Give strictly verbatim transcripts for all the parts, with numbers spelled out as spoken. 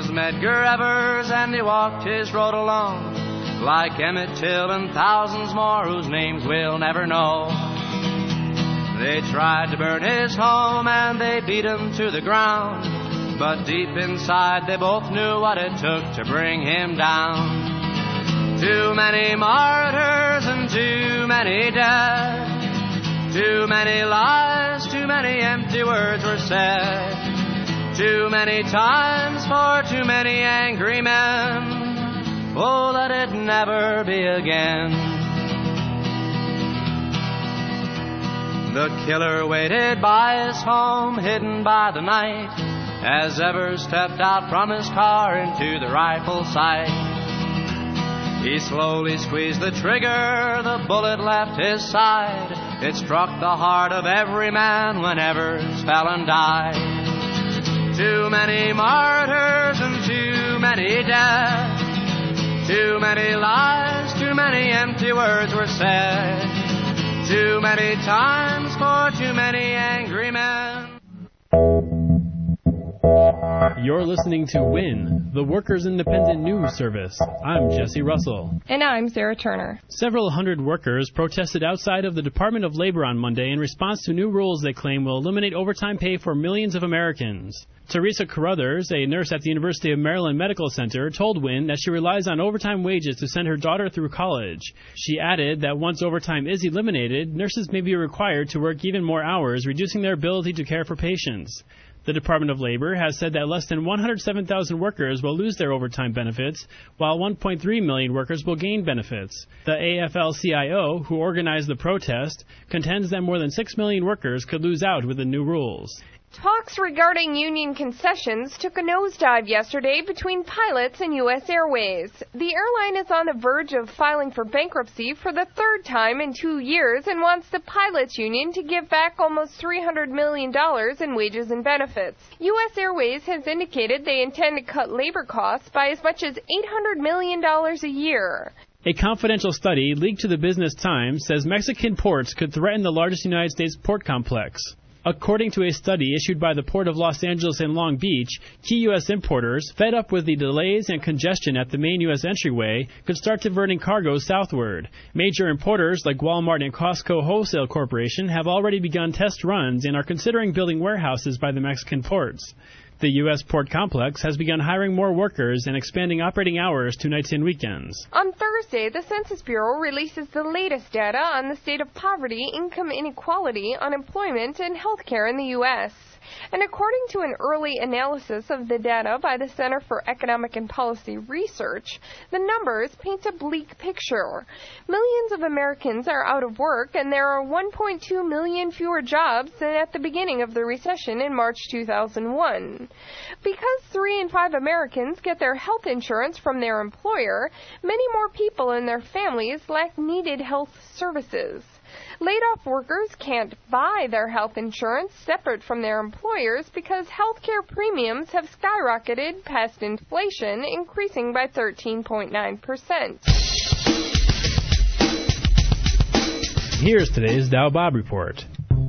was Medgar Evers, and he walked his road alone, like Emmett Till and thousands more whose names we'll never know. They tried to burn his home and they beat him to the ground, but deep inside they both knew what it took to bring him down. Too many martyrs and too many dead, too many lies, too many empty words were said, too many times for too many angry men. Oh, let it never be again. The killer waited by his home, hidden by the night, as Evers stepped out from his car into the rifle sight. He slowly squeezed the trigger, the bullet left his side. It struck the heart of every man when Evers fell and died. Too many martyrs and too many dead, too many lies, too many empty words were said, too many times for too many angry men. You're listening to WIN, the Workers' Independent News Service. I'm Jesse Russell. And I'm Sarah Turner. Several hundred workers protested outside of the Department of Labor on Monday in response to new rules they claim will eliminate overtime pay for millions of Americans. Teresa Carruthers, a nurse at the University of Maryland Medical Center, told WIN that she relies on overtime wages to send her daughter through college. She added that once overtime is eliminated, nurses may be required to work even more hours, reducing their ability to care for patients. The Department of Labor has said that less than one hundred seven thousand workers will lose their overtime benefits, while one point three million workers will gain benefits. The A F L C I O, who organized the protest, contends that more than six million workers could lose out with the new rules. Talks regarding union concessions took a nosedive yesterday between pilots and U S Airways. The airline is on the verge of filing for bankruptcy for the third time in two years and wants the pilots union to give back almost three hundred million dollars in wages and benefits. U S Airways has indicated they intend to cut labor costs by as much as eight hundred million dollars a year. A confidential study leaked to the Business Times says Mexican ports could threaten the largest United States port complex. According to a study issued by the Port of Los Angeles and Long Beach, key U S importers, fed up with the delays and congestion at the main U S entryway, could start diverting cargo southward. Major importers like Walmart and Costco Wholesale Corporation have already begun test runs and are considering building warehouses by the Mexican ports. The U S port complex has begun hiring more workers and expanding operating hours to nights and weekends. On Thursday, the Census Bureau releases the latest data on the state of poverty, income inequality, unemployment, and health care in the U S And according to an early analysis of the data by the Center for Economic and Policy Research, the numbers paint a bleak picture. Millions of Americans are out of work, and there are one point two million fewer jobs than at the beginning of the recession in March two thousand one. Because three in five Americans get their health insurance from their employer, many more people and their families lack needed health services. Laid-off workers can't buy their health insurance separate from their employers because health care premiums have skyrocketed past inflation, increasing by thirteen point nine percent. Here's today's Dow Bob Report.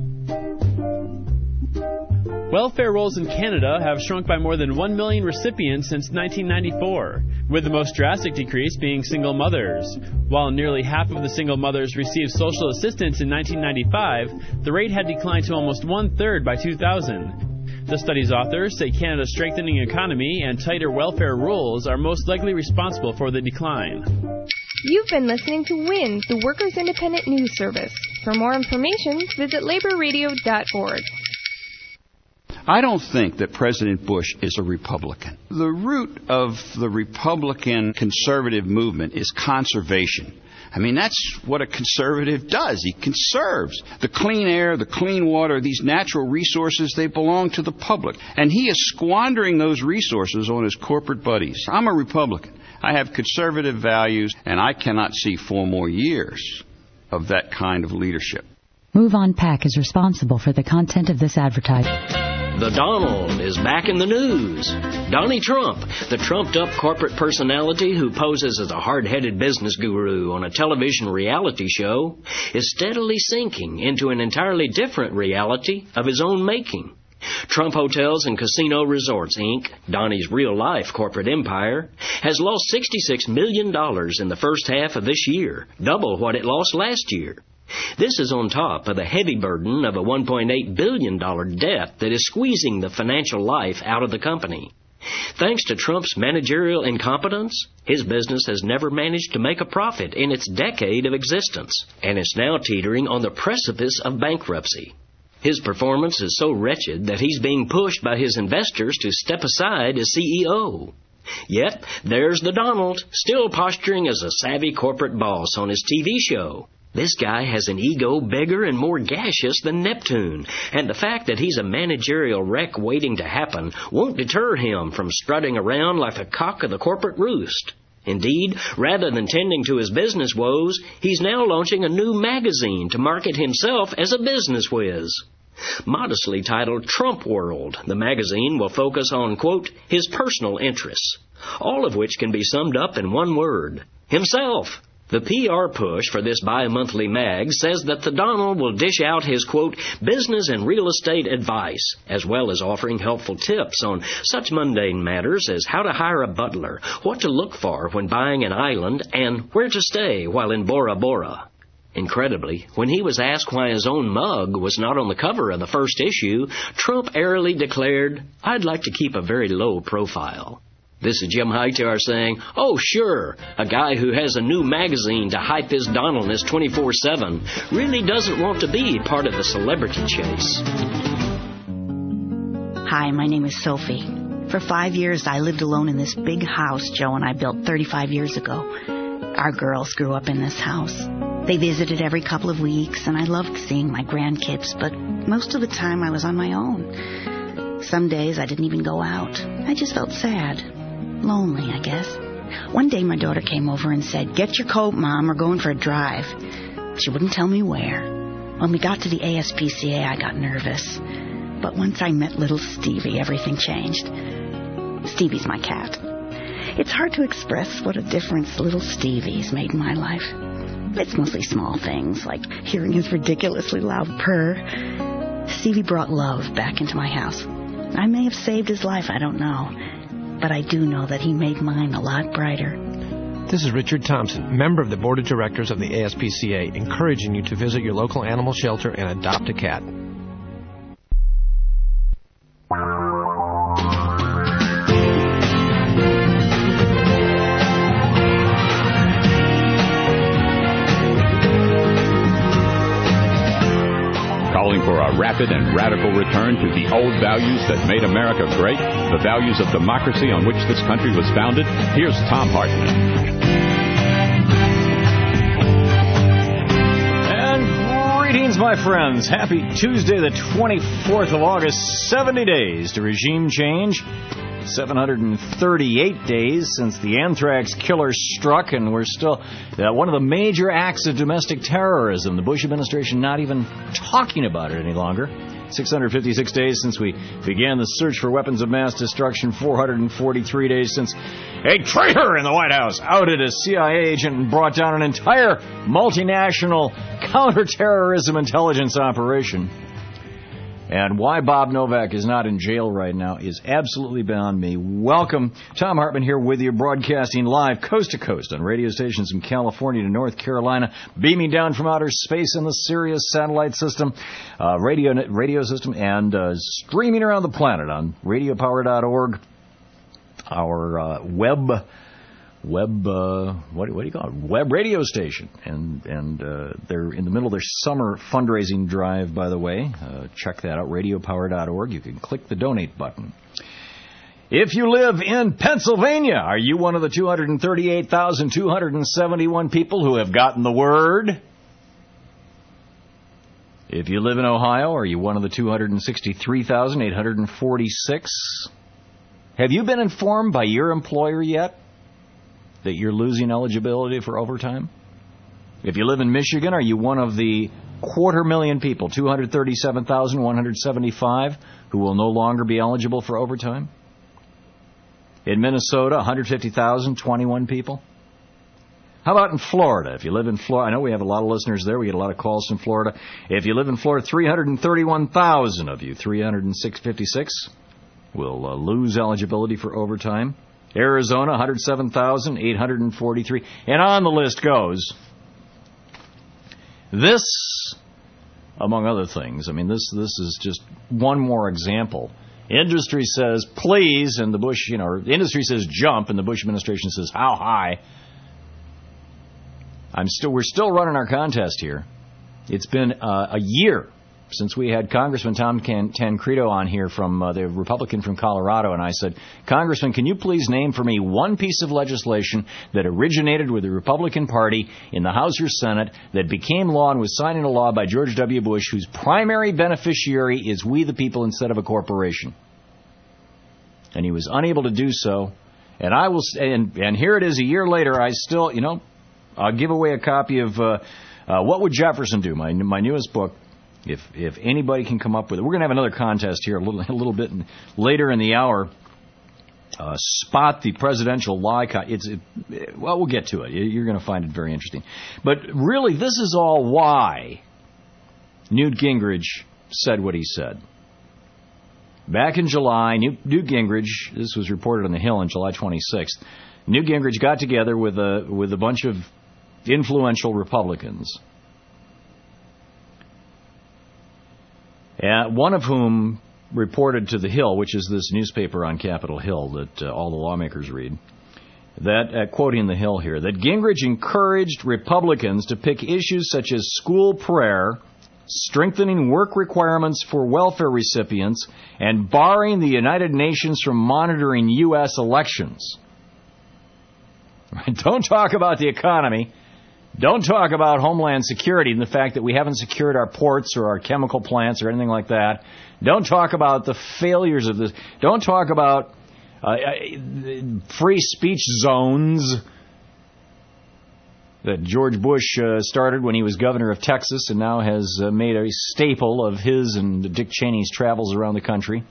Welfare rolls in Canada have shrunk by more than one million recipients since nineteen ninety-four, with the most drastic decrease being single mothers. While nearly half of the single mothers received social assistance in nineteen ninety-five, the rate had declined to almost one-third by two thousand. The study's authors say Canada's strengthening economy and tighter welfare rules are most likely responsible for the decline. You've been listening to WIN, the Workers' Independent News Service. For more information, visit labor radio dot org. I don't think that President Bush is a Republican. The root of the Republican conservative movement is conservation. I mean, that's what a conservative does. He conserves. The clean air, the clean water, these natural resources, they belong to the public. And he is squandering those resources on his corporate buddies. I'm a Republican. I have conservative values, and I cannot see four more years of that kind of leadership. Move On Pack is responsible for the content of this advertisement. The Donald is back in the news. Donnie Trump, the trumped-up corporate personality who poses as a hard-headed business guru on a television reality show, is steadily sinking into an entirely different reality of his own making. Trump Hotels and Casino Resorts, Incorporated, Donnie's real-life corporate empire, has lost sixty-six million dollars in the first half of this year, double what it lost last year. This is on top of the heavy burden of a one point eight billion dollars debt that is squeezing the financial life out of the company. Thanks to Trump's managerial incompetence, his business has never managed to make a profit in its decade of existence, and is now teetering on the precipice of bankruptcy. His performance is so wretched that he's being pushed by his investors to step aside as C E O. Yet, there's the Donald, still posturing as a savvy corporate boss on his T V show. This guy has an ego bigger and more gaseous than Neptune, and the fact that he's a managerial wreck waiting to happen won't deter him from strutting around like a cock of the corporate roost. Indeed, rather than tending to his business woes, he's now launching a new magazine to market himself as a business whiz. Modestly titled Trump World, the magazine will focus on, quote, his personal interests, all of which can be summed up in one word: himself. The P R push for this bi-monthly mag says that the Donald will dish out his, quote, business and real estate advice, as well as offering helpful tips on such mundane matters as how to hire a butler, what to look for when buying an island, and where to stay while in Bora Bora. Incredibly, when he was asked why his own mug was not on the cover of the first issue, Trump airily declared, "I'd like to keep a very low profile." This is Jim Hightower saying, oh, sure, a guy who has a new magazine to hype his Donaldness twenty-four seven really doesn't want to be part of the celebrity chase. Hi, my name is Sophie. For five years, I lived alone in this big house Joe and I built thirty-five years ago. Our girls grew up in this house. They visited every couple of weeks, and I loved seeing my grandkids, but most of the time I was on my own. Some days I didn't even go out. I just felt sad. Lonely, I guess. One day my daughter came over and said, "Get your coat, Mom, we're going for a drive." She wouldn't tell me where. When we got to the A S P C A, I got nervous. But once I met little Stevie, everything changed. Stevie's my cat. It's hard to express what a difference little Stevie's made in my life. It's mostly small things, like hearing his ridiculously loud purr. Stevie brought love back into my house. I may have saved his life, I don't know. But I do know that he made mine a lot brighter. This is Richard Thompson, member of the Board of Directors of the A S P C A, encouraging you to visit your local animal shelter and adopt a cat. Calling for a rapid and radical return to the old values that made America great, the values of democracy on which this country was founded, here's Thom Hartmann. And greetings, my friends. Happy Tuesday, the twenty-fourth of August. seventy days to regime change. seven hundred thirty-eight days since the anthrax killer struck, and we're still uh, one of the major acts of domestic terrorism. The Bush administration not even talking about it any longer. six hundred fifty-six days since we began the search for weapons of mass destruction. four hundred forty-three days since a traitor in the White House outed a C I A agent and brought down an entire multinational counterterrorism intelligence operation. And why Bob Novak is not in jail right now is absolutely beyond me. Welcome. Thom Hartmann here with you, broadcasting live coast to coast on radio stations in California to North Carolina, beaming down from outer space in the Sirius satellite system, uh, radio radio system, and uh, streaming around the planet on radio power dot org, our uh, web web uh, what, what do you call it? Web radio station, and and uh, they're in the middle of their summer fundraising drive, by the way. Uh, check that out, radio power dot org. You can click the donate button. If you live in Pennsylvania, are you one of the two hundred thirty-eight thousand two hundred seventy-one people who have gotten the word? If you live in Ohio, are you one of the two hundred sixty-three thousand eight hundred forty-six? Have you been informed by your employer yet that you're losing eligibility for overtime? If you live in Michigan, are you one of the quarter million people, two hundred thirty-seven thousand one hundred seventy-five, who will no longer be eligible for overtime? In Minnesota, one hundred fifty thousand twenty-one people. How about in Florida? If you live in Florida, I know we have a lot of listeners there. We get a lot of calls from Florida. If you live in Florida, three hundred thirty-one thousand of you, three hundred fifty-six, will uh, lose eligibility for overtime. Arizona, one hundred seven thousand eight hundred forty-three. And on the list goes. This, among other things, I mean, this this is just one more example. Industry says, please, and the Bush, you know, the industry says jump, and the Bush administration says, how high? I'm still, we're still running our contest here. It's been uh, a year since we had Congressman Tom Tancredo on here from uh, the Republican from Colorado, and I said, Congressman, can you please name for me one piece of legislation that originated with the Republican Party in the House or Senate that became law and was signed into law by George W. Bush, whose primary beneficiary is we the people instead of a corporation? And he was unable to do so. And I will, and, and here it is a year later, I still, you know, I'll give away a copy of uh, uh, What Would Jefferson Do, my my newest book. If if anybody can come up with it, we're going to have another contest here a little a little bit later in the hour. Uh, spot the presidential lie. Co- it's it, well, we'll get to it. You're going to find it very interesting. But really, this is all why Newt Gingrich said what he said. Back in July, Newt, Newt Gingrich. This was reported on the Hill on July twenty-sixth. Newt Gingrich got together with a with a bunch of influential Republicans. Uh, one of whom reported to The Hill, which is this newspaper on Capitol Hill that uh, all the lawmakers read, that, uh, quoting The Hill here, that Gingrich encouraged Republicans to pick issues such as school prayer, strengthening work requirements for welfare recipients, and barring the United Nations from monitoring U S elections. Don't talk about the economy. Don't talk about homeland security and the fact that we haven't secured our ports or our chemical plants or anything like that. Don't talk about the failures of this. Don't talk about uh, free speech zones that George Bush uh, started when he was governor of Texas and now has uh, made a staple of his and Dick Cheney's travels around the country.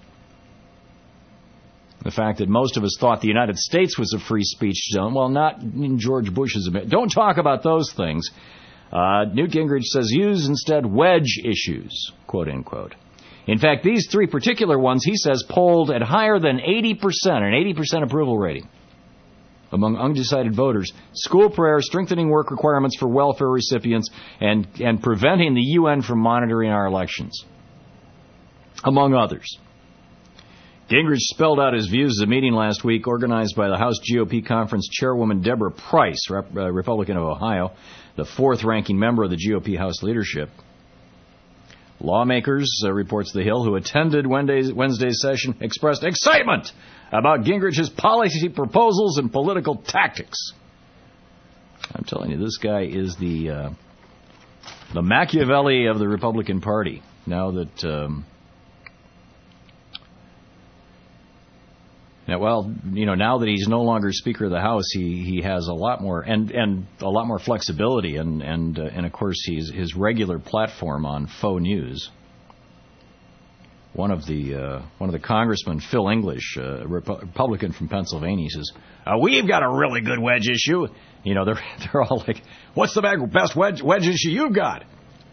The fact that most of us thought the United States was a free speech zone. Well, not in George Bush's America. Don't talk about those things. Uh, Newt Gingrich says use instead wedge issues, quote unquote. In fact, these three particular ones, he says, polled at higher than eighty percent, an eighty percent approval rating among undecided voters. School prayer, strengthening work requirements for welfare recipients, and, and preventing the U N from monitoring our elections, among others. Gingrich spelled out his views at a meeting last week organized by the House G O P conference chairwoman Deborah Price, Rep, uh, Republican of Ohio, the fourth-ranking member of the G O P House leadership. Lawmakers, uh, reports The Hill, who attended Wednesday's, Wednesday's session, expressed excitement about Gingrich's policy proposals and political tactics. I'm telling you, this guy is the uh, the Machiavelli of the Republican Party. Now that... Um, Now, well, you know, now that he's no longer Speaker of the House, he, he has a lot more and, and a lot more flexibility, and and uh, and of course, he's his regular platform on faux news. One of the uh, one of the congressmen, Phil English, a Republican from Pennsylvania, says, uh, "We've got a really good wedge issue." You know, they're they're all like, "What's the best wedge wedge issue you've got?"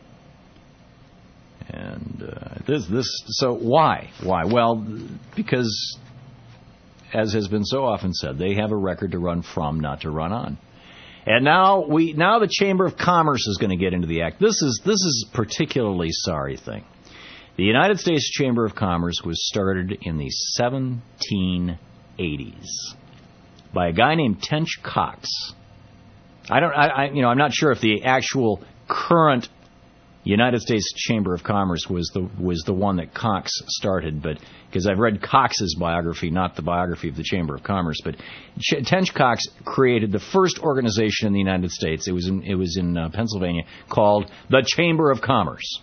And uh, this this so why why well because, as has been so often said, they have a record to run from, not to run on. And now we now the Chamber of Commerce is going to get into the act. This is this is a particularly sorry thing. The United States Chamber of Commerce was started in the seventeen eighties by a guy named Tench Coxe. I don't I, I you know I'm not sure if the actual current United States Chamber of Commerce was the was the one that Cox started, but because I've read Cox's biography, not the biography of the Chamber of Commerce, but Ch- Tench Coxe created the first organization in the United States. It was in it was in uh, Pennsylvania, called the Chamber of Commerce.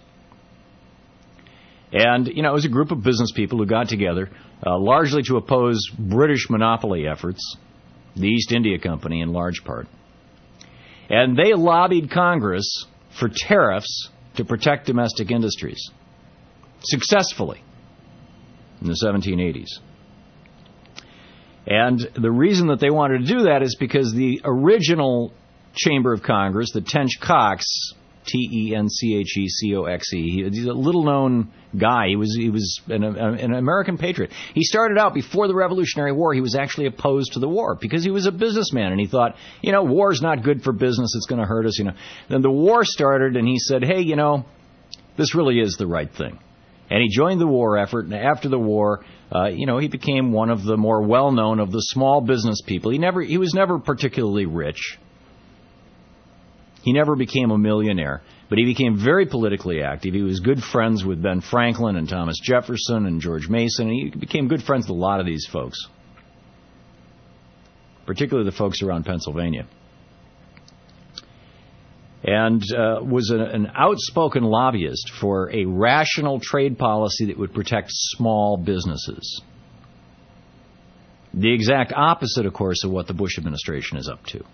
And, you know, it was a group of business people who got together, uh, largely to oppose British monopoly efforts, the East India Company in large part. And they lobbied Congress for tariffs to protect domestic industries, successfully, in the seventeen eighties. And the reason that they wanted to do that is because the original Chamber of Congress, the Tench Coxe, T E N C H E C O X E. He's a little-known guy. He was he was an, an American patriot. He started out before the Revolutionary War. He was actually opposed to the war because he was a businessman, and he thought, you know, war's not good for business. It's going to hurt us, you know. Then the war started, and he said, hey, you know, this really is the right thing. And he joined the war effort, and after the war, uh, you know, he became one of the more well-known of the small business people. He never he was never particularly rich. He never became a millionaire, but he became very politically active. He was good friends with Ben Franklin and Thomas Jefferson and George Mason, and he became good friends with a lot of these folks, particularly the folks around Pennsylvania. And uh, was a, an outspoken lobbyist for a rational trade policy that would protect small businesses. The exact opposite, of course, of what the Bush administration is up to.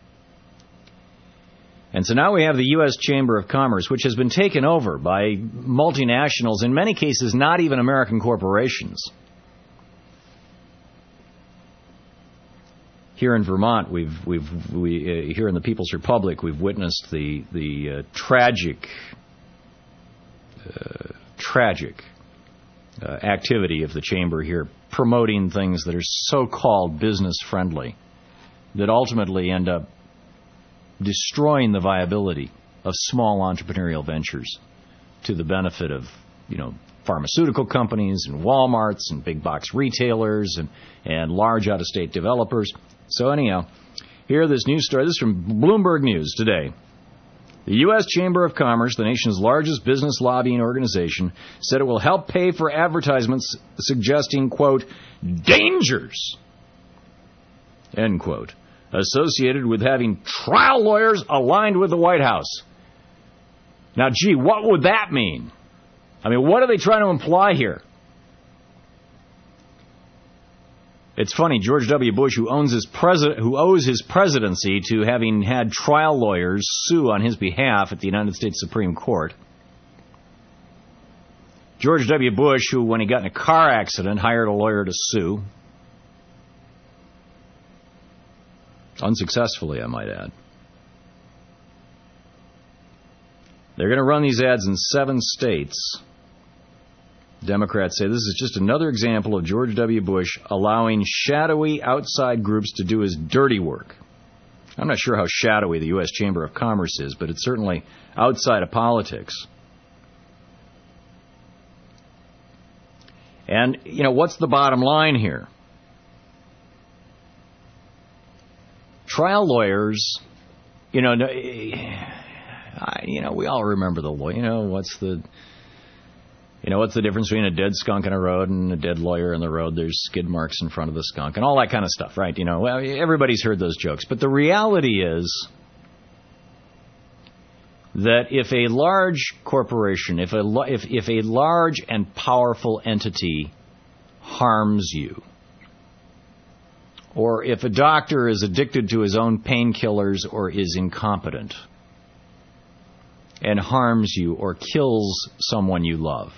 And so now we have the U S Chamber of Commerce, which has been taken over by multinationals, in many cases not even American corporations. Here in Vermont, we've we've we uh, here in the People's Republic, we've witnessed the the uh, tragic uh, tragic uh, activity of the chamber here, promoting things that are so-called business friendly, that ultimately end up destroying the viability of small entrepreneurial ventures to the benefit of, you know, pharmaceutical companies and Walmarts and big box retailers and, and large out-of-state developers. So anyhow, here this news story. This is from Bloomberg News today. The U S Chamber of Commerce, the nation's largest business lobbying organization, said it will help pay for advertisements suggesting, quote, dangers, end quote, associated with having trial lawyers aligned with the White House. Now, gee, what would that mean? I mean, what are they trying to imply here? It's funny, George W. Bush, who owns his president, who owes his presidency to having had trial lawyers sue on his behalf at the United States Supreme Court. George W. Bush, who, when he got in a car accident, hired a lawyer to sue. Unsuccessfully, I might add. They're going to run these ads in seven states. Democrats say this is just another example of George W. Bush allowing shadowy outside groups to do his dirty work. I'm not sure how shadowy the U S Chamber of Commerce is, but it's certainly outside of politics. And, you know, what's the bottom line here? Trial lawyers, you know, I, you know, we all remember the lawyer. You know, what's the, you know, what's the difference between a dead skunk in a road and a dead lawyer in the road? There's skid marks in front of the skunk and all that kind of stuff, right? You know, everybody's heard those jokes. But the reality is that if a large corporation, if a if if a large and powerful entity harms you, or if a doctor is addicted to his own painkillers or is incompetent and harms you or kills someone you love,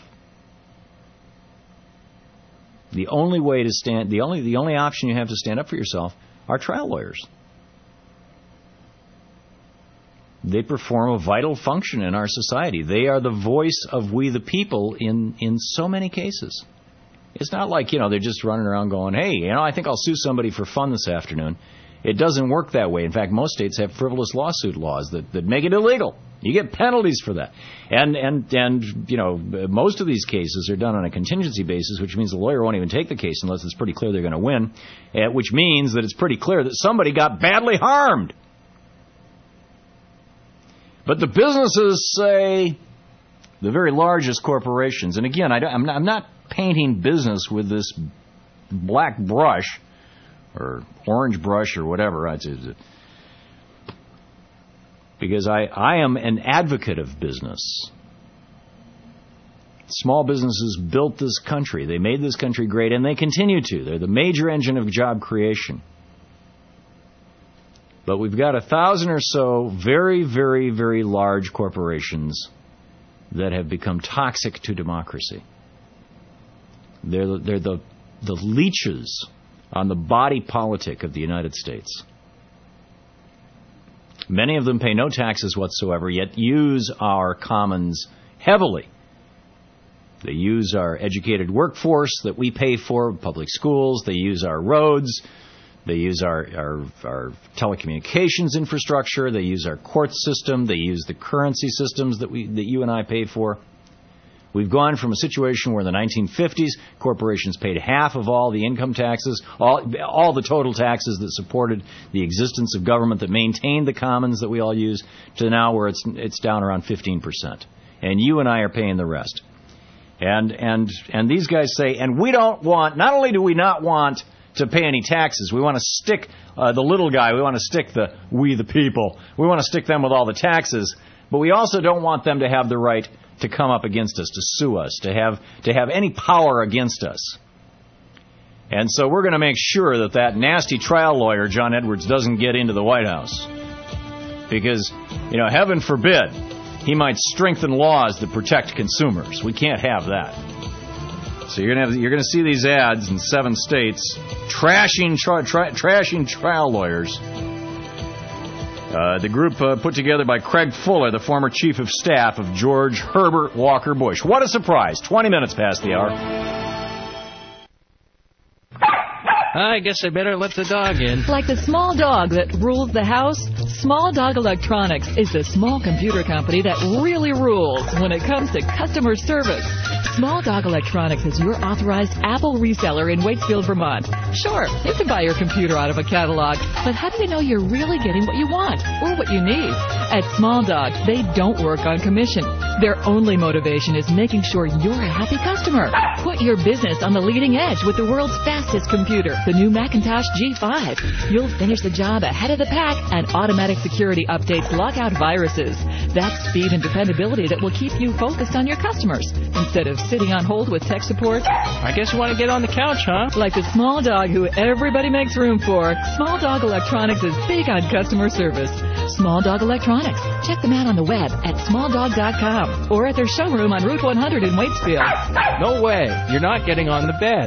the only way to stand, the only the only option you have to stand up for yourself are trial lawyers. They perform a vital function in our society. They are the voice of we the people in, in so many cases. It's not like, you know, they're just running around going, hey, you know, I think I'll sue somebody for fun this afternoon. It doesn't work that way. In fact, most states have frivolous lawsuit laws that, that make it illegal. You get penalties for that. And, and, and, you know, most of these cases are done on a contingency basis, which means the lawyer won't even take the case unless it's pretty clear they're going to win, uh, which means that it's pretty clear that somebody got badly harmed. But the businesses say, the very largest corporations, and again, I don't, I'm, not, I'm not painting business with this black brush or orange brush or whatever, right? Because I, I am an advocate of business. Small businesses built this country. They made this country great, and they continue to. They're the major engine of job creation. But we've got a thousand or so very, very, very large corporations that have become toxic to democracy. They're the, they're the, the leeches on the body politic of the United States. Many of them pay no taxes whatsoever, yet use our commons heavily. They use our educated workforce that we pay for, public schools. They use our roads. They use our, our, our telecommunications infrastructure. They use our court system. They use the currency systems that we that you and I pay for. We've gone from a situation where in the nineteen fifties, corporations paid half of all the income taxes, all, all the total taxes that supported the existence of government that maintained the commons that we all use, to now where it's it's down around fifteen percent. And you and I are paying the rest. And and and these guys say, and we don't want, not only do we not want to pay any taxes, we want to stick uh, the little guy, we want to stick the, we the people, we want to stick them with all the taxes, but we also don't want them to have the right to come up against us, to sue us, to have to have any power against us. And so we're going to make sure that that nasty trial lawyer, John Edwards, doesn't get into the White House. Because, you know, heaven forbid, he might strengthen laws that protect consumers. We can't have that. So you're going to have, you're going to see these ads in seven states trashing tra- tra- trashing trial lawyers. Uh, the group uh, put together by Craig Fuller, the former chief of staff of George Herbert Walker Bush. What a surprise. twenty minutes past the hour. I guess I better let the dog in. Like the small dog that rules the house, Small Dog Electronics is the small computer company that really rules when it comes to customer service. Small Dog Electronics is your authorized Apple reseller in Waitsfield, Vermont. Sure, you can buy your computer out of a catalog, but how do you know you're really getting what you want or what you need? At Small Dog, they don't work on commission. Their only motivation is making sure you're a happy customer. Put your business on the leading edge with the world's fastest computer, the new Macintosh G five. You'll finish the job ahead of the pack, and automatic security updates lock out viruses. That's speed and dependability that will keep you focused on your customers instead of sitting on hold with tech support. I guess you want to get on the couch, huh? Like the small dog who everybody makes room for, Small Dog Electronics is big on customer service. Small Dog Electronics. Check them out on the web at small dog dot com or at their showroom on Route one hundred in Waitsfield. No way. You're not getting on the bed.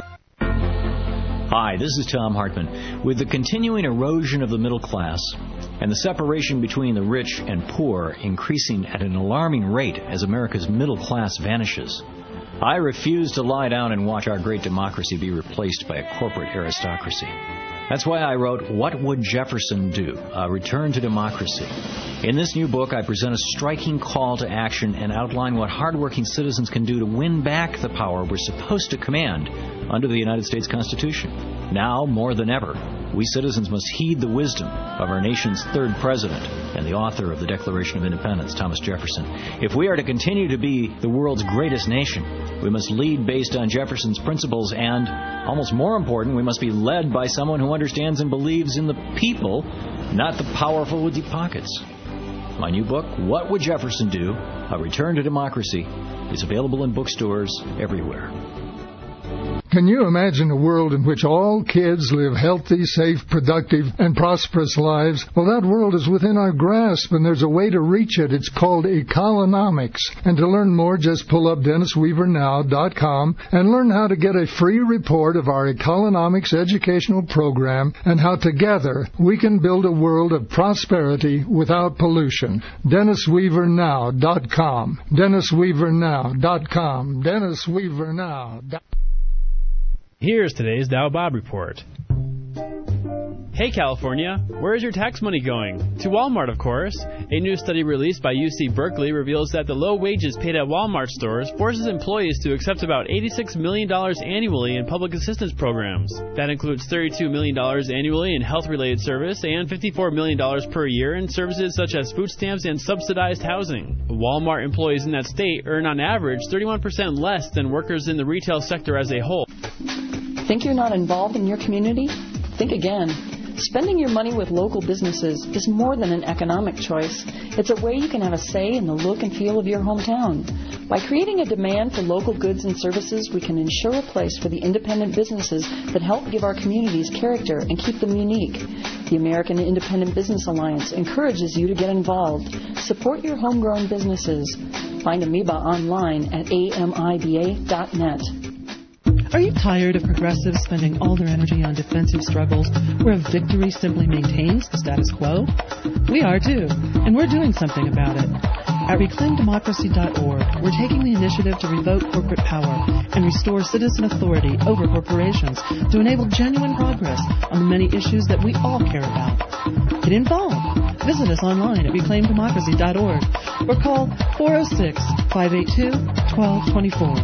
Hi, this is Tom Hartman. With the continuing erosion of the middle class and the separation between the rich and poor increasing at an alarming rate as America's middle class vanishes, I refuse to lie down and watch our great democracy be replaced by a corporate aristocracy. That's why I wrote What Would Jefferson Do? A Return to Democracy. In this new book, I present a striking call to action and outline what hardworking citizens can do to win back the power we're supposed to command under the United States Constitution. Now, more than ever, we citizens must heed the wisdom of our nation's third president and the author of the Declaration of Independence, Thomas Jefferson. If we are to continue to be the world's greatest nation, we must lead based on Jefferson's principles and, almost more important, we must be led by someone who understands and believes in the people, not the powerful with deep pockets. My new book, What Would Jefferson Do? A Return to Democracy, is available in bookstores everywhere. Can you imagine a world in which all kids live healthy, safe, productive, and prosperous lives? Well, that world is within our grasp, and there's a way to reach it. It's called Economics. And to learn more, just pull up dennis weaver now dot com and learn how to get a free report of our Economics educational program and how together we can build a world of prosperity without pollution. dennis weaver now dot com. dennis weaver now dot com. dennis weaver now dot com. Here's today's Dow Bob Report. Hey California, where is your tax money going? To Walmart, of course. A new study released by U C Berkeley reveals that the low wages paid at Walmart stores forces employees to accept about eighty-six million dollars annually in public assistance programs. That includes thirty-two million dollars annually in health-related service and fifty-four million dollars per year in services such as food stamps and subsidized housing. Walmart employees in that state earn on average thirty-one percent less than workers in the retail sector as a whole. Think you're not involved in your community? Think again. Spending your money with local businesses is more than an economic choice. It's a way you can have a say in the look and feel of your hometown. By creating a demand for local goods and services, we can ensure a place for the independent businesses that help give our communities character and keep them unique. The American Independent Business Alliance encourages you to get involved. Support your homegrown businesses. Find Amoeba online at A M I B A dot net. Are you tired of progressives spending all their energy on defensive struggles where victory simply maintains the status quo? We are too, and we're doing something about it. At reclaim democracy dot org, we're taking the initiative to revoke corporate power and restore citizen authority over corporations to enable genuine progress on the many issues that we all care about. Get involved. Visit us online at reclaim democracy dot org or call four oh six, five eight two, one two two four.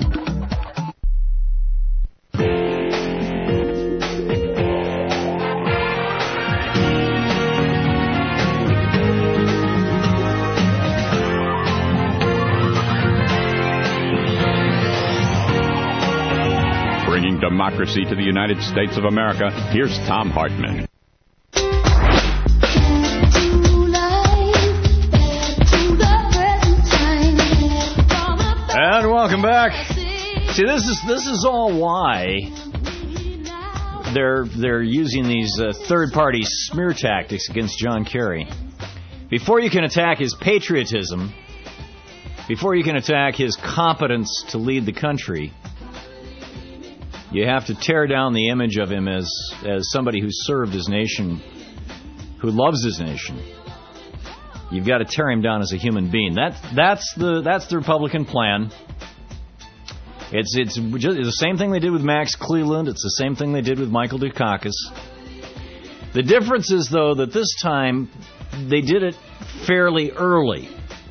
Bringing democracy to the United States of America, here's Thom Hartmann. And welcome back. See, this is this is all why they're they're using these uh, third-party smear tactics against John Kerry. Before you can attack his patriotism, before you can attack his competence to lead the country, you have to tear down the image of him as as somebody who served his nation, who loves his nation. You've got to tear him down as a human being. That that's the that's the Republican plan. It's it's just it's the same thing they did with Max Cleland. It's the same thing they did with Michael Dukakis. The difference is, though, that this time they did it fairly early,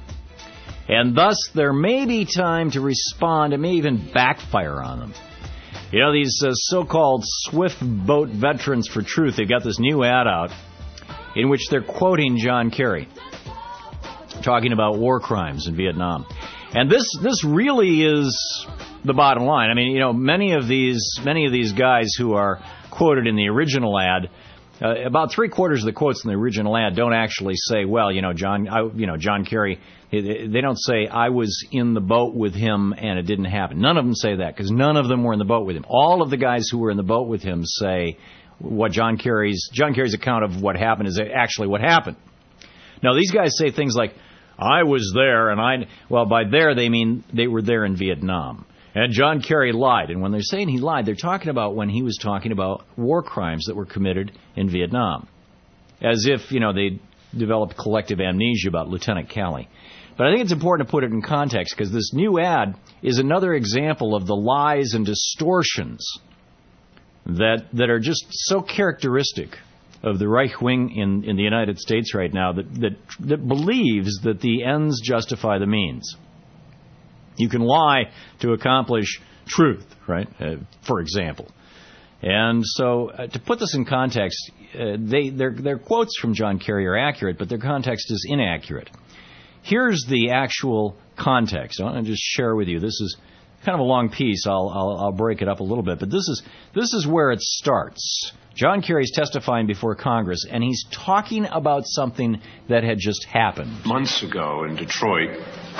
and thus there may be time to respond. It may even backfire on them. You know, these uh, so-called Swift Boat Veterans for Truth, they've got this new ad out in which they're quoting John Kerry, talking about war crimes in Vietnam. And this this really is the bottom line. I mean, you know, many of these many of these guys who are quoted in the original ad, uh, about three quarters of the quotes in the original ad don't actually say, well, you know, John, I, you know, John Kerry. They don't say, I was in the boat with him and it didn't happen. None of them say that, because none of them were in the boat with him. All of the guys who were in the boat with him say what John Kerry's John Kerry's account of what happened is actually what happened. Now, these guys say things like, I was there, and I... Well, by there, they mean they were there in Vietnam. And John Kerry lied. And when they're saying he lied, they're talking about when he was talking about war crimes that were committed in Vietnam. As if, you know, they developed collective amnesia about Lieutenant Calley. But I think it's important to put it in context, because this new ad is another example of the lies and distortions that that are just so characteristic of the right wing in, in the United States right now, that, that that believes that the ends justify the means. You can lie to accomplish truth, right? Uh, for example. And so, uh, to put this in context, uh, they their their quotes from John Kerry are accurate, but their context is inaccurate. Here's the actual context. I want to just share with you. This is kind of a long piece. I'll, I'll I'll break it up a little bit, but this is this is where it starts. John Kerry's testifying before Congress, and he's talking about something that had just happened. Months ago in Detroit,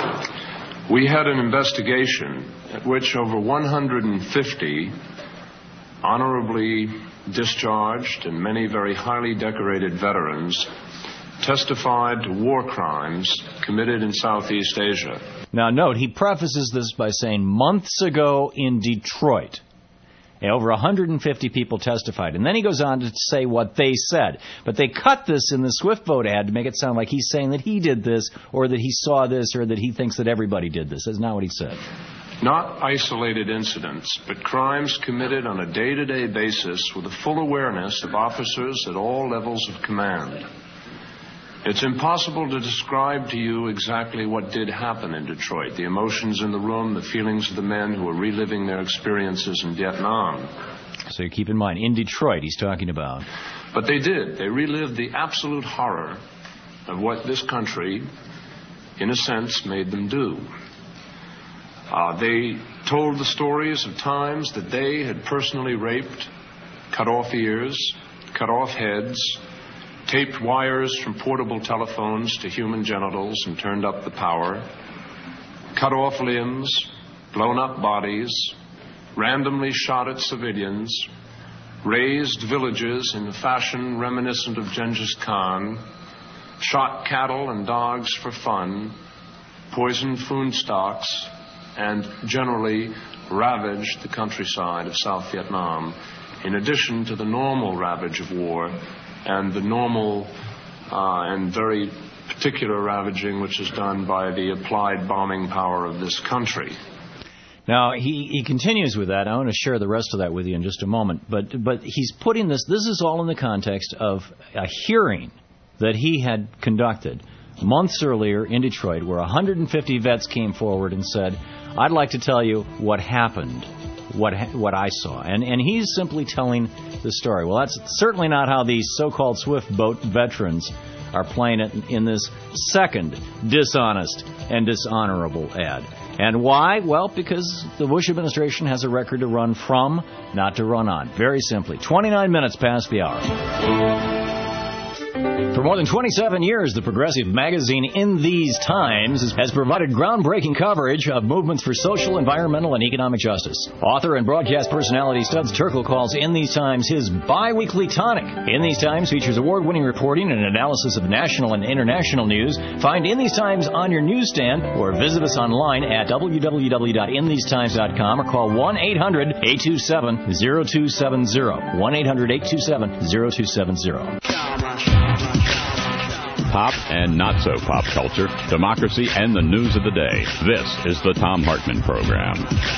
we had an investigation at which over one hundred fifty honorably discharged and many very highly decorated veterans testified to war crimes committed in Southeast Asia. Now, note, he prefaces this by saying months ago in Detroit, over one hundred fifty people testified. And then he goes on to say what they said. But they cut this in the Swift Boat ad to make it sound like he's saying that he did this, or that he saw this, or that he thinks that everybody did this. That's not what he said. Not isolated incidents, but crimes committed on a day-to-day basis with the full awareness of officers at all levels of command. It's impossible to describe to you exactly what did happen in Detroit, the emotions in the room, the feelings of the men who were reliving their experiences in Vietnam. So you keep in mind, in Detroit he's talking about. But they did. They relived the absolute horror of what this country, in a sense, made them do. Uh, they told the stories of times that they had personally raped, cut off ears, cut off heads, taped wires from portable telephones to human genitals and turned up the power, cut off limbs, blown up bodies, randomly shot at civilians, razed villages in a fashion reminiscent of Genghis Khan, shot cattle and dogs for fun, poisoned food stocks, and generally ravaged the countryside of South Vietnam, in addition to the normal ravage of war and the normal uh, and very particular ravaging which is done by the applied bombing power of this country. Now, he, he continues with that. I want to share the rest of that with you in just a moment. But but he's putting this, this is all in the context of a hearing that he had conducted months earlier in Detroit, where one hundred fifty vets came forward and said, I'd like to tell you what happened, what what I saw. And, and he's simply telling the story. Well, that's certainly not how these so-called Swift Boat veterans are playing it in this second dishonest and dishonorable ad. And why? Well, because the Bush administration has a record to run from, not to run on. Very simply. twenty-nine minutes past the hour. For more than twenty-seven years, the progressive magazine In These Times has provided groundbreaking coverage of movements for social, environmental, and economic justice. Author and broadcast personality Studs Terkel calls In These Times his bi-weekly tonic. In These Times features award-winning reporting and analysis of national and international news. Find In These Times on your newsstand or visit us online at w w w dot in these times dot com or call one eight hundred eight two seven zero two seven zero. one eight hundred eight two seven zero two seven zero. Pop and not-so-pop culture, democracy, and the news of the day. This is the Thom Hartmann Program.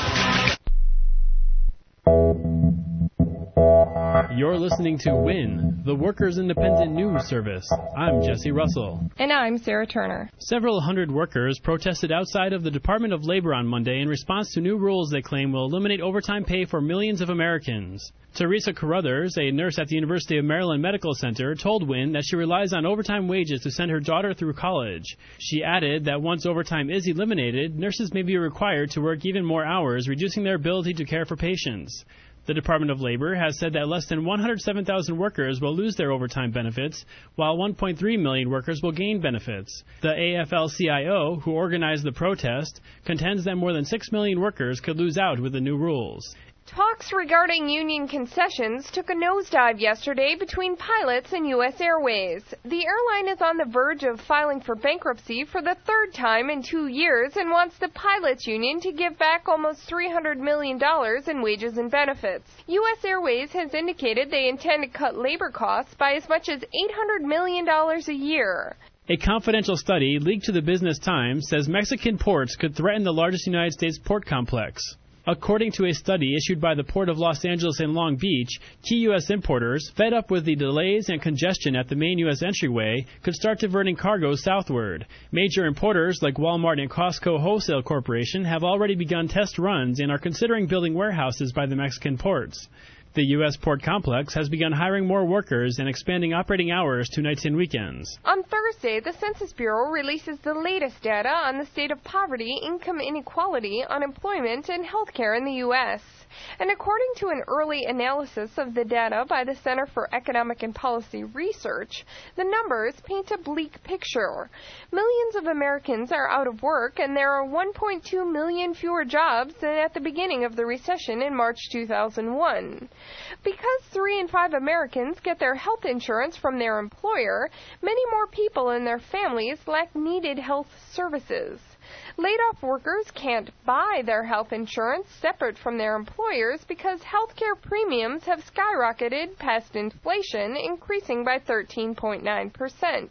You're listening to WIN, the Workers' Independent News Service. I'm Jesse Russell. And I'm Sarah Turner. Several hundred workers protested outside of the Department of Labor on Monday in response to new rules they claim will eliminate overtime pay for millions of Americans. Teresa Carruthers, a nurse at the University of Maryland Medical Center, told WIN that she relies on overtime wages to send her daughter through college. She added that once overtime is eliminated, nurses may be required to work even more hours, reducing their ability to care for patients. The Department of Labor has said that less than one hundred seven thousand workers will lose their overtime benefits, while one point three million workers will gain benefits. The A F L C I O, who organized the protest, contends that more than six million workers could lose out with the new rules. Talks regarding union concessions took a nosedive yesterday between pilots and U S Airways. The airline is on the verge of filing for bankruptcy for the third time in two years and wants the pilots union to give back almost three hundred million dollars in wages and benefits. U S Airways has indicated they intend to cut labor costs by as much as eight hundred million dollars a year. A confidential study leaked to the Business Times says Mexican ports could threaten the largest United States port complex. According to a study issued by the Port of Los Angeles and Long Beach, key U S importers, fed up with the delays and congestion at the main U S entryway, could start diverting cargo southward. Major importers like Walmart and Costco Wholesale Corporation have already begun test runs and are considering building warehouses by the Mexican ports. The U S port complex has begun hiring more workers and expanding operating hours to nights and weekends. On Thursday, the Census Bureau releases the latest data on the state of poverty, income inequality, unemployment, and health care in the U S And according to an early analysis of the data by the Center for Economic and Policy Research, the numbers paint a bleak picture. Millions of Americans are out of work, and there are one point two million fewer jobs than at the beginning of the recession in March two thousand one. Because three in five Americans get their health insurance from their employer, many more people and their families lack needed health services. Laid-off workers can't buy their health insurance separate from their employers because health care premiums have skyrocketed past inflation, increasing by thirteen point nine percent.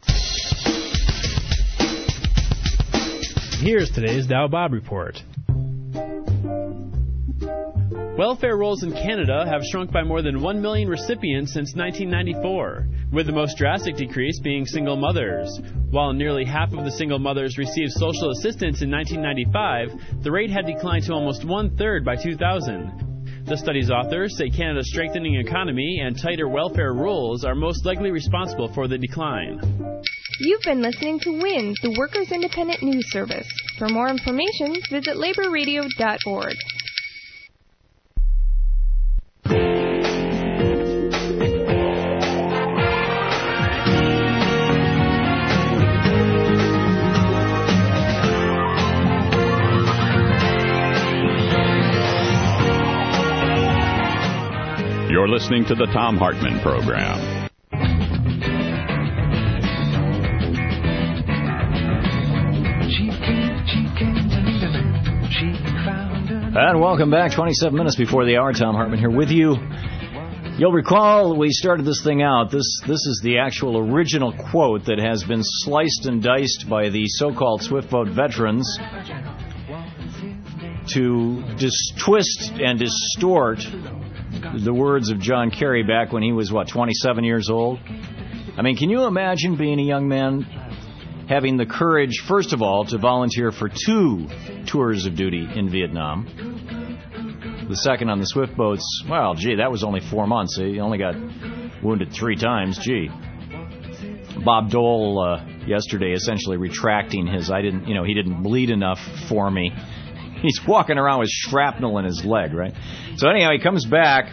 Here's today's Dow Bob Report. Welfare rolls in Canada have shrunk by more than one million recipients since nineteen ninety-four, with the most drastic decrease being single mothers. While nearly half of the single mothers received social assistance in nineteen ninety-five, the rate had declined to almost one-third by two thousand. The study's authors say Canada's strengthening economy and tighter welfare rules are most likely responsible for the decline. You've been listening to WIN, the Workers' Independent News Service. For more information, visit labor radio dot org. You're listening to the Thom Hartmann Program. She came, she came to meet me. She And welcome back. twenty-seven minutes before the hour. Tom Hartman here with you. You'll recall we started this thing out. This this is the actual original quote that has been sliced and diced by the so-called Swift Boat veterans to dis- twist and distort the words of John Kerry back when he was, what, twenty-seven years old? I mean, can you imagine being a young man having the courage, first of all, to volunteer for two tours of duty in Vietnam? The second on the Swift boats, well, gee, that was only four months. He only got wounded three times. Gee. Bob Dole uh, yesterday essentially retracting his, I didn't, you know, he didn't bleed enough for me. He's walking around with shrapnel in his leg, right? So anyhow, he comes back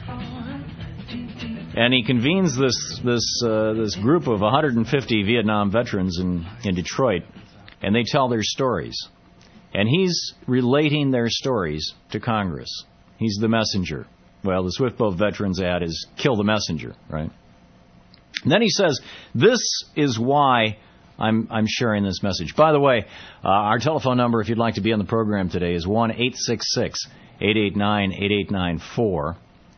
and he convenes this this uh, this group of one hundred fifty Vietnam veterans in, in Detroit, and they tell their stories. And he's relating their stories to Congress. He's the messenger. Well, the Swift Boat veterans ad is kill the messenger, right? And then he says, this is why I'm I'm sharing this message. By the way, uh, our telephone number, if you'd like to be on the program today, is one eight six six, eight eight nine, eight eight nine four.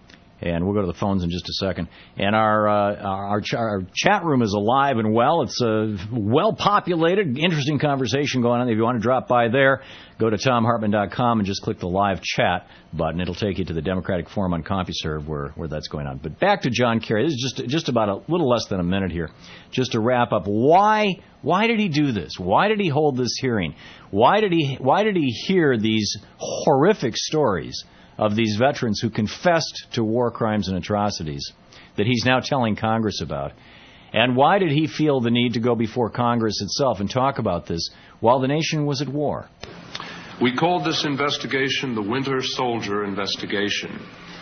And we'll go to the phones in just a second. And our uh, our, ch- our chat room is alive and well. It's a well-populated, interesting conversation going on. If you want to drop by there, go to tom hartman dot com and just click the live chat button. It'll take you to the Democratic Forum on CompuServe where, where that's going on. But back to John Kerry. This is just just about a little less than a minute here. Just to wrap up, why why did he do this? Why did he hold this hearing? Why did he why did he hear these horrific stories of these veterans who confessed to war crimes and atrocities that he's now telling Congress about? And why did he feel the need to go before Congress itself and talk about this while the nation was at war? We called this investigation the Winter Soldier Investigation.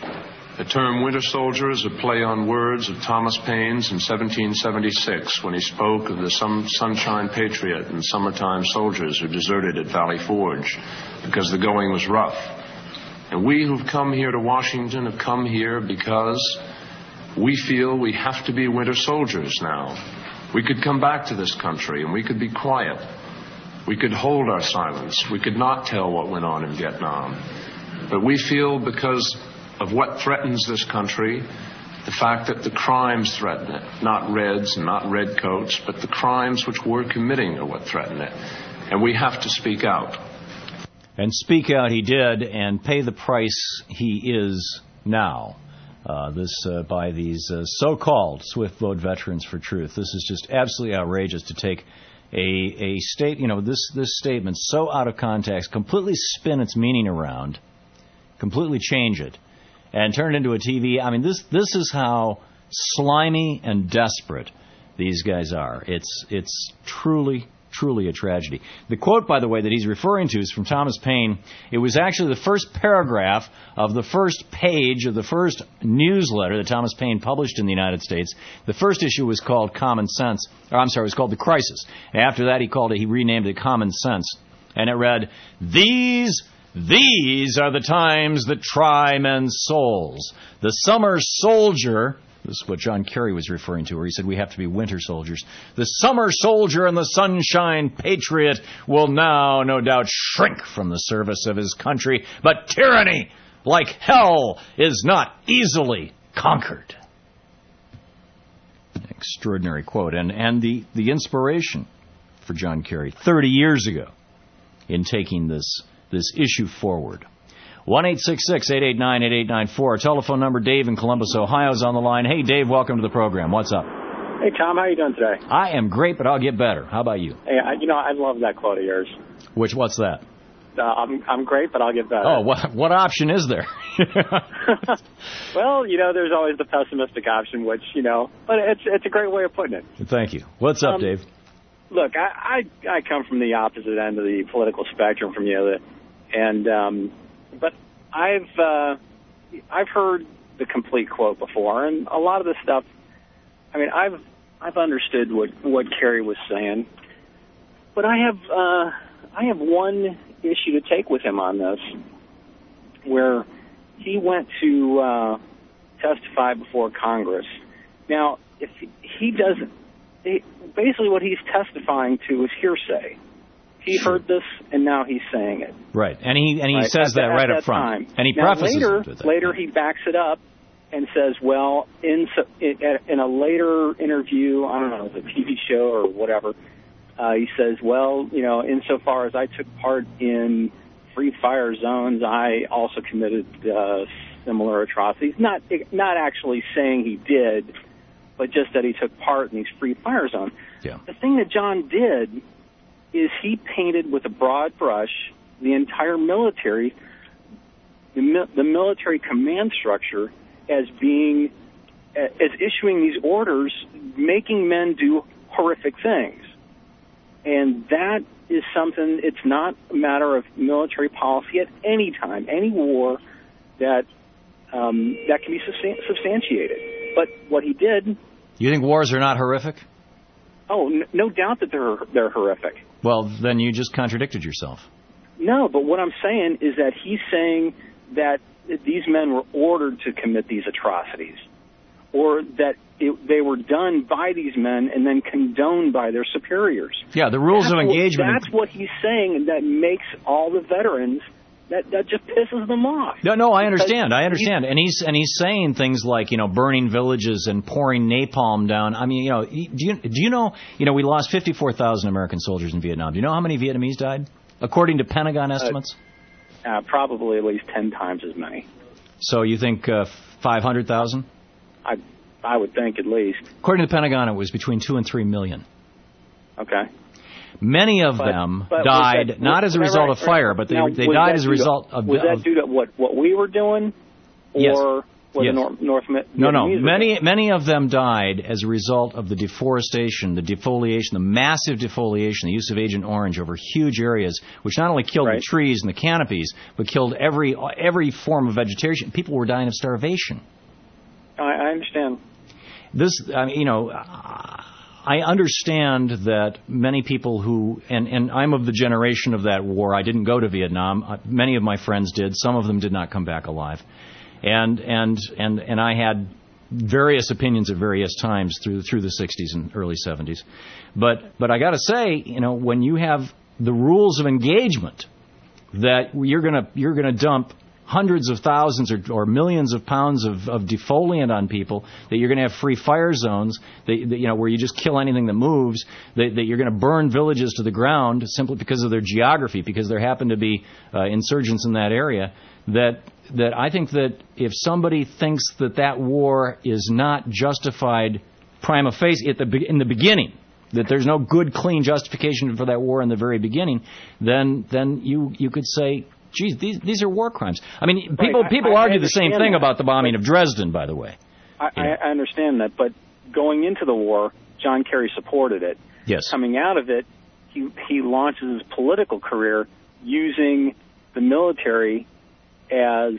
The term Winter Soldier is a play on words of Thomas Paine's in seventeen seventy-six when he spoke of the sun- Sunshine Patriot and summertime soldiers who deserted at Valley Forge because the going was rough. And we who've come here to Washington have come here because we feel we have to be winter soldiers now. We could come back to this country and we could be quiet. We could hold our silence. We could not tell what went on in Vietnam. But we feel because of what threatens this country, the fact that the crimes threaten it, not Reds and not redcoats, but the crimes which we're committing are what threaten it. And we have to speak out. And speak out he did, and pay the price he is now. Uh, this uh, by these uh, so-called Swift Boat Veterans for Truth. This is just absolutely outrageous to take a a state, you know, this this statement so out of context, completely spin its meaning around, completely change it, and turn it into a T V. I mean, this this is how slimy and desperate these guys are. It's it's truly. Truly a tragedy. The quote, by the way, that he's referring to is from Thomas Paine. It was actually the first paragraph of the first page of the first newsletter that Thomas Paine published in the United States. The first issue was called Common Sense, or I'm sorry, it was called The Crisis. After that, he called it, he renamed it Common Sense. And it read, These, these are the times that try men's souls. The summer soldier... This is what John Kerry was referring to, where he said we have to be winter soldiers. The summer soldier and the sunshine patriot will now, no doubt, shrink from the service of his country. But tyranny, like hell, is not easily conquered. Extraordinary quote. And, and the, the inspiration for John Kerry thirty years ago in taking this, this issue forward. one eight six six, eight eight nine, eight eight nine four. Telephone number, Dave in Columbus, Ohio is on the line. Hey, Dave, welcome to the program. What's up? Hey, Tom, how are you doing today? I am great, but I'll get better. How about you? Hey, I, you know, I love that quote of yours. Which, what's that? Uh, I'm I'm great, but I'll get better. Oh, what what option is there? Well, you know, there's always the pessimistic option, which, you know, but it's it's a great way of putting it. Thank you. What's up, um, Dave? Look, I, I I come from the opposite end of the political spectrum from you, and um, but I've uh, I've heard the complete quote before, and a lot of the stuff. I mean, I've I've understood what what Kerry was saying, but I have uh, I have one issue to take with him on this, where he went to uh, testify before Congress. Now, if he doesn't, he, basically what he's testifying to is hearsay. He sure. heard this, and now he's saying it. Right, and he and he right? says at, that at right that up front, time. and he now, prefaces later, it with that. Later, he backs it up and says, "Well, in in a later interview, I don't know, it was a T V show or whatever, uh, he says, well, you know, insofar as I took part in free fire zones, I also committed uh, similar atrocities. Not not actually saying he did, but just that he took part in these free fire zones. Yeah. The thing that John did is he painted with a broad brush the entire military, the, the military command structure, as being, as issuing these orders, making men do horrific things. And that is something, it's not a matter of military policy at any time, any war that um, that can be substantiated. But what he did... You think wars are not horrific? Oh, n- no doubt that they're they're horrific. Well, then you just contradicted yourself. No, but what I'm saying is that he's saying that these men were ordered to commit these atrocities, or that it, they were done by these men and then condoned by their superiors. Yeah, the rules that's of engagement... What, that's what he's saying, and that makes all the veterans... That that just pisses them off. No, no, I understand. I understand. And he's and he's saying things like, you know, burning villages and pouring napalm down. I mean, you know, do you do you know, you know, we lost fifty-four thousand American soldiers in Vietnam. Do you know how many Vietnamese died, according to Pentagon estimates? Uh, uh, probably at least ten times as many. So you think uh, five hundred thousand? I I would think at least. According to the Pentagon, it was between two and three million. Okay. Many of but, them but died that, not as a result right, of fire, right. but they now, they died as a result to, of... Was that of, due to what, what we were doing? Or yes. was yes. the North, North Vietnamese? No, no. Many, many of them died as a result of the deforestation, the defoliation, the massive defoliation, the use of Agent Orange over huge areas, which not only killed right. the trees and the canopies, but killed every every form of vegetation. People were dying of starvation. I, I understand. This, I mean, you know... I understand that many people who, and, and I'm of the generation of that war. I didn't go to Vietnam. Uh, many of my friends did. Some of them did not come back alive. And and and and I had various opinions at various times through through the sixties and early seventies. But but I got to say, you know, when you have the rules of engagement that you're gonna you're gonna dump hundreds of thousands or, or millions of pounds of, of defoliant on people, that you're going to have free fire zones, that, that, you know, where you just kill anything that moves, that, that you're going to burn villages to the ground simply because of their geography, because there happen to be uh, insurgents in that area, that that I think that if somebody thinks that that war is not justified prima facie at the in the beginning, that there's no good, clean justification for that war in the very beginning, then then you you could say, geez, these these are war crimes. I mean, people right. people I, I argue the same thing that. about the bombing of Dresden, by the way. I, yeah. I, I understand that, but going into the war, John Kerry supported it. Yes. Coming out of it, he he launches his political career using the military as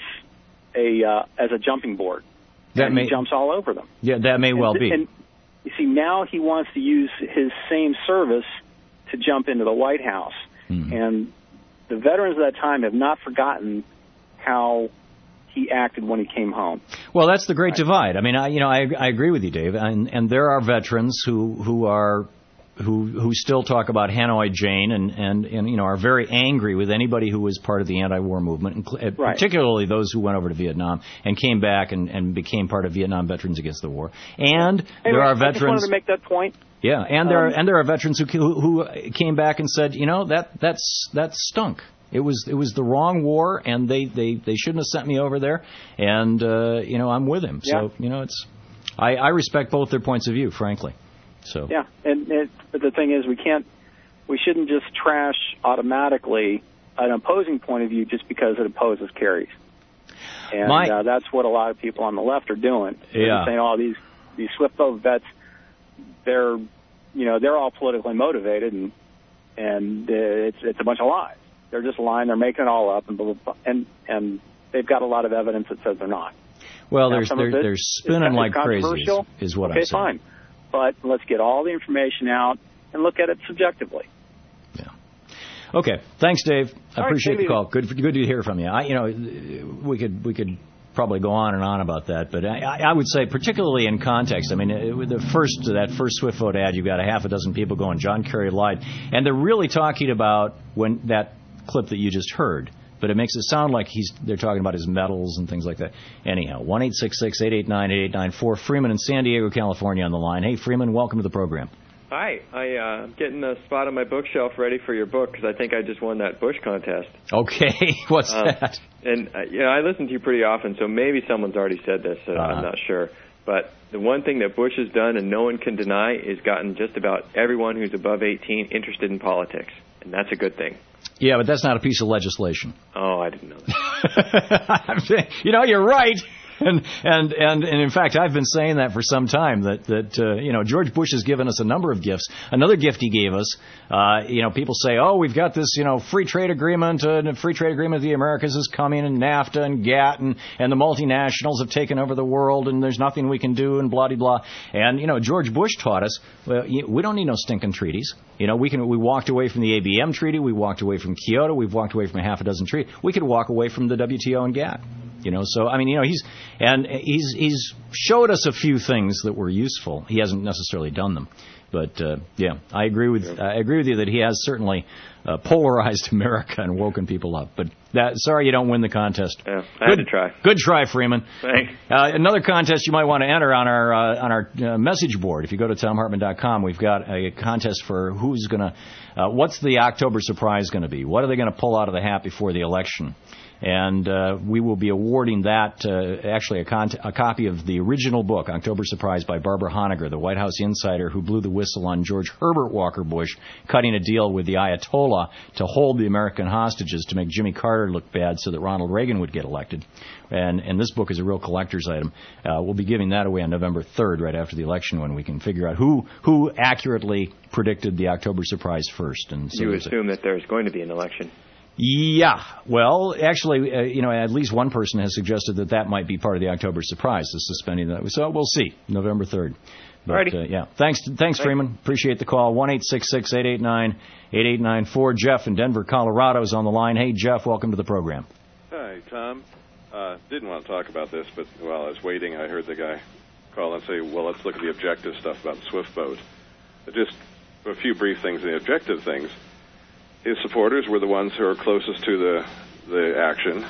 a uh, as a jumping board. That and may, he jumps all over them. Yeah, that may well and, be. And you see, now he wants to use his same service to jump into the White House, mm-hmm. and the veterans of that time have not forgotten how he acted when he came home. Well, that's the great right. divide. I mean, I, you know, I, I agree with you, Dave. And, and there are veterans who who are who who still talk about Hanoi Jane and, and, and you know are very angry with anybody who was part of the anti-war movement, right. particularly those who went over to Vietnam and came back and, and became part of Vietnam Veterans Against the War. And anyway, there are veterans. I just wanted to make that point. Yeah, and there um, are, and there are veterans who who came back and said, you know, that that's that stunk. It was it was the wrong war, and they, they, they shouldn't have sent me over there. And uh, you know, I'm with him. Yeah. So you know, it's I, I respect both their points of view, frankly. So yeah, and it, but the thing is, we can't we shouldn't just trash automatically an opposing point of view just because it opposes Kerry's. And My, uh, that's what a lot of people on the left are doing. They're yeah. saying, oh, these these SWIFT vets, they're you know they're all politically motivated, and and uh, it's it's a bunch of lies. They're just lying. They're making it all up, and blah, blah, blah, and and they've got a lot of evidence that says they're not. Well, now, there's they're, they're spinning like crazy, is, is what okay, I'm saying. Okay, fine, but let's get all the information out and look at it subjectively. Yeah. Okay. Thanks, Dave. I all appreciate right, the call. Good, good to hear from you. I, you know, we could we could probably go on and on about that, but I, I would say, particularly in context, I mean, it, the first that first Swift Vote ad, you've got a half a dozen people going, John Kerry lied, and they're really talking about when that clip that you just heard, but it makes it sound like he's they're talking about his medals and things like that. Anyhow, one eight six six, eight eight nine, eight eight nine four, Freeman in San Diego, California on the line. Hey, Freeman, welcome to the program. Hi, I, uh, I'm getting a spot on my bookshelf ready for your book because I think I just won that Bush contest. Okay, what's um, that? And, uh, you know, I listen to you pretty often, so maybe someone's already said this, uh, uh-huh. I'm not sure. But the one thing that Bush has done and no one can deny is gotten just about everyone who's above eighteen interested in politics, and that's a good thing. Yeah, but that's not a piece of legislation. Oh, I didn't know that. You know, you're right. And, and and and in fact, I've been saying that for some time, that, that uh, you know, George Bush has given us a number of gifts. Another gift he gave us, uh, you know, people say, oh, we've got this, you know, free trade agreement, uh, and free trade agreement of the Americas is coming, and NAFTA and GATT, and, and the multinationals have taken over the world, and there's nothing we can do, and blah-de-blah. And, you know, George Bush taught us, well, we don't need no stinking treaties. You know, we can. We walked away from the A B M treaty. We walked away from Kyoto. We've walked away from a half a dozen treaties. We could walk away from the W T O and GATT. You know, so I mean, you know, he's and he's he's showed us a few things that were useful. He hasn't necessarily done them, but uh, yeah, I agree with I agree with you that he has certainly uh, polarized America and woken people up. But that sorry, you don't win the contest. Yeah, I good, had to try. Good try, Freeman. Thanks. Uh, another contest you might want to enter on our uh, on our uh, message board. If you go to tom hartman dot com, we've got a contest for who's going to. Uh, what's the October surprise going to be? What are they going to pull out of the hat before the election? And uh, we will be awarding that, uh, actually, a, con- a copy of the original book, October Surprise, by Barbara Honegger, the White House insider who blew the whistle on George Herbert Walker Bush, cutting a deal with the Ayatollah to hold the American hostages to make Jimmy Carter look bad so that Ronald Reagan would get elected. And, and this book is a real collector's item. Uh, we'll be giving that away on November third, right after the election, when we can figure out who who accurately predicted the October Surprise first. And so you assume that there's going to be an election. Yeah. Well, actually, uh, you know, at least one person has suggested that that might be part of the October surprise, the suspending that. So we'll see, November third. But, uh, yeah. Thanks, thanks, Freeman. Appreciate the call. one eight six six, eight eight nine, eight eight nine four. Jeff in Denver, Colorado is on the line. Hey, Jeff, welcome to the program. Hi, Tom. Uh, didn't want to talk about this, but while I was waiting, I heard the guy call and say, well, let's look at the objective stuff about the SWIFT vote. But just a few brief things, the objective things. His supporters were the ones who are closest to the the action.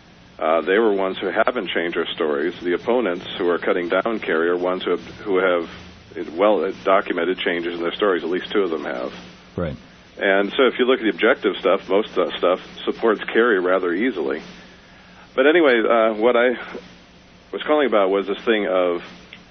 Uh, they were ones who haven't changed their stories. The opponents, who are cutting down Kerry, are ones who have, who have well documented changes in their stories. At least two of them have. Right. And so if you look at the objective stuff, most of that stuff supports Kerry rather easily. But anyway, uh, what I was calling about was this thing of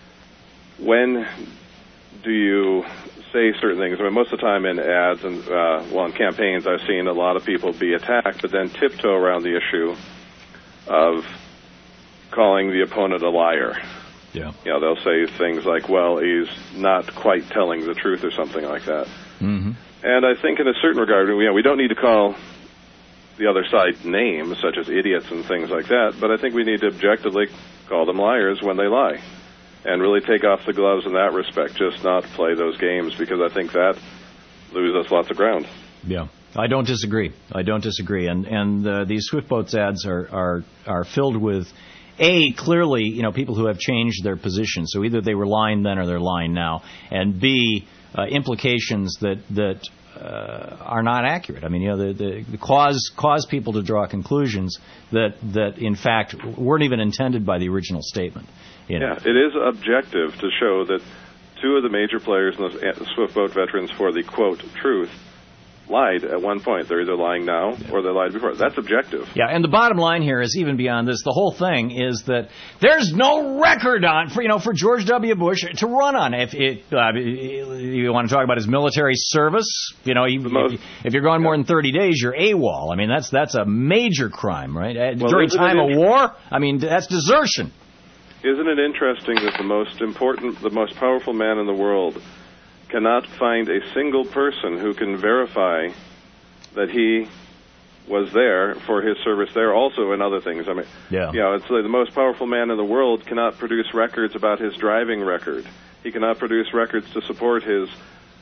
when do you say certain things. I mean, most of the time in ads and, uh, well, in campaigns, I've seen a lot of people be attacked, but then tiptoe around the issue of calling the opponent a liar. Yeah. You know, they'll say things like, well, he's not quite telling the truth or something like that. Mm-hmm. And I think in a certain regard, you know, we don't need to call the other side names, such as idiots and things like that, but I think we need to objectively call them liars when they lie. And really take off the gloves in that respect, just not play those games, because I think that loses us lots of ground. Yeah, I don't disagree. I don't disagree. And and uh, these Swift Boats ads are, are are filled with, A, clearly, you know, people who have changed their position. So either they were lying then or they're lying now. And B, uh, implications that that uh, are not accurate. I mean, you know, the, the, the cause cause people to draw conclusions that that in fact weren't even intended by the original statement. You know. Yeah, it is objective to show that two of the major players in the Swift Boat veterans for the, quote, truth, lied at one point. They're either lying now yeah. or they lied before. That's objective. Yeah, and the bottom line here is, even beyond this, the whole thing is that there's no record on for you know for George W. Bush to run on. If it, uh, you want to talk about his military service, you know, you, most, if, if you're going yeah. more than thirty days, you're AWOL. I mean, that's that's a major crime, right? Well, during time of war, I mean, that's desertion. Isn't it interesting that the most important, the most powerful man in the world cannot find a single person who can verify that he was there for his service there also and other things? I mean, yeah. you know, it's like the most powerful man in the world cannot produce records about his driving record. He cannot produce records to support his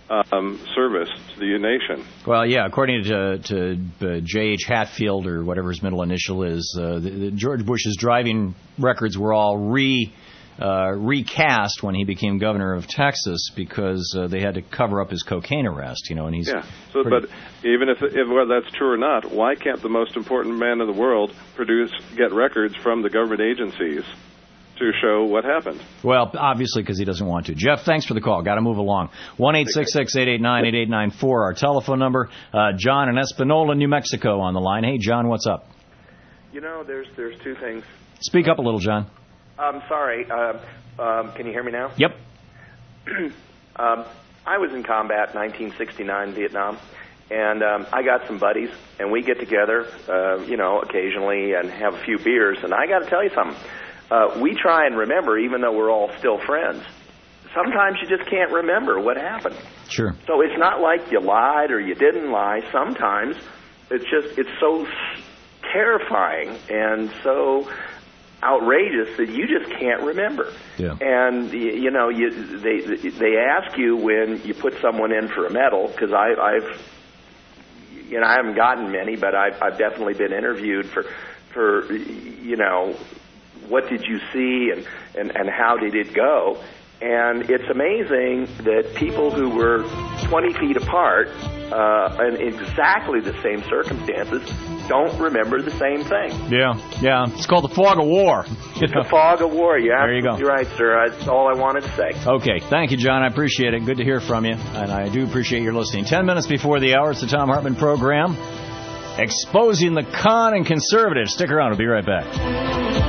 um, service to the nation. Well, yeah, according to, to uh, J H Hatfield, or whatever his middle initial is, uh, the, the George Bush's driving records were all re uh, recast when he became governor of Texas because uh, they had to cover up his cocaine arrest, you know, and he's... Yeah, so, pretty... but even if, if whether that's true or not, why can't the most important man in the world produce, get records from the government agencies to show what happened? Well, obviously, because he doesn't want to. Jeff, thanks for the call. Got to move along. one eight six six, eight eight nine, eight eight nine four, our telephone number. Uh, John in Espanola, New Mexico on the line. Hey, John, what's up? You know, there's there's two things. Speak up a little, John. I'm sorry. Uh, um, can you hear me now? Yep. um, I was in combat nineteen sixty-nine, Vietnam, and um, I got some buddies, and we get together, uh, you know, occasionally and have a few beers, and I got to tell you something. Uh, we try and remember, even though we're all still friends. Sometimes you just can't remember what happened. Sure. So it's not like you lied or you didn't lie. Sometimes it's just, it's so terrifying and so outrageous that you just can't remember. Yeah. And, you know, you, they they ask you when you put someone in for a medal, because I've, you know, I haven't gotten many, but I've, I've definitely been interviewed for, for, you know, what did you see and, and, and how did it go? And it's amazing that people who were twenty feet apart uh, in exactly the same circumstances don't remember the same thing. Yeah, yeah. It's called the fog of war. It's the fog of war. You're there you go. You're right, sir. That's all I wanted to say. Okay. Thank you, John. I appreciate it. Good to hear from you. And I do appreciate your listening. Ten minutes before the hour, it's the Thom Hartmann program. Exposing the con and conservatives. Stick around. We'll be right back.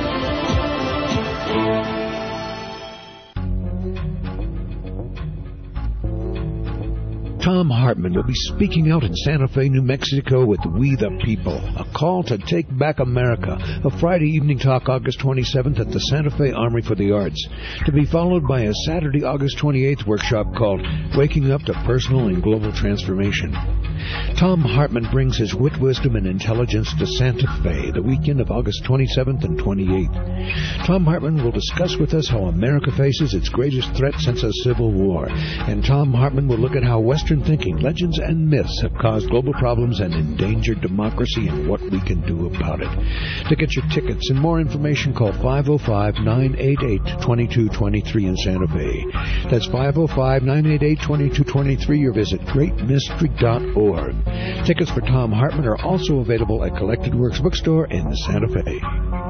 Thom Hartmann will be speaking out in Santa Fe, New Mexico with We the People, a call to take back America, a Friday evening talk August twenty-seventh at the Santa Fe Armory for the Arts, to be followed by a Saturday, August twenty-eighth workshop called Waking Up to Personal and Global Transformation. Thom Hartmann brings his wit, wisdom, and intelligence to Santa Fe the weekend of August twenty-seventh and twenty-eighth. Thom Hartmann will discuss with us how America faces its greatest threat since a civil war, and Thom Hartmann will look at how Western thinking, legends, and myths have caused global problems and endangered democracy and what we can do about it. To get your tickets and more information, call five oh five, nine eight eight, two two two three in Santa Fe. That's five oh five, nine eight eight, two two two three or visit great mystery dot org. Tickets for Thom Hartmann are also available at Collected Works Bookstore in Santa Fe.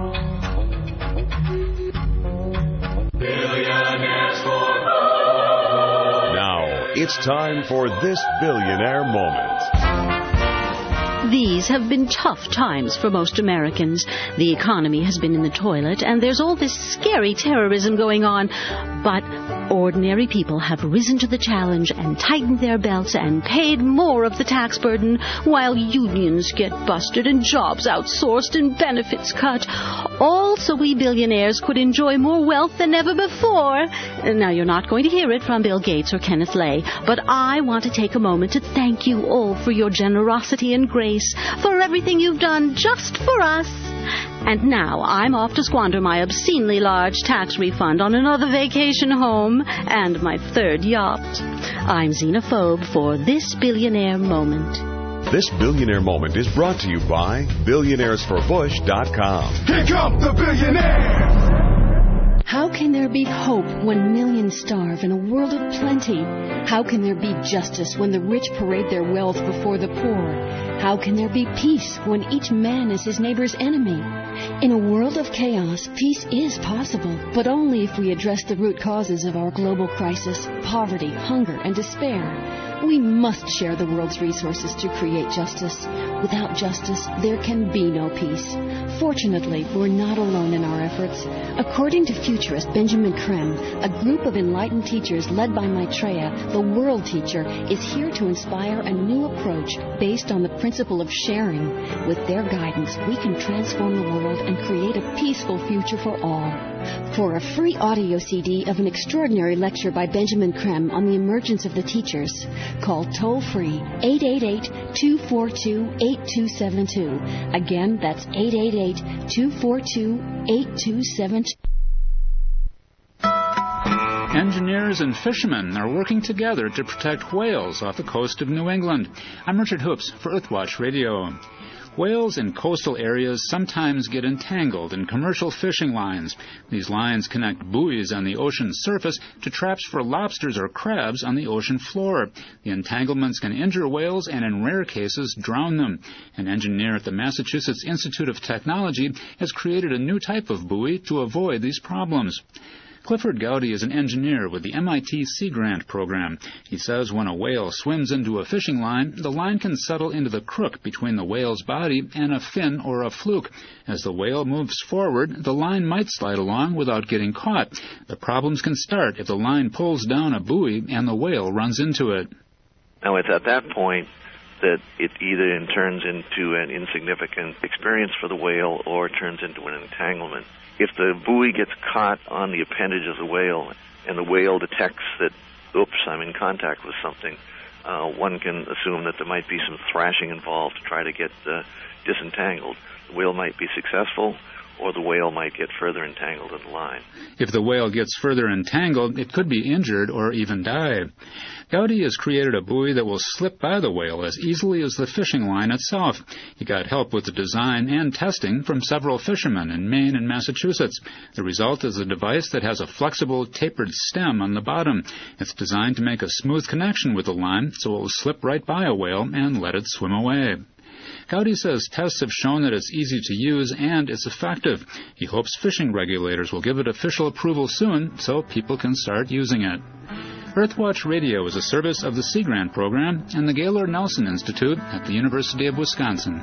It's time for This Billionaire Moment. These have been tough times for most Americans. The economy has been in the toilet, and there's all this scary terrorism going on. But ordinary people have risen to the challenge and tightened their belts and paid more of the tax burden, while unions get busted and jobs outsourced and benefits cut. All so we billionaires could enjoy more wealth than ever before. Now, you're not going to hear it from Bill Gates or Kenneth Lay, but I want to take a moment to thank you all for your generosity and grace, for everything you've done just for us. And now I'm off to squander my obscenely large tax refund on another vacation home and my third yacht. I'm Xenophobe for This Billionaire Moment. This Billionaire Moment is brought to you by billionaires for bush dot com. Here come the billionaires! How can there be hope when millions starve in a world of plenty? How can there be justice when the rich parade their wealth before the poor? How can there be peace when each man is his neighbor's enemy? In a world of chaos, peace is possible, but only if we address the root causes of our global crisis, poverty, hunger, and despair. We must share the world's resources to create justice. Without justice, there can be no peace. Fortunately, we're not alone in our efforts. According to futurist Benjamin Creme, a group of enlightened teachers led by Maitreya, the world teacher, is here to inspire a new approach based on the principle of sharing. With their guidance, we can transform the world and create a peaceful future for all. For a free audio C D of an extraordinary lecture by Benjamin Creme on the emergence of the teachers, call toll-free eight eight eight, two four two, eight two seven two. Again, that's eight eight eight, two four two, eight two seven two. Engineers and fishermen are working together to protect whales off the coast of New England. I'm Richard Hoops for Earthwatch Radio. Whales in coastal areas sometimes get entangled in commercial fishing lines. These lines connect buoys on the ocean's surface to traps for lobsters or crabs on the ocean floor. The entanglements can injure whales and, in rare cases, drown them. An engineer at the Massachusetts Institute of Technology has created a new type of buoy to avoid these problems. Clifford Gowdy is an engineer with the M I T Sea Grant program. He says when a whale swims into a fishing line, the line can settle into the crook between the whale's body and a fin or a fluke. As the whale moves forward, the line might slide along without getting caught. The problems can start if the line pulls down a buoy and the whale runs into it. Now, it's at that point that it either turns into an insignificant experience for the whale or turns into an entanglement. If the buoy gets caught on the appendage of the whale and the whale detects that, oops, I'm in contact with something, uh, one can assume that there might be some thrashing involved to try to get uh, disentangled. The whale might be successful, or the whale might get further entangled in the line. If the whale gets further entangled, it could be injured or even die. Gowdy has created a buoy that will slip by the whale as easily as the fishing line itself. He got help with the design and testing from several fishermen in Maine and Massachusetts. The result is a device that has a flexible, tapered stem on the bottom. It's designed to make a smooth connection with the line so it will slip right by a whale and let it swim away. Gowdy says tests have shown that it's easy to use and it's effective. He hopes fishing regulators will give it official approval soon so people can start using it. Earthwatch Radio is a service of the Sea Grant program and the Gaylord Nelson Institute at the University of Wisconsin.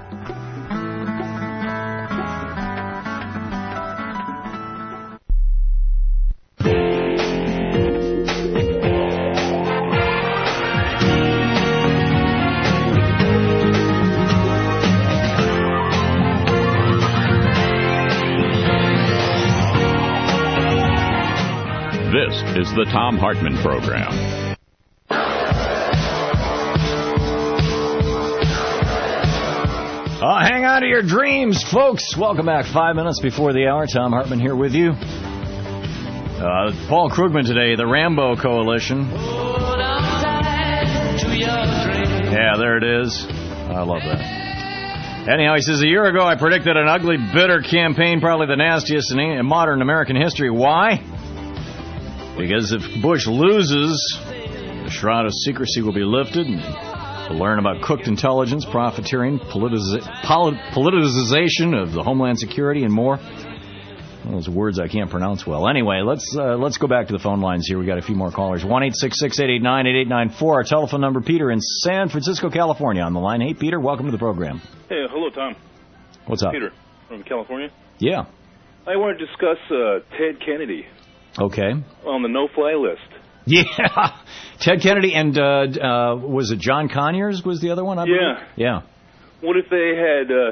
This is the Thom Hartmann Program. Oh, hang on to your dreams, folks. Welcome back. Five minutes before the hour. Thom Hartmann here with you. Uh, Paul Krugman today, the Rambo Coalition. Yeah, there it is. I love that. Anyhow, he says, a year ago I predicted an ugly, bitter campaign, probably the nastiest in modern American history. Why? Because if Bush loses, the shroud of secrecy will be lifted, and we'll learn about cooked intelligence, profiteering, politiza- polit- politicization of the Homeland Security, and more. Well, those words I can't pronounce well. Anyway, let's uh, let's go back to the phone lines here. We got a few more callers. one eight six six, eight eight nine, eight eight nine four. Our telephone number, Peter in San Francisco, California, on the line. Hey, Peter, welcome to the program. Hey, hello, Tom. What's up? Peter from California. Yeah. I want to discuss uh, Ted Kennedy. Okay. On the no-fly list. Yeah. Ted Kennedy and, uh, uh, was it John Conyers was the other one? I yeah. believe? Yeah. What if they had, uh,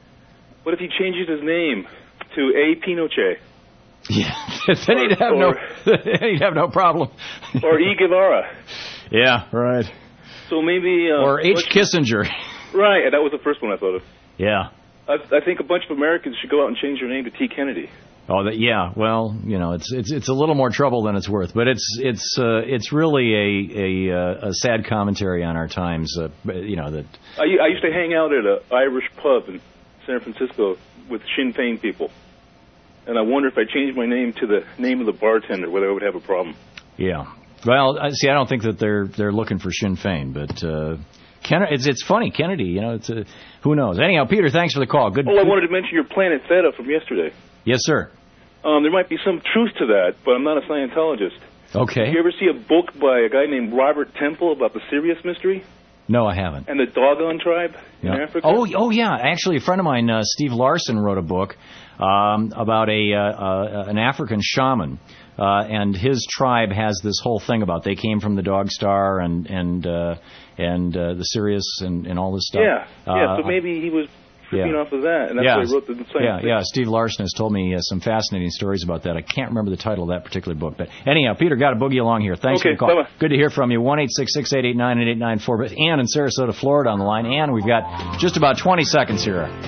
what if he changes his name to A. Pinochet? Yeah. then he'd have, or, no, he'd have no problem. Or E. Guevara. Yeah, right. So maybe... Uh, or H. Kissinger. Right, that was the first one I thought of. Yeah. I, I think a bunch of Americans should go out and change their name to T. Kennedy. Oh, that, yeah. Well, you know, it's it's it's a little more trouble than it's worth, but it's it's uh, it's really a a, a sad commentary on our times. Uh, you know that. I, I used to hang out at an Irish pub in San Francisco with Sinn Féin people, and I wonder if I changed my name to the name of the bartender, whether I would have a problem. Yeah. Well, I see. I don't think that they're they're looking for Sinn Féin, but. Uh, Ken, it's it's funny, Kennedy. You know, it's a, who knows. Anyhow, Peter, thanks for the call. Good. Oh, I wanted to mention your Planet Theta from yesterday. Yes, sir. Um, there might be some truth to that, but I'm not a Scientologist. Okay. Did you ever see a book by a guy named Robert Temple about the Sirius Mystery? No, I haven't. And the Dogon tribe yeah. in Africa? Oh, oh yeah. Actually, a friend of mine, uh, Steve Larson, wrote a book um, about a uh, uh, an African shaman. Uh, and his tribe has this whole thing about they came from the Dog Star and and uh, and uh, the Sirius and, and all this stuff. Yeah, yeah. Uh, so maybe he was tripping yeah. off of that, and that's yeah. why he wrote the science Yeah, thing. yeah. Steve Larson has told me uh, some fascinating stories about that. I can't remember the title of that particular book, but anyhow, Peter, got to boogie along here. Thanks okay, for the call. Bye-bye. Good to hear from you. One eight six six eight eight nine eight eight nine four. But Ann in Sarasota, Florida, on the line. Ann, we've got just about twenty seconds here.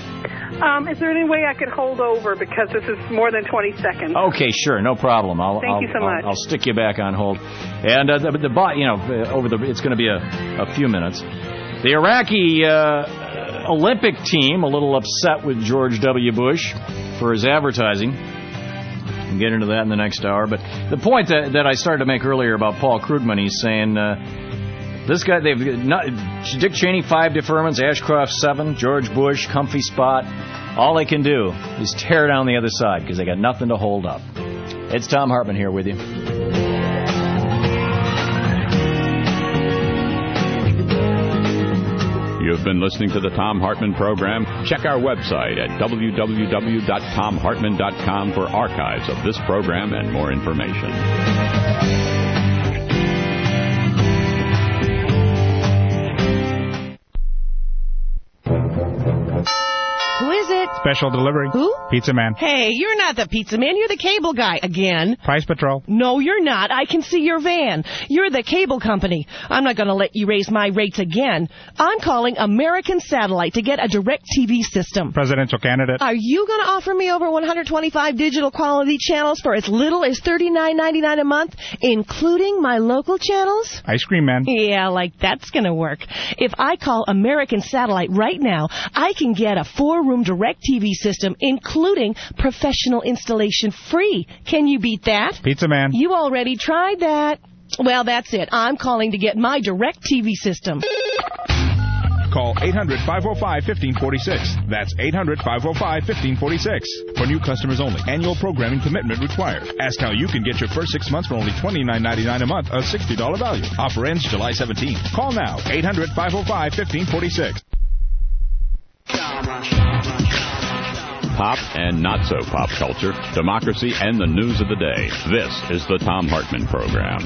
Um, is there any way I could hold over because this is more than twenty seconds? Okay, sure, no problem. I'll, Thank I'll, you so much. I'll, I'll stick you back on hold. And uh, the, the bot, you know, over the it's going to be a, a few minutes. The Iraqi uh, Olympic team a little upset with George W. Bush for his advertising. We'll get into that in the next hour. But the point that, that I started to make earlier about Paul Krugman, he's saying uh, this guy, they've not, Dick Cheney, five deferments, Ashcroft, seven, George Bush, comfy spot. All they can do is tear down the other side because they got nothing to hold up. It's Thom Hartmann here with you. You've been listening to the Thom Hartmann Program. Check our website at w w w dot tom hartmann dot com for archives of this program and more information. Who is it? Special delivery. Who? Pizza Man. Hey, you're not the pizza man. You're the cable guy again. Price Patrol. No, you're not. I can see your van. You're the cable company. I'm not going to let you raise my rates again. I'm calling American Satellite to get a direct T V system. Presidential candidate. Are you going to offer me over one hundred twenty-five digital quality channels for as little as thirty-nine ninety-nine a month, including my local channels? Ice Cream Man. Yeah, like that's going to work. If I call American Satellite right now, I can get a four-room direct T V system, including professional installation free. Can you beat that? Pizza Man. You already tried that. Well, that's it. I'm calling to get my direct T V system. Call eight hundred, five oh five, one five four six. That's eight hundred, five oh five, one five four six. For new customers only. Annual programming commitment required. Ask how you can get your first six months for only twenty-nine ninety-nine a month, a sixty dollars value. Offer ends July seventeenth. Call now. eight hundred, five oh five, one five four six. Pop and not so pop culture, democracy, and the news of the day. This is the Thom Hartmann Program.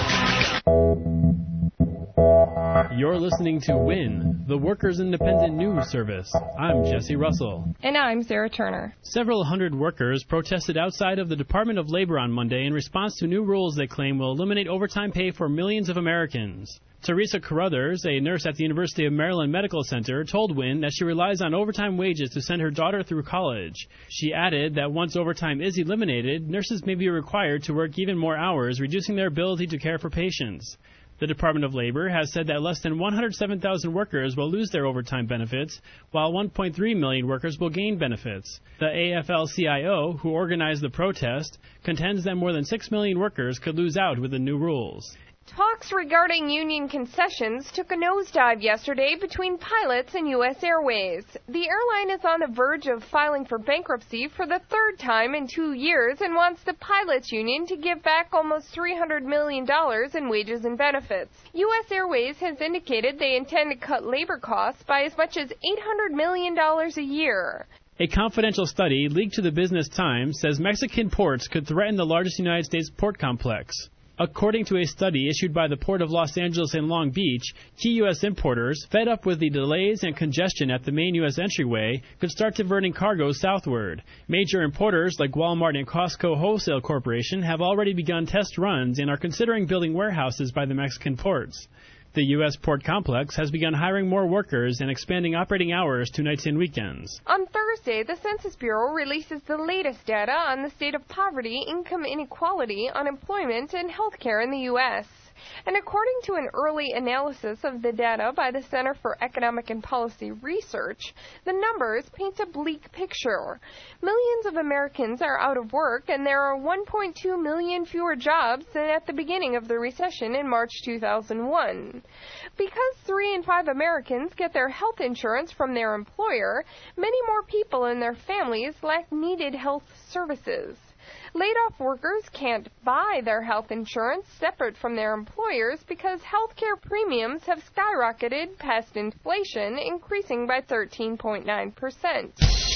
You're listening to WIN, the Workers' Independent News Service. I'm Jesse Russell. And I'm Sarah Turner. Several hundred workers protested outside of the Department of Labor on Monday in response to new rules they claim will eliminate overtime pay for millions of Americans. Teresa Carruthers, a nurse at the University of Maryland Medical Center, told WIN that she relies on overtime wages to send her daughter through college. She added that once overtime is eliminated, nurses may be required to work even more hours, reducing their ability to care for patients. The Department of Labor has said that less than one hundred seven thousand workers will lose their overtime benefits, while one point three million workers will gain benefits. The A F L C I O, who organized the protest, contends that more than six million workers could lose out with the new rules. Talks regarding union concessions took a nosedive yesterday between pilots and U S Airways. The airline is on the verge of filing for bankruptcy for the third time in two years and wants the pilots union to give back almost three hundred million dollars in wages and benefits. U S Airways has indicated they intend to cut labor costs by as much as eight hundred million dollars a year. A confidential study leaked to the Business Times says Mexican ports could threaten the largest United States port complex. According to a study issued by the Port of Los Angeles and Long Beach, key U S importers, fed up with the delays and congestion at the main U S entryway, could start diverting cargo southward. Major importers like Walmart and Costco Wholesale Corporation have already begun test runs and are considering building warehouses by the Mexican ports. The U S port complex has begun hiring more workers and expanding operating hours to nights and weekends. On Thursday, the Census Bureau releases the latest data on the state of poverty, income inequality, unemployment, and health care in the U S And according to an early analysis of the data by the Center for Economic and Policy Research, the numbers paint a bleak picture. Millions of Americans are out of work, and there are one point two million fewer jobs than at the beginning of the recession in March two thousand one. Because three in five Americans get their health insurance from their employer, many more people and their families lack needed health services. Laid-off workers can't buy their health insurance separate from their employers because health care premiums have skyrocketed past inflation, increasing by thirteen point nine percent.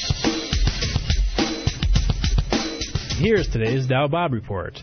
Here's today's Dow Bob Report.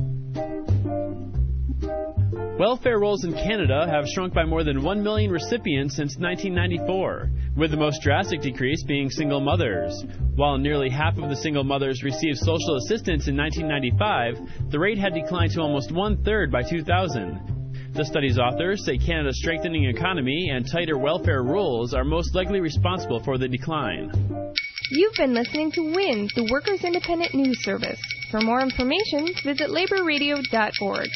Welfare rolls in Canada have shrunk by more than one million recipients since nineteen ninety-four, with the most drastic decrease being single mothers. While nearly half of the single mothers received social assistance in nineteen ninety-five, the rate had declined to almost one-third by two thousand. The study's authors say Canada's strengthening economy and tighter welfare rules are most likely responsible for the decline. You've been listening to WIN, the Workers' Independent News Service. For more information, visit labor radio dot org.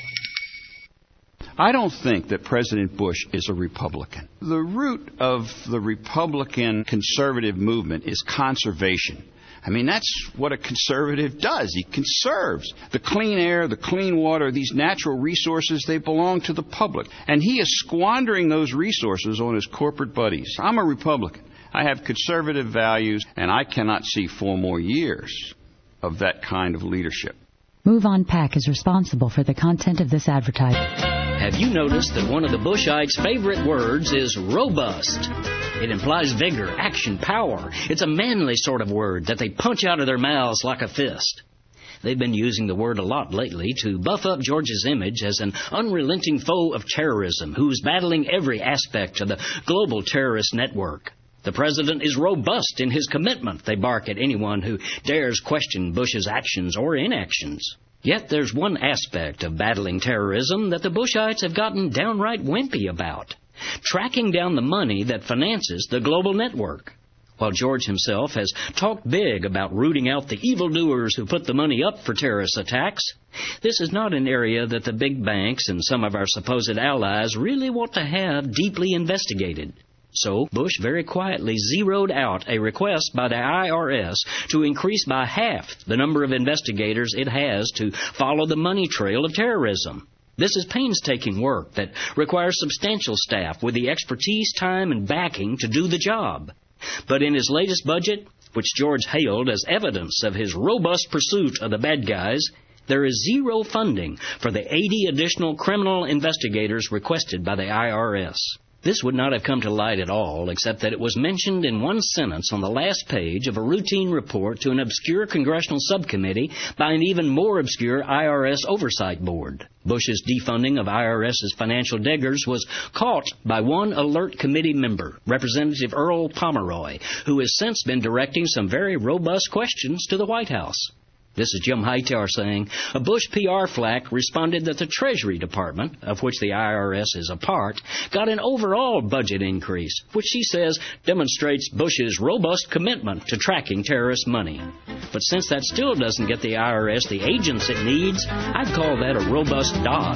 I don't think that President Bush is a Republican. The root of the Republican conservative movement is conservation. I mean, that's what a conservative does. He conserves. The clean air, the clean water, these natural resources, they belong to the public. And he is squandering those resources on his corporate buddies. I'm a Republican. I have conservative values, and I cannot see four more years of that kind of leadership. MoveOn PAC is responsible for the content of this advertisement. Have you noticed that one of the Bushites' favorite words is robust? It implies vigor, action, power. It's a manly sort of word that they punch out of their mouths like a fist. They've been using the word a lot lately to buff up George's image as an unrelenting foe of terrorism who's battling every aspect of the global terrorist network. The president is robust in his commitment, they bark at anyone who dares question Bush's actions or inactions. Yet there's one aspect of battling terrorism that the Bushites have gotten downright wimpy about: tracking down the money that finances the global network. While George himself has talked big about rooting out the evildoers who put the money up for terrorist attacks, this is not an area that the big banks and some of our supposed allies really want to have deeply investigated. So Bush very quietly zeroed out a request by the I R S to increase by half the number of investigators it has to follow the money trail of terrorism. This is painstaking work that requires substantial staff with the expertise, time, and backing to do the job. But in his latest budget, which George hailed as evidence of his robust pursuit of the bad guys, there is zero funding for the eighty additional criminal investigators requested by the I R S. This would not have come to light at all, except that it was mentioned in one sentence on the last page of a routine report to an obscure congressional subcommittee by an even more obscure I R S oversight board. Bush's defunding of IRS's financial diggers was caught by one alert committee member, Representative Earl Pomeroy, who has since been directing some very robust questions to the White House. This is Jim Hightower saying, a Bush P R flack responded that the Treasury Department, of which the I R S is a part, got an overall budget increase, which she says demonstrates Bush's robust commitment to tracking terrorist money. But since that still doesn't get the I R S the agents it needs, I'd call that a robust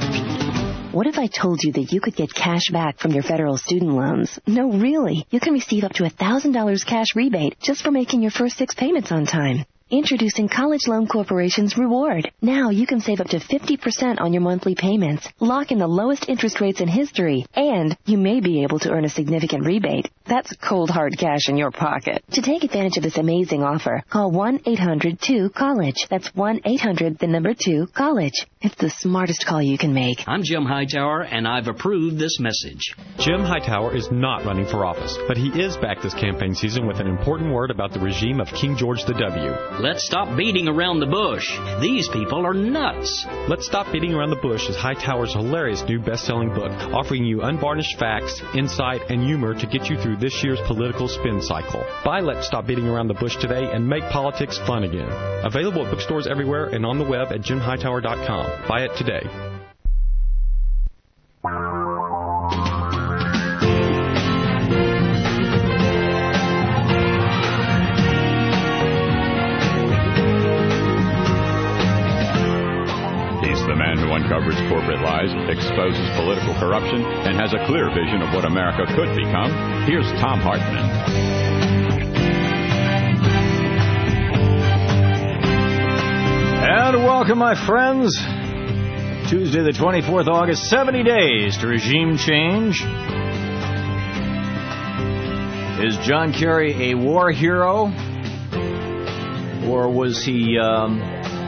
dodge. What if I told you that you could get cash back from your federal student loans? No, really. You can receive up to one thousand dollars cash rebate just for making your first six payments on time. Introducing College Loan Corporation's Reward. Now you can save up to fifty percent on your monthly payments, lock in the lowest interest rates in history, and you may be able to earn a significant rebate. That's cold, hard cash in your pocket. To take advantage of this amazing offer, call one eight hundred two college. That's one eight hundred, the number two, college. It's the smartest call you can make. I'm Jim Hightower, and I've approved this message. Jim Hightower is not running for office, but he is back this campaign season with an important word about the regime of King George the W. Let's stop beating around the bush. These people are nuts. Let's Stop Beating Around the Bush is Hightower's hilarious new best-selling book, offering you unvarnished facts, insight, and humor to get you through this year's political spin cycle. Buy Let's Stop Beating Around the Bush today and make politics fun again. Available at bookstores everywhere and on the web at jim hightower dot com. Buy it today. The man who uncovers corporate lies, exposes political corruption, and has a clear vision of what America could become. Here's Thom Hartmann. And welcome, my friends. Tuesday, the twenty-fourth of August, seventy days to regime change. Is John Kerry a war hero? Or was he... Um,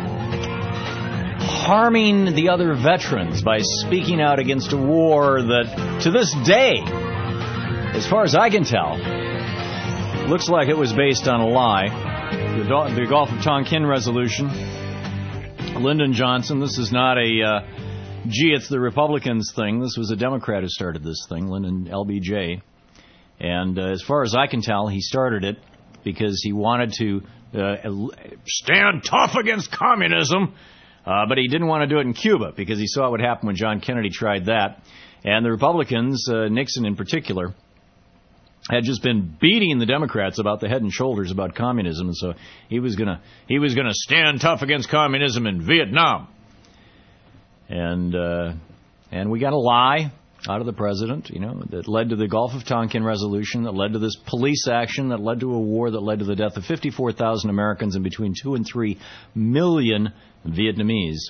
harming the other veterans by speaking out against a war that, to this day, as far as I can tell, looks like it was based on a lie. The, the Gulf of Tonkin resolution. Lyndon Johnson, this is not a, uh, gee, it's the Republicans thing. This was a Democrat who started this thing, Lyndon L B J. And uh, as far as I can tell, he started it because he wanted to uh, stand tough against communism. Uh, but he didn't want to do it in Cuba because he saw what happened when John Kennedy tried that. And the Republicans, uh, Nixon in particular, had just been beating the Democrats about the head and shoulders about communism, and so he was gonna he was gonna stand tough against communism in Vietnam. And uh, and we got a lie out of the president, you know, that led to the Gulf of Tonkin resolution, that led to this police action, that led to a war, that led to the death of fifty-four thousand Americans and between two and three million Vietnamese.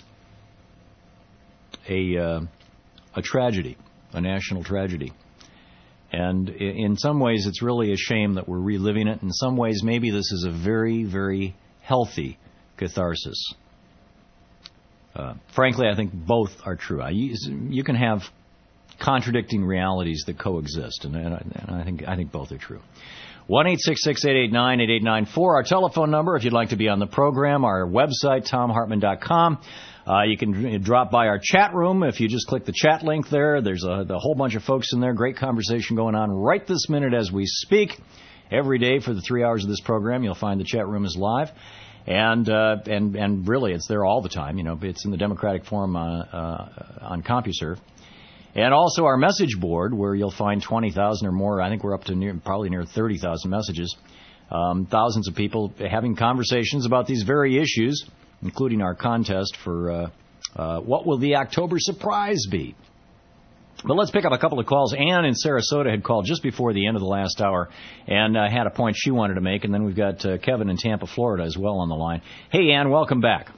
A uh, a tragedy, a national tragedy. And in some ways, it's really a shame that we're reliving it. In some ways, maybe this is a very, very healthy catharsis. Uh, frankly, I think both are true. I, you can have contradicting realities that coexist, and, and, I, and I think I think both are true. one eight six six, eight eight nine, eight eight nine four, our telephone number if you'd like to be on the program, our website, tom hartman dot com. Uh, you can drop by our chat room if you just click the chat link there. There's a, a whole bunch of folks in there. Great conversation going on right this minute as we speak. Every day for the three hours of this program, you'll find the chat room is live. And uh, and and really, it's there all the time. You know, it's in the Democratic Forum uh, uh, on CompuServe. And also our message board, where you'll find twenty thousand or more. I think we're up to near, probably near thirty thousand messages. Um, thousands of people having conversations about these very issues, including our contest for uh, uh, what will the October surprise be. But let's pick up a couple of calls. Ann in Sarasota had called just before the end of the last hour and uh, had a point she wanted to make. And then we've got uh, Kevin in Tampa, Florida as well on the line. Hey, Ann, welcome back.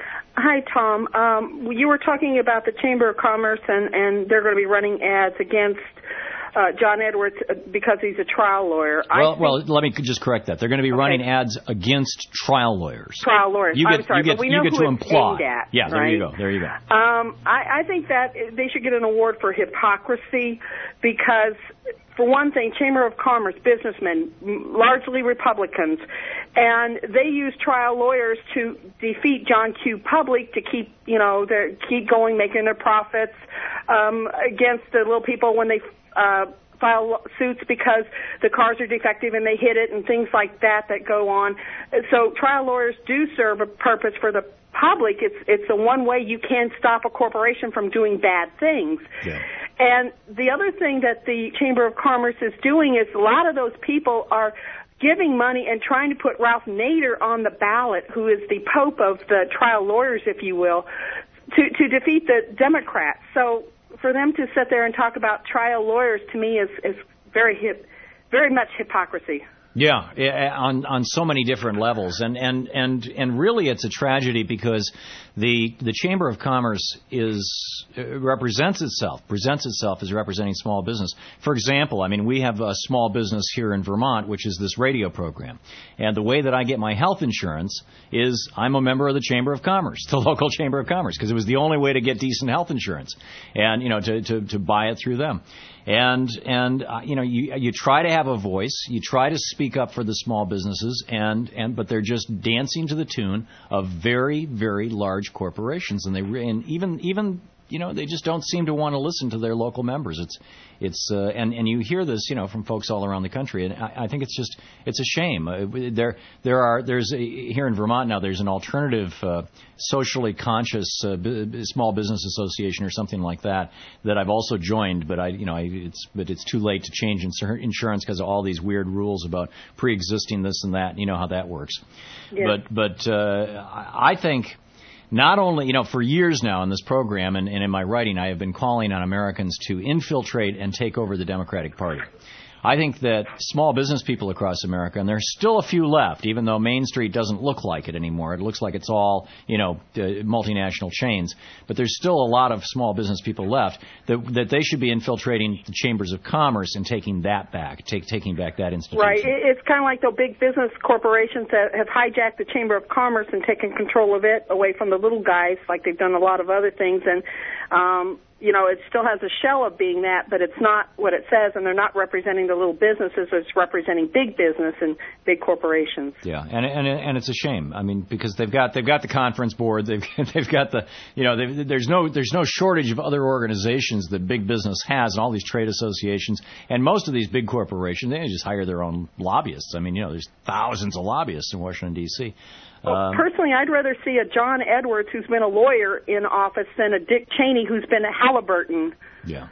Hi, Tom. Um, you were talking about the Chamber of Commerce, and, and they're going to be running ads against uh, John Edwards because he's a trial lawyer. Well, think, well, let me just correct that. They're going to be okay. running ads against trial lawyers. Trial lawyers. You get, I'm sorry, you get, but we you know get who to it's imply. aimed at, yeah, there right? you go. There you go. Um, I, I think that they should get an award for hypocrisy because, for one thing, Chamber of Commerce businessmen, largely Republicans, and they use trial lawyers to defeat John Q. Public to keep, you know, their, keep going, making their profits um, against the little people when they uh, file suits because the cars are defective and they hit it and things like that that go on. So trial lawyers do serve a purpose for the public. It's it's the one way you can stop a corporation from doing bad things. Yeah. And the other thing that the Chamber of Commerce is doing is a lot of those people are giving money and trying to put Ralph Nader on the ballot, who is the pope of the trial lawyers, if you will, to, to defeat the Democrats. So for them to sit there and talk about trial lawyers, to me, is, is very hip, very much hypocrisy. Yeah, on on so many different levels, and and and and really, it's a tragedy because the the Chamber of Commerce is uh, represents itself presents itself as representing small business. For example, I mean, we have a small business here in Vermont, which is this radio program, and the way that I get my health insurance is I'm a member of the Chamber of Commerce, the local Chamber of Commerce, because it was the only way to get decent health insurance, and you know to to, to buy it through them. And, and uh, you know, you you try to have a voice, you try to speak up for the small businesses, and, and but they're just dancing to the tune of very, very large corporations. And they and even, even you know, they just don't seem to want to listen to their local members. It's, it's uh, and, and you hear this, you know, from folks all around the country. And I, I think it's just, it's a shame. Uh, there, there are, there's a, here in Vermont now, there's an alternative uh, socially conscious uh, b- small business association or something like that that I've also joined. But I, you know, I, it's, but it's too late to change insur- insurance because of all these weird rules about pre-existing this and that. You know how that works. Yeah. But, but uh, I think. Not only, you know, for years now in this program and, and in my writing, I have been calling on Americans to infiltrate and take over the Democratic Party. I think that small business people across America, and there's still a few left, even though Main Street doesn't look like it anymore. It looks like it's all, you know, uh, multinational chains. But there's still a lot of small business people left that, that they should be infiltrating the chambers of commerce and taking that back, take, taking back that institution. Right. It's kind of like the big business corporations that have hijacked the Chamber of Commerce and taken control of it away from the little guys, like they've done a lot of other things. And, um, you know, it still has a shell of being that, but it's not what it says, and they're not representing the little businesses. It's representing big business and big corporations. Yeah, and and and it's a shame. I mean, because they've got they've got the conference board, they've they've got the you know there's no there's no shortage of other organizations that big business has, and all these trade associations, and most of these big corporations they just hire their own lobbyists. I mean, you know, there's thousands of lobbyists in Washington D C Well, um, personally, I'd rather see a John Edwards who's been a lawyer in office than a Dick Cheney who's been a Halliburton. Yeah.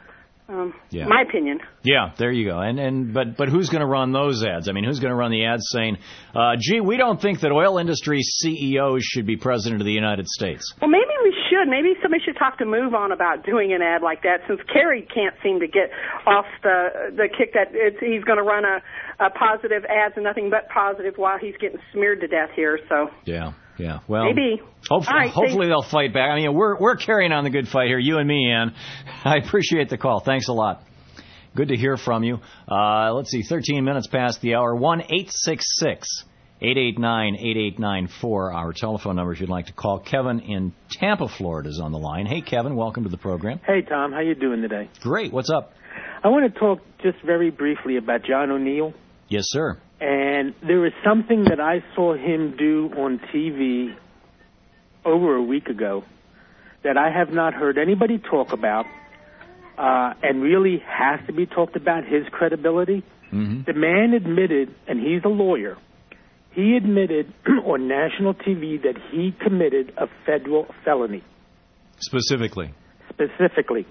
Um, Yeah. My opinion. Yeah, there you go. And and but but who's going to run those ads? I mean, who's going to run the ads saying, uh, "Gee, we don't think that oil industry C E Os should be president of the United States"? Well, maybe we should. Maybe somebody should talk to Move On about doing an ad like that, since Kerry can't seem to get off the the kick that it's, he's going to run a, a positive ads and nothing but positive while he's getting smeared to death here. So Yeah, yeah. Well, maybe. Hopefully, right, hopefully they'll fight back. I mean, we're we're carrying on the good fight here, you and me, Ann. I appreciate the call. Thanks a lot. Good to hear from you. Uh, let's see, thirteen minutes past the hour. one eight six six, eight eight nine, eight eight nine four, our telephone number if you'd like to call. Kevin in Tampa, Florida is on the line. Hey, Kevin, welcome to the program. Hey, Tom, how you doing today? Great. What's up? I want to talk just very briefly about John O'Neill. Yes, sir. And there was something that I saw him do on T V over a week ago that I have not heard anybody talk about, uh, and really has to be talked about, his credibility. Mm-hmm. The man admitted, and he's a lawyer, he admitted on national T V that he committed a federal felony. Specifically? Specifically.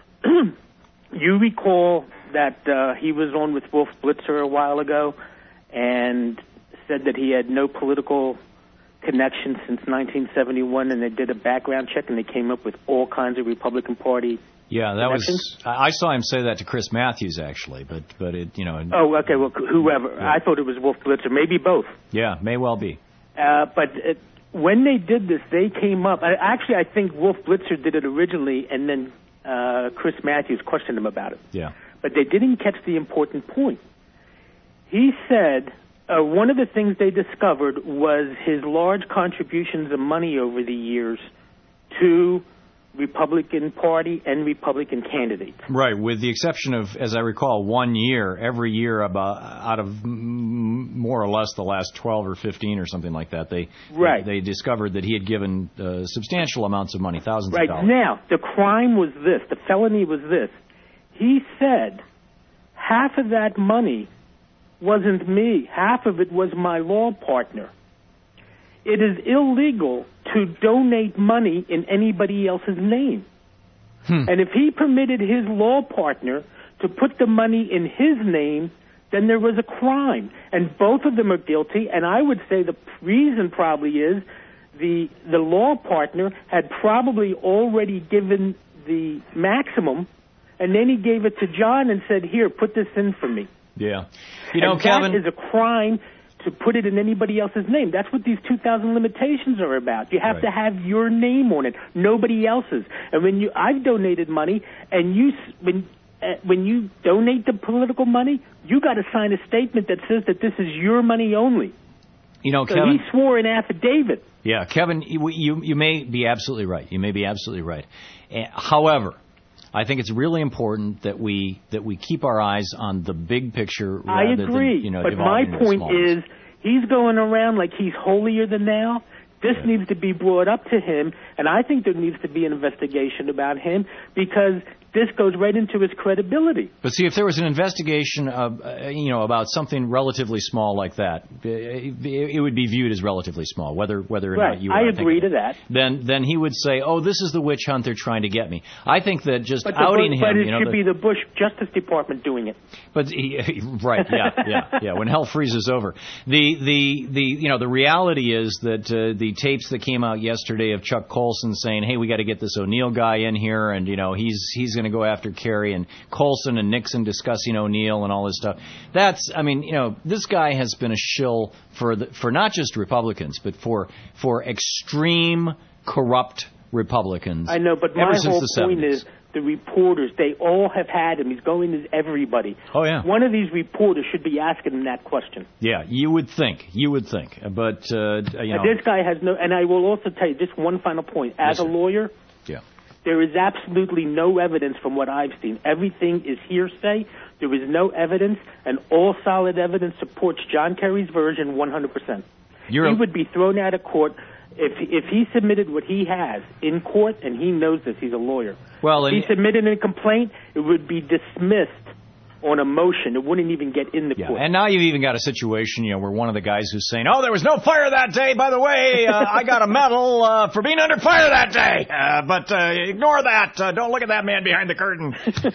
You recall that uh, he was on with Wolf Blitzer a while ago and said that he had no political connection since nineteen seventy-one, and they did a background check and they came up with all kinds of Republican Party Yeah, that connections. was. I I saw him say that to Chris Matthews, actually, but but it, you know. Oh, okay. Well, whoever. Yeah. I thought it was Wolf Blitzer. Maybe both. Yeah, may well be. Uh, but it, when they did this, they came up. I, actually, I think Wolf Blitzer did it originally, and then uh, Chris Matthews questioned him about it. Yeah. But they didn't catch the important point. He said uh, one of the things they discovered was his large contributions of money over the years to Republican Party and Republican candidates. Right, with the exception of, as I recall, one year, every year about out of m- more or less the last twelve or fifteen or something like that, they Right. they, they discovered that he had given uh, substantial amounts of money, thousands Right. of dollars. Now, the crime was this. The felony was this. He said half of that money wasn't me. Half of it was my law partner. It is illegal to donate money in anybody else's name. Hmm. And if he permitted his law partner to put the money in his name, then there was a crime. And both of them are guilty. And I would say the reason probably is the the law partner had probably already given the maximum, and then he gave it to John and said, here, put this in for me. Yeah. You know, and Kevin. that is a crime to put it in anybody else's name. That's what these two thousand limitations are about. You have Right. to have your name on it, nobody else's. And when you, I've donated money, and you, when uh, when you donate the political money, you got to sign a statement that says that this is your money only. You know, So Kevin. he swore an affidavit. Yeah, Kevin, you, you you may be absolutely right. You may be absolutely right. Uh, however, I think it's really important that we that we keep our eyes on the big picture. I rather agree, Than, you know, but my devolving into point small ones. is he's going around like he's holier than thou. This Yeah. needs to be brought up to him, and I think there needs to be an investigation about him because this goes right into his credibility. But see, if there was an investigation, of, uh, you know, about something relatively small like that, it, it would be viewed as relatively small, whether whether or Right. not you. I are agree thinking to it. that. Then then he would say, "Oh, this is the witch hunt they're trying to get me." I think that just But, the, outing but him, it you know, should the- be the Bush Justice Department doing it. But he, right, yeah, yeah, yeah. When hell freezes over, the the the you know the reality is that uh, the tapes that came out yesterday of Chuck Colson saying, "Hey, we got to get this O'Neill guy in here," and you know he's he's going to go after Kerry, and Colson and Nixon discussing O'Neill and all this stuff. That's, I mean, you know, this guy has been a shill for the, for not just Republicans, but for for extreme corrupt Republicans. I know, but ever my since whole the point seventies. is the reporters, they all have had him. He's going to everybody. Oh, yeah. One of these reporters should be asking him that question. Yeah, you would think, you would think, but uh, you know, Now, this guy has no, and I will also tell you just one final point. As Yes, a sir. lawyer, yeah. there is absolutely no evidence from what I've seen. Everything is hearsay. There is no evidence, and all solid evidence supports John Kerry's version one hundred percent. You're he a- would be thrown out of court if if he submitted what he has in court, and he knows this. He's a lawyer. Well, if he and- submitted a complaint, it would be dismissed on emotion. It wouldn't even get in the Yeah, court. and now you've even got a situation, you know, where one of the guys who's saying, "Oh, there was no fire that day. By the way, uh, I got a medal uh, for being under fire that day. Uh, but uh, ignore that. Uh, don't look at that man behind the curtain."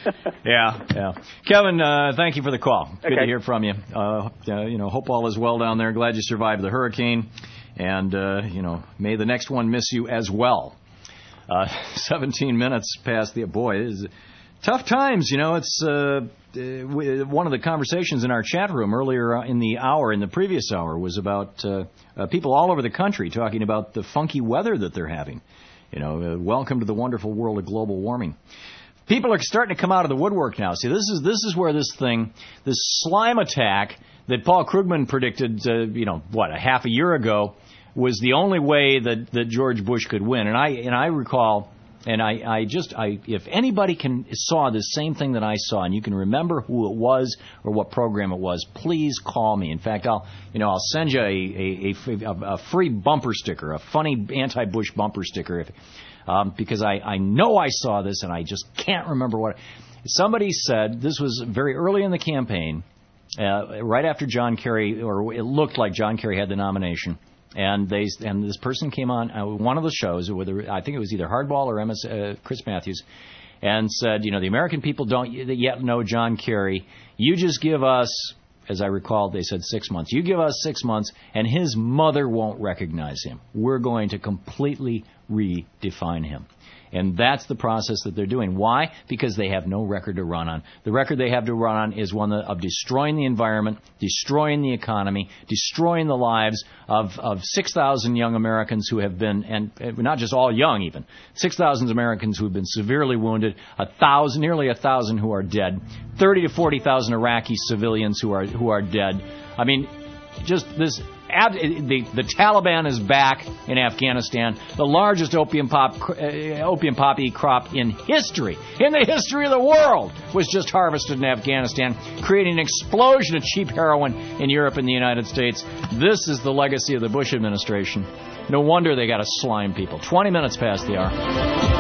yeah, yeah. Kevin, uh, thank you for the call. Good Okay. to hear from you. Uh, uh, you know, hope all is well down there. Glad you survived the hurricane, and uh, you know, may the next one miss you as well. Uh, seventeen minutes past the boy. It is tough times, you know. It's uh, uh, one of the conversations in our chat room earlier in the hour, in the previous hour, was about uh, uh, people all over the country talking about the funky weather that they're having. You know, uh, welcome to the wonderful world of global warming. People are starting to come out of the woodwork now. See, this is this is where this thing, this slime attack that Paul Krugman predicted, uh, you know, what, a half a year ago, was the only way that, that George Bush could win. And I and I recall. And I, I just, I, if anybody can saw the same thing that I saw, and you can remember who it was or what program it was, please call me. In fact, I'll, you know, I'll send you a, a, a, a free bumper sticker, a funny anti-Bush bumper sticker, if, um, because I, I know I saw this and I just can't remember what. Somebody said, this was very early in the campaign, uh, right after John Kerry, or it looked like John Kerry had the nomination. And they and this person came on uh, one of the shows, whether I think it was either Hardball or M S, uh, Chris Matthews, and said, you know, the American people don't yet know John Kerry. You just give us, as I recall, they said six months. You give us six months, and his mother won't recognize him. We're going to completely redefine him. And that's the process that they're doing. Why? Because they have no record to run on. The record they have to run on is one of destroying the environment, destroying the economy, destroying the lives of, of six thousand young Americans who have been, and not just all young even, six thousand Americans who have been severely wounded, a thousand, nearly a thousand who are dead, thirty to forty thousand Iraqi civilians who are who are dead. I mean, just this. The, the Taliban is back in Afghanistan, the largest opium pop, uh, opium poppy crop in history, in the history of the world, was just harvested in Afghanistan, creating an explosion of cheap heroin in Europe and the United States. This is the legacy of the Bush administration. No wonder they got to slime people. twenty minutes past the hour.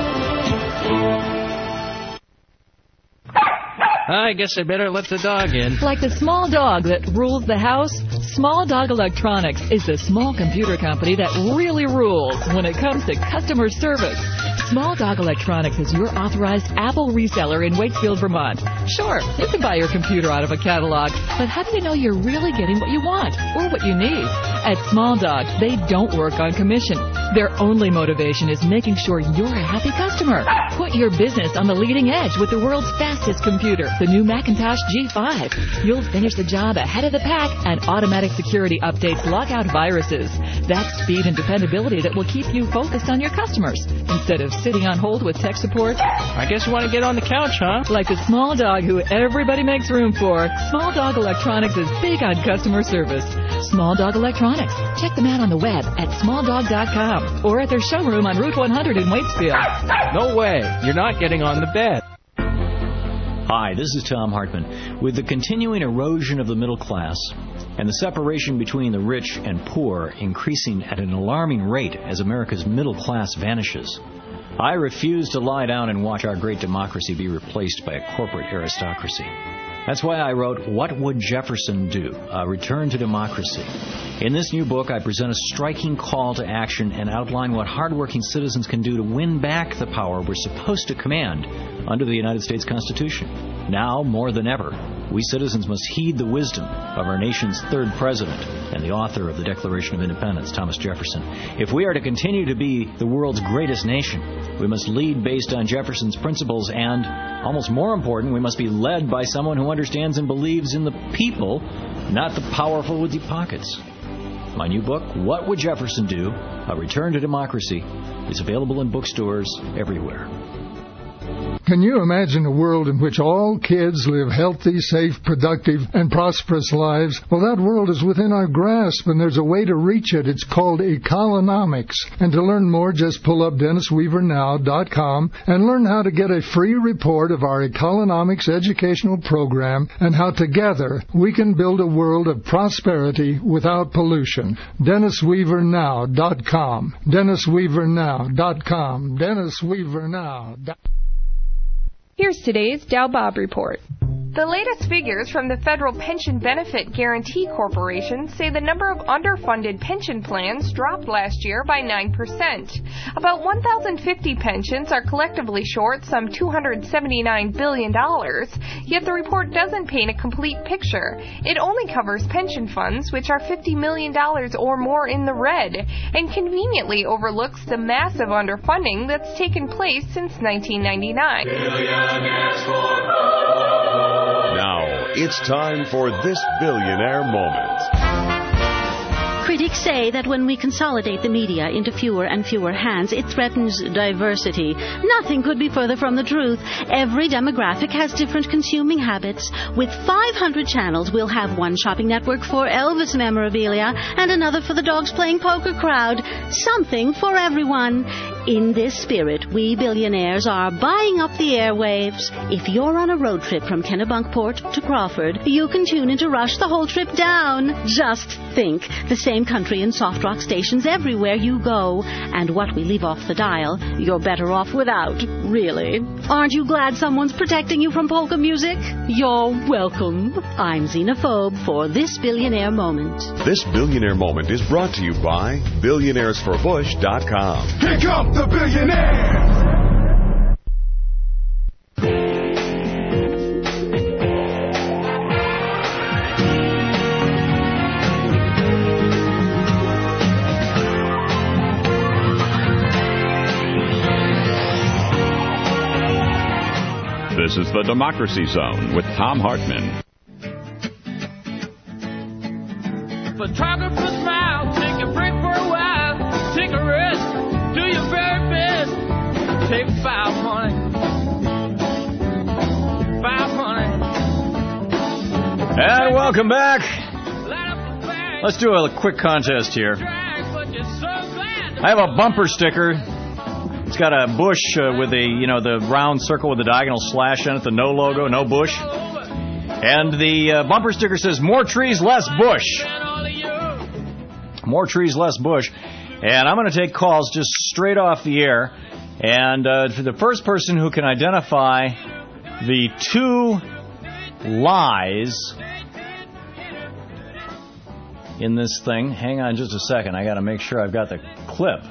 I guess I better let the dog in. Like the small dog that rules the house, Small Dog Electronics is the small computer company that really rules when it comes to customer service. Small Dog Electronics is your authorized Apple reseller in Waitsfield, Vermont. Sure, you can buy your computer out of a catalog, but how do you know you're really getting what you want or what you need? At Small Dog, they don't work on commission. Their only motivation is making sure you're a happy customer. Put your business on the leading edge with the world's fastest computer, the new Macintosh G five. You'll finish the job ahead of the pack, and automatic security updates lock out viruses. That's speed and dependability that will keep you focused on your customers instead of sitting on hold with tech support. I guess you want to get on the couch, huh? Like the small dog who everybody makes room for, Small Dog Electronics is big on customer service. Small Dog Electronics. Check them out on the web at small dog dot com or at their showroom on Route one hundred in Waitsfield. No way. You're not getting on the bed. Hi, this is Tom Hartman. With the continuing erosion of the middle class and the separation between the rich and poor increasing at an alarming rate as America's middle class vanishes, I refuse to lie down and watch our great democracy be replaced by a corporate aristocracy. That's why I wrote What Would Jefferson Do? A Return to Democracy. In this new book, I present a striking call to action and outline what hardworking citizens can do to win back the power we're supposed to command under the United States Constitution. Now, more than ever, we citizens must heed the wisdom of our nation's third president and the author of the Declaration of Independence, Thomas Jefferson. If we are to continue to be the world's greatest nation, we must lead based on Jefferson's principles and, almost more important, we must be led by someone who understands and believes in the people, not the powerful with deep pockets. My new book, What Would Jefferson Do? A Return to Democracy, is available in bookstores everywhere. Can you imagine a world in which all kids live healthy, safe, productive, and prosperous lives? Well, that world is within our grasp, and there's a way to reach it. It's called Economics. And to learn more, just pull up dennis weaver now dot com and learn how to get a free report of our Economics educational program and how together we can build a world of prosperity without pollution. dennis weaver now dot com. dennis weaver now dot com. dennis weaver now dot com. Here's today's Dow Bob Report. The latest figures from the Federal Pension Benefit Guaranty Corporation say the number of underfunded pension plans dropped last year by nine percent. About one thousand fifty pensions are collectively short some two hundred seventy-nine billion dollars, yet the report doesn't paint a complete picture. It only covers pension funds, which are fifty million dollars or more in the red, and conveniently overlooks the massive underfunding that's taken place since nineteen ninety-nine. Now, it's time for This Billionaire Moment. Critics say that when we consolidate the media into fewer and fewer hands, it threatens diversity. Nothing could be further from the truth. Every demographic has different consuming habits. With five hundred channels, we'll have one shopping network for Elvis memorabilia and another for the dogs playing poker crowd. Something for everyone. In this spirit, we billionaires are buying up the airwaves. If you're on a road trip from Kennebunkport to Crawford, you can tune into Rush the whole trip down. Just think, the same country and soft rock stations everywhere you go. And what we leave off the dial, you're better off without, really. Aren't you glad someone's protecting you from polka music? You're welcome. I'm Xenophobe for This Billionaire Moment. This Billionaire Moment is brought to you by billionaires for bush dot com. Here come the billionaires! This is the Democracy Zone with Thom Hartmann. Photographer smile, take a break for a while, take a rest, do your very best, take five hundred, five hundred. And welcome back. Let's do a quick contest here. I have a bumper sticker. It's got a bush uh, with a, you know, the round circle with the diagonal slash in it, the no logo, no bush. And the uh, bumper sticker says, more trees, less bush. More trees, less bush. And I'm going to take calls just straight off the air. And uh, for the first person who can identify the two lies in this thing, hang on just a second. I got to make sure I've got the clip.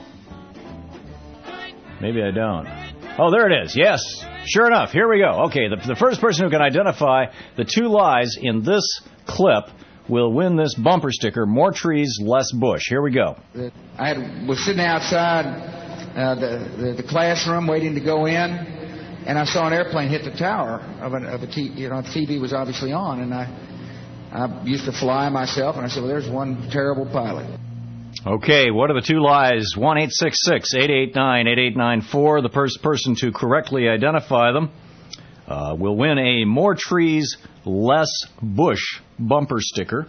Maybe I don't. Oh, there it is. Yes. Sure enough. Here we go. Okay, the, the first person who can identify the two lies in this clip will win this bumper sticker, more trees, less bush. Here we go. I had, was sitting outside uh, the, the, the classroom waiting to go in, and I saw an airplane hit the tower of, an, of a T V. You know, the T V was obviously on, and I, I used to fly myself, and I said, well, there's one terrible pilot. Okay, what are the two lies? one eight six six, eight eight nine, eight eight nine four. The first person to correctly identify them uh, will win a more trees, less bush bumper sticker.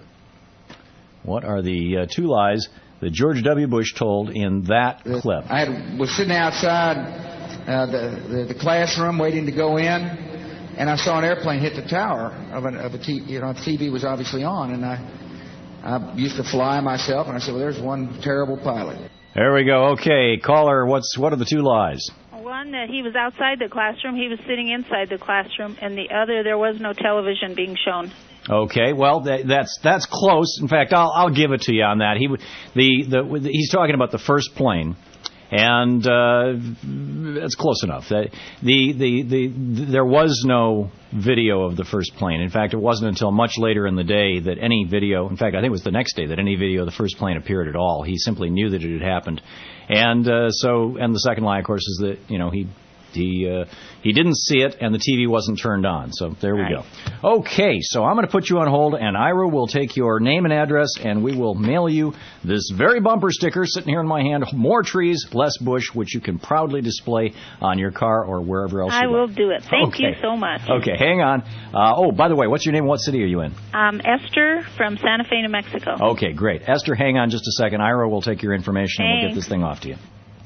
What are the uh, two lies that George W. Bush told in that clip? I had, was sitting outside uh, the, the, the classroom waiting to go in, and I saw an airplane hit the tower of, an, of a T V. You know, the T V was obviously on, and I... I used to fly myself, and I said, well, there's one terrible pilot. There we go. Okay, caller, what's what are the two lies? One, that he was outside the classroom. He was sitting inside the classroom. And the other, there was no television being shown. Okay, well, that, that's that's close. In fact, I'll I'll give it to you on that. He the the he's talking about the first plane. And uh, that's close enough. That the, the the there was no video of the first plane. In fact, it wasn't until much later in the day that any video. In fact, I think it was the next day that any video of the first plane appeared at all. He simply knew that it had happened. And uh, so, and the second lie, of course, is that you know he he uh, he didn't see it, and the T V wasn't turned on. So there we go. Okay, so I'm going to put you on hold, and Ira will take your name and address, and we will mail you this very bumper sticker sitting here in my hand, more trees, less bush, which you can proudly display on your car or wherever else I you will want. do it. Thank okay. you so much. Okay, hang on. Uh, oh, by the way, what's your name? What city are you in? Um, Esther from Santa Fe, New Mexico. Okay, great. Esther, hang on just a second. Ira will take your information, and we'll get this thing off to you.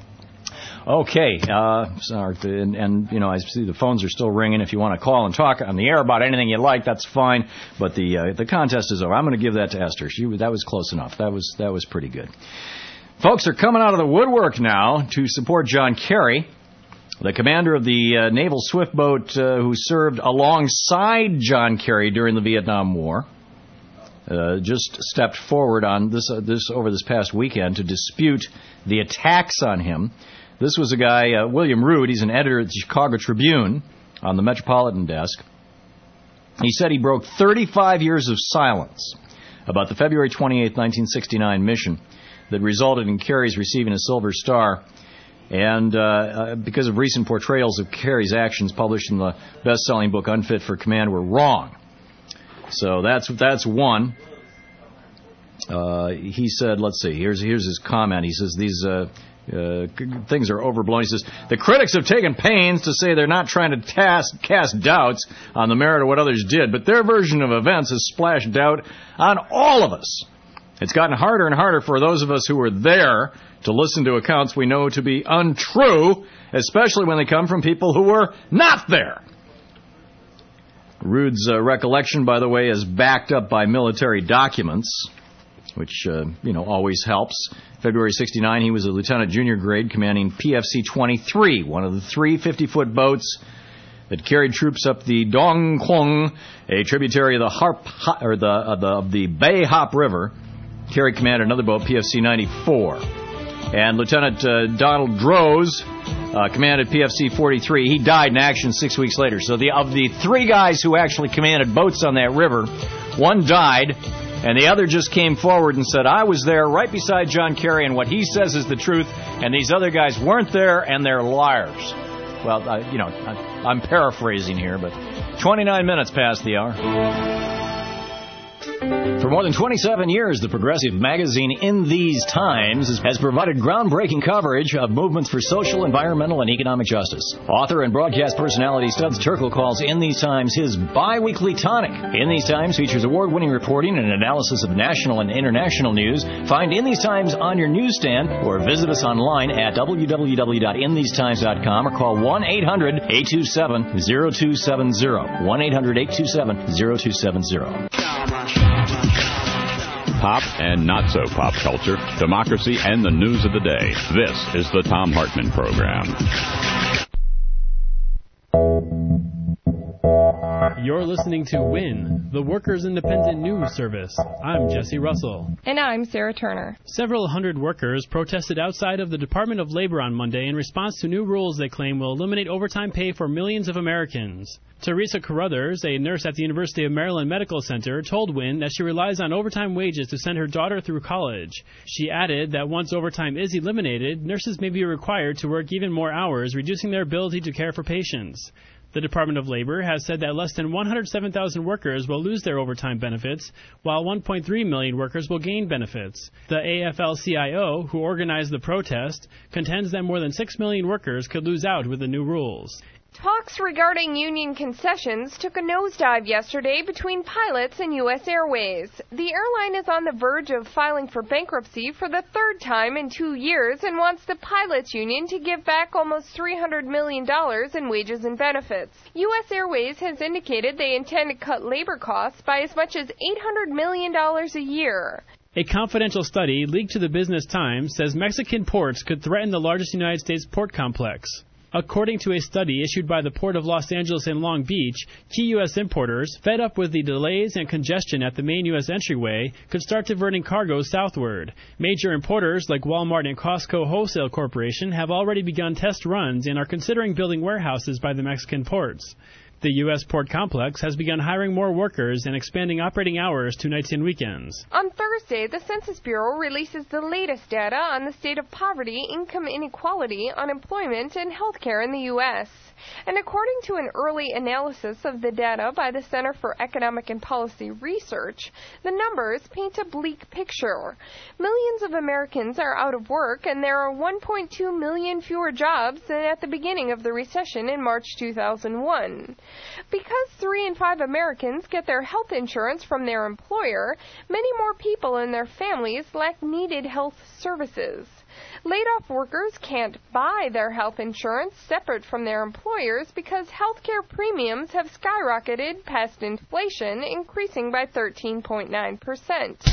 Okay, uh, sorry, and, and, you know, I see the phones are still ringing. If you want to call and talk on the air about anything you like, that's fine, but the uh, the contest is over. I'm going to give that to Esther. She, that was close enough. That was that was pretty good. Folks are coming out of the woodwork now to support John Kerry. The commander of the uh, naval swift boat uh, who served alongside John Kerry during the Vietnam War uh, just stepped forward on this uh, this over this past weekend to dispute the attacks on him. This was a guy, uh, William Root. He's an editor at the Chicago Tribune on the Metropolitan Desk. He said he broke thirty-five years of silence about the February twenty-eighth, nineteen sixty-nine mission that resulted in Kerry's receiving a Silver Star, and uh, uh, because of recent portrayals of Kerry's actions published in the best-selling book Unfit for Command were wrong. So that's that's one. Uh, he said, let's see, here's here's his comment. He says these uh, uh, things are overblown. He says, the critics have taken pains to say they're not trying to cast, cast doubts on the merit of what others did, but their version of events has splashed doubt on all of us. It's gotten harder and harder for those of us who were there to listen to accounts we know to be untrue, especially when they come from people who were not there. Rood's uh, recollection, by the way, is backed up by military documents, which, uh, you know, always helps. February sixty-nine, he was a lieutenant junior grade commanding P F C twenty-three, one of the three fifty-foot boats that carried troops up the Dong Quang, a tributary of the Harp or the uh, the, of the Bay Hop River. Kerry commanded another boat, P F C ninety-four. And Lieutenant uh, Donald Droz uh, commanded P F C forty-three. He died in action six weeks later. So the of the three guys who actually commanded boats on that river, one died, and the other just came forward and said, I was there right beside John Kerry, and what he says is the truth, and these other guys weren't there, and they're liars. Well, uh, you know, I, I'm paraphrasing here, but twenty-nine minutes past the hour. For more than twenty-seven years, the progressive magazine In These Times has provided groundbreaking coverage of movements for social, environmental, and economic justice. Author and broadcast personality Studs Terkel calls In These Times his bi-weekly tonic. In These Times features award-winning reporting and analysis of national and international news. Find In These Times on your newsstand or visit us online at w w w dot in these times dot com or call one eight hundred eight two seven zero two seven zero. one eight hundred eight two seven zero two seven zero. Pop and not-so-pop culture, democracy, and the news of the day. This is the Thom Hartmann Program. You're listening to W I N, the Workers' Independent News Service. I'm Jesse Russell. And I'm Sarah Turner. Several hundred workers protested outside of the Department of Labor on Monday in response to new rules they claim will eliminate overtime pay for millions of Americans. Teresa Carruthers, a nurse at the University of Maryland Medical Center, told W I N that she relies on overtime wages to send her daughter through college. She added that once overtime is eliminated, nurses may be required to work even more hours, reducing their ability to care for patients. The Department of Labor has said that less than one hundred seven thousand workers will lose their overtime benefits, while one point three million workers will gain benefits. The A F L C I O, who organized the protest, contends that more than six million workers could lose out with the new rules. Talks regarding union concessions took a nosedive yesterday between pilots and U S Airways. The airline is on the verge of filing for bankruptcy for the third time in two years and wants the pilots union to give back almost three hundred million dollars in wages and benefits. U S Airways has indicated they intend to cut labor costs by as much as eight hundred million dollars a year. A confidential study leaked to the Business Times says Mexican ports could threaten the largest United States port complex. According to a study issued by the Port of Los Angeles and Long Beach, key U S importers, fed up with the delays and congestion at the main U S entryway, could start diverting cargo southward. Major importers like Walmart and Costco Wholesale Corporation have already begun test runs and are considering building warehouses by the Mexican ports. The U S port complex has begun hiring more workers and expanding operating hours to nights and weekends. On Thursday, the Census Bureau releases the latest data on the state of poverty, income inequality, unemployment, and health care in the U S And according to an early analysis of the data by the Center for Economic and Policy Research, the numbers paint a bleak picture. Millions of Americans are out of work, and there are one point two million fewer jobs than at the beginning of the recession in March two thousand one. Because three in five Americans get their health insurance from their employer, many more people and their families lack needed health services. Laid-off workers can't buy their health insurance separate from their employers because health care premiums have skyrocketed past inflation, increasing by thirteen point nine percent.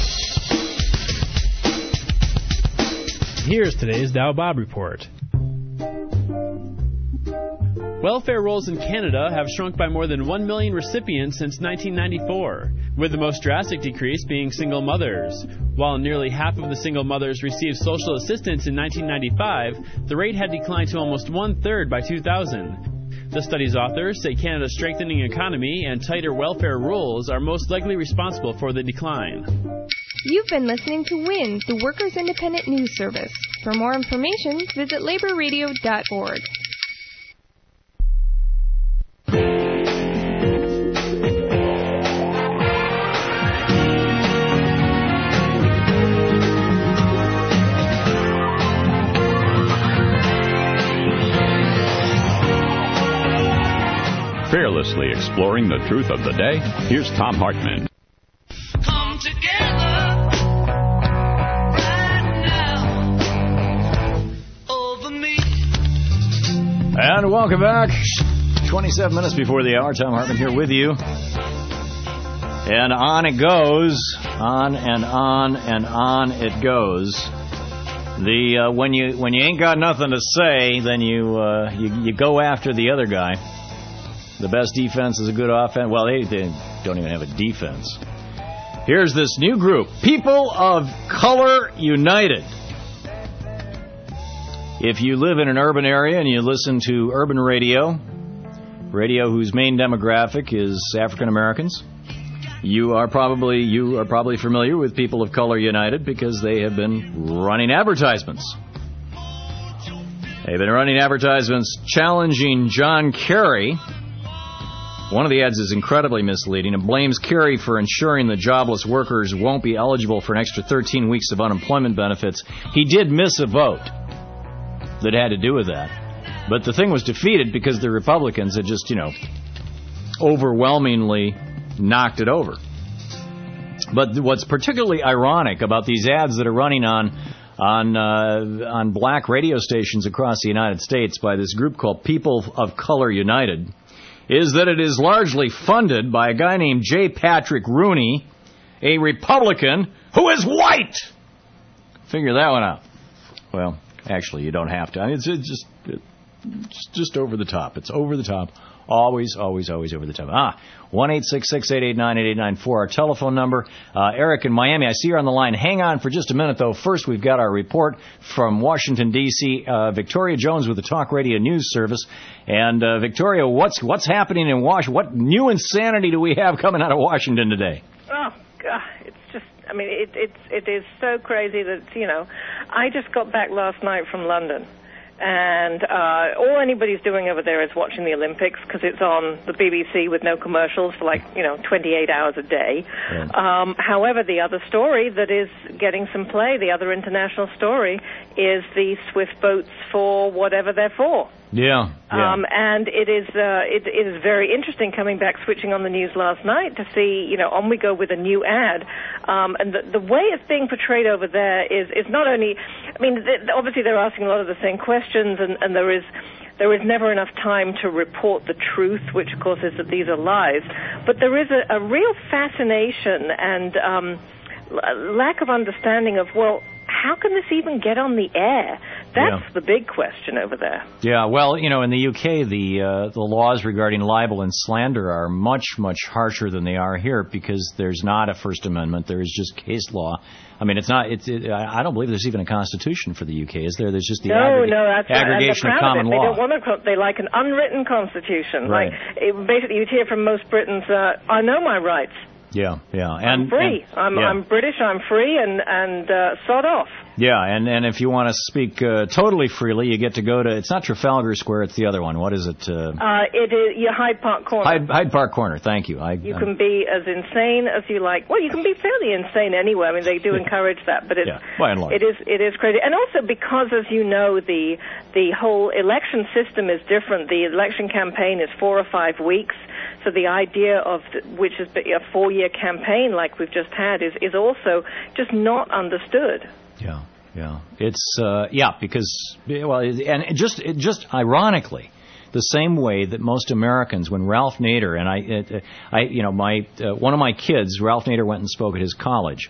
Here's today's Dow Bob Report. Welfare rolls in Canada have shrunk by more than one million recipients since nineteen ninety-four, with the most drastic decrease being single mothers. While nearly half of the single mothers received social assistance in nineteen ninety-five, the rate had declined to almost one-third by two thousand. The study's authors say Canada's strengthening economy and tighter welfare rules are most likely responsible for the decline. You've been listening to WINS, the Workers' Independent News Service. For more information, visit labor radio dot org. Fearlessly exploring the truth of the day, here's Tom Hartman. Come together right now over me. And welcome back. twenty-seven minutes before the hour. Tom Hartman here with you. And on it goes. On and on and on it goes. The uh, when you when you ain't got nothing to say, then you uh, you, you go after the other guy. The best defense is a good offense. Well, they, they don't even have a defense. Here's this new group, People of Color United. If you live in an urban area and you listen to urban radio, radio whose main demographic is African Americans, you are probably you are probably familiar with People of Color United because they have been running advertisements. They've been running advertisements challenging John Kerry. One of the ads is incredibly misleading and blames Kerry for ensuring that jobless workers won't be eligible for an extra thirteen weeks of unemployment benefits. He did miss a vote that had to do with that. But the thing was defeated because the Republicans had just, you know, overwhelmingly knocked it over. But what's particularly ironic about these ads that are running on on uh, on black radio stations across the United States by this group called People of Color United is that it is largely funded by a guy named J. Patrick Rooney, a Republican who is white. Figure that one out. Well, actually, you don't have to. I mean, it's, it's just it's just over the top. It's over the top. Always, always, always over the top. Ah, one eight six six, eight eight nine, eight eight nine four, our telephone number. Uh, Eric in Miami, I see you're on the line. Hang on for just a minute, though. First, we've got our report from Washington, D C Uh, Victoria Jones with the Talk Radio News Service. And, uh, Victoria, what's what's happening in Washington? What new insanity do we have coming out of Washington today? Oh, God, it's just, I mean, it, it's, it is so crazy that, you know, I just got back last night from London. And uh, all anybody's doing over there is watching the Olympics because it's on the B B C with no commercials for like, you know, twenty-eight hours a day. Yeah. Um, however, the other story that is getting some play, the other international story, is the Swift boats for whatever they're for. Yeah. yeah. Um, and it is uh, it, it is very interesting coming back, switching on the news last night to see, you know, on we go with a new ad. Um, and the, the way it's being portrayed over there is, is not only, I mean, th- obviously they're asking a lot of the same questions, and, and there is there is never enough time to report the truth, which of course is that these are lies. But there is a, a real fascination and um, l- lack of understanding of, well, how can this even get on the air? That's yeah. the big question over there. Yeah, well, you know, in the U K, the uh, the laws regarding libel and slander are much, much harsher than they are here because there's not a First Amendment. There is just case law. I mean, it's not. It's. It, I don't believe there's even a constitution for the U K, is there? There's just the no, aggreg- no, that's aggregation right. of common of law. They don't want to. They like an unwritten constitution. Right. Like it, basically, you'd hear from most Britons, uh, "I know my rights." Yeah, yeah, and I'm free. And, I'm, yeah. I'm British. I'm free, and and uh, sod off. Yeah, and, and if you want to speak uh, totally freely, you get to go to. It's not Trafalgar Square. It's the other one. What is it? Uh, uh, it is your Hyde Park Corner. Hyde, Hyde Park Corner. Thank you. I, you um, can be as insane as you like. Well, you can be fairly insane anywhere. I mean, they do yeah. encourage that, but it's yeah, by and large. it is it is crazy. And also because, as you know, the the whole election system is different. The election campaign is four or five weeks. So the idea of, the, which is a four-year campaign like we've just had, is, is also just not understood. Yeah, yeah. It's, uh, yeah, because, well, and just, it just ironically, the same way that most Americans, when Ralph Nader, and I, it, I you know, my, uh, one of my kids, Ralph Nader went and spoke at his college.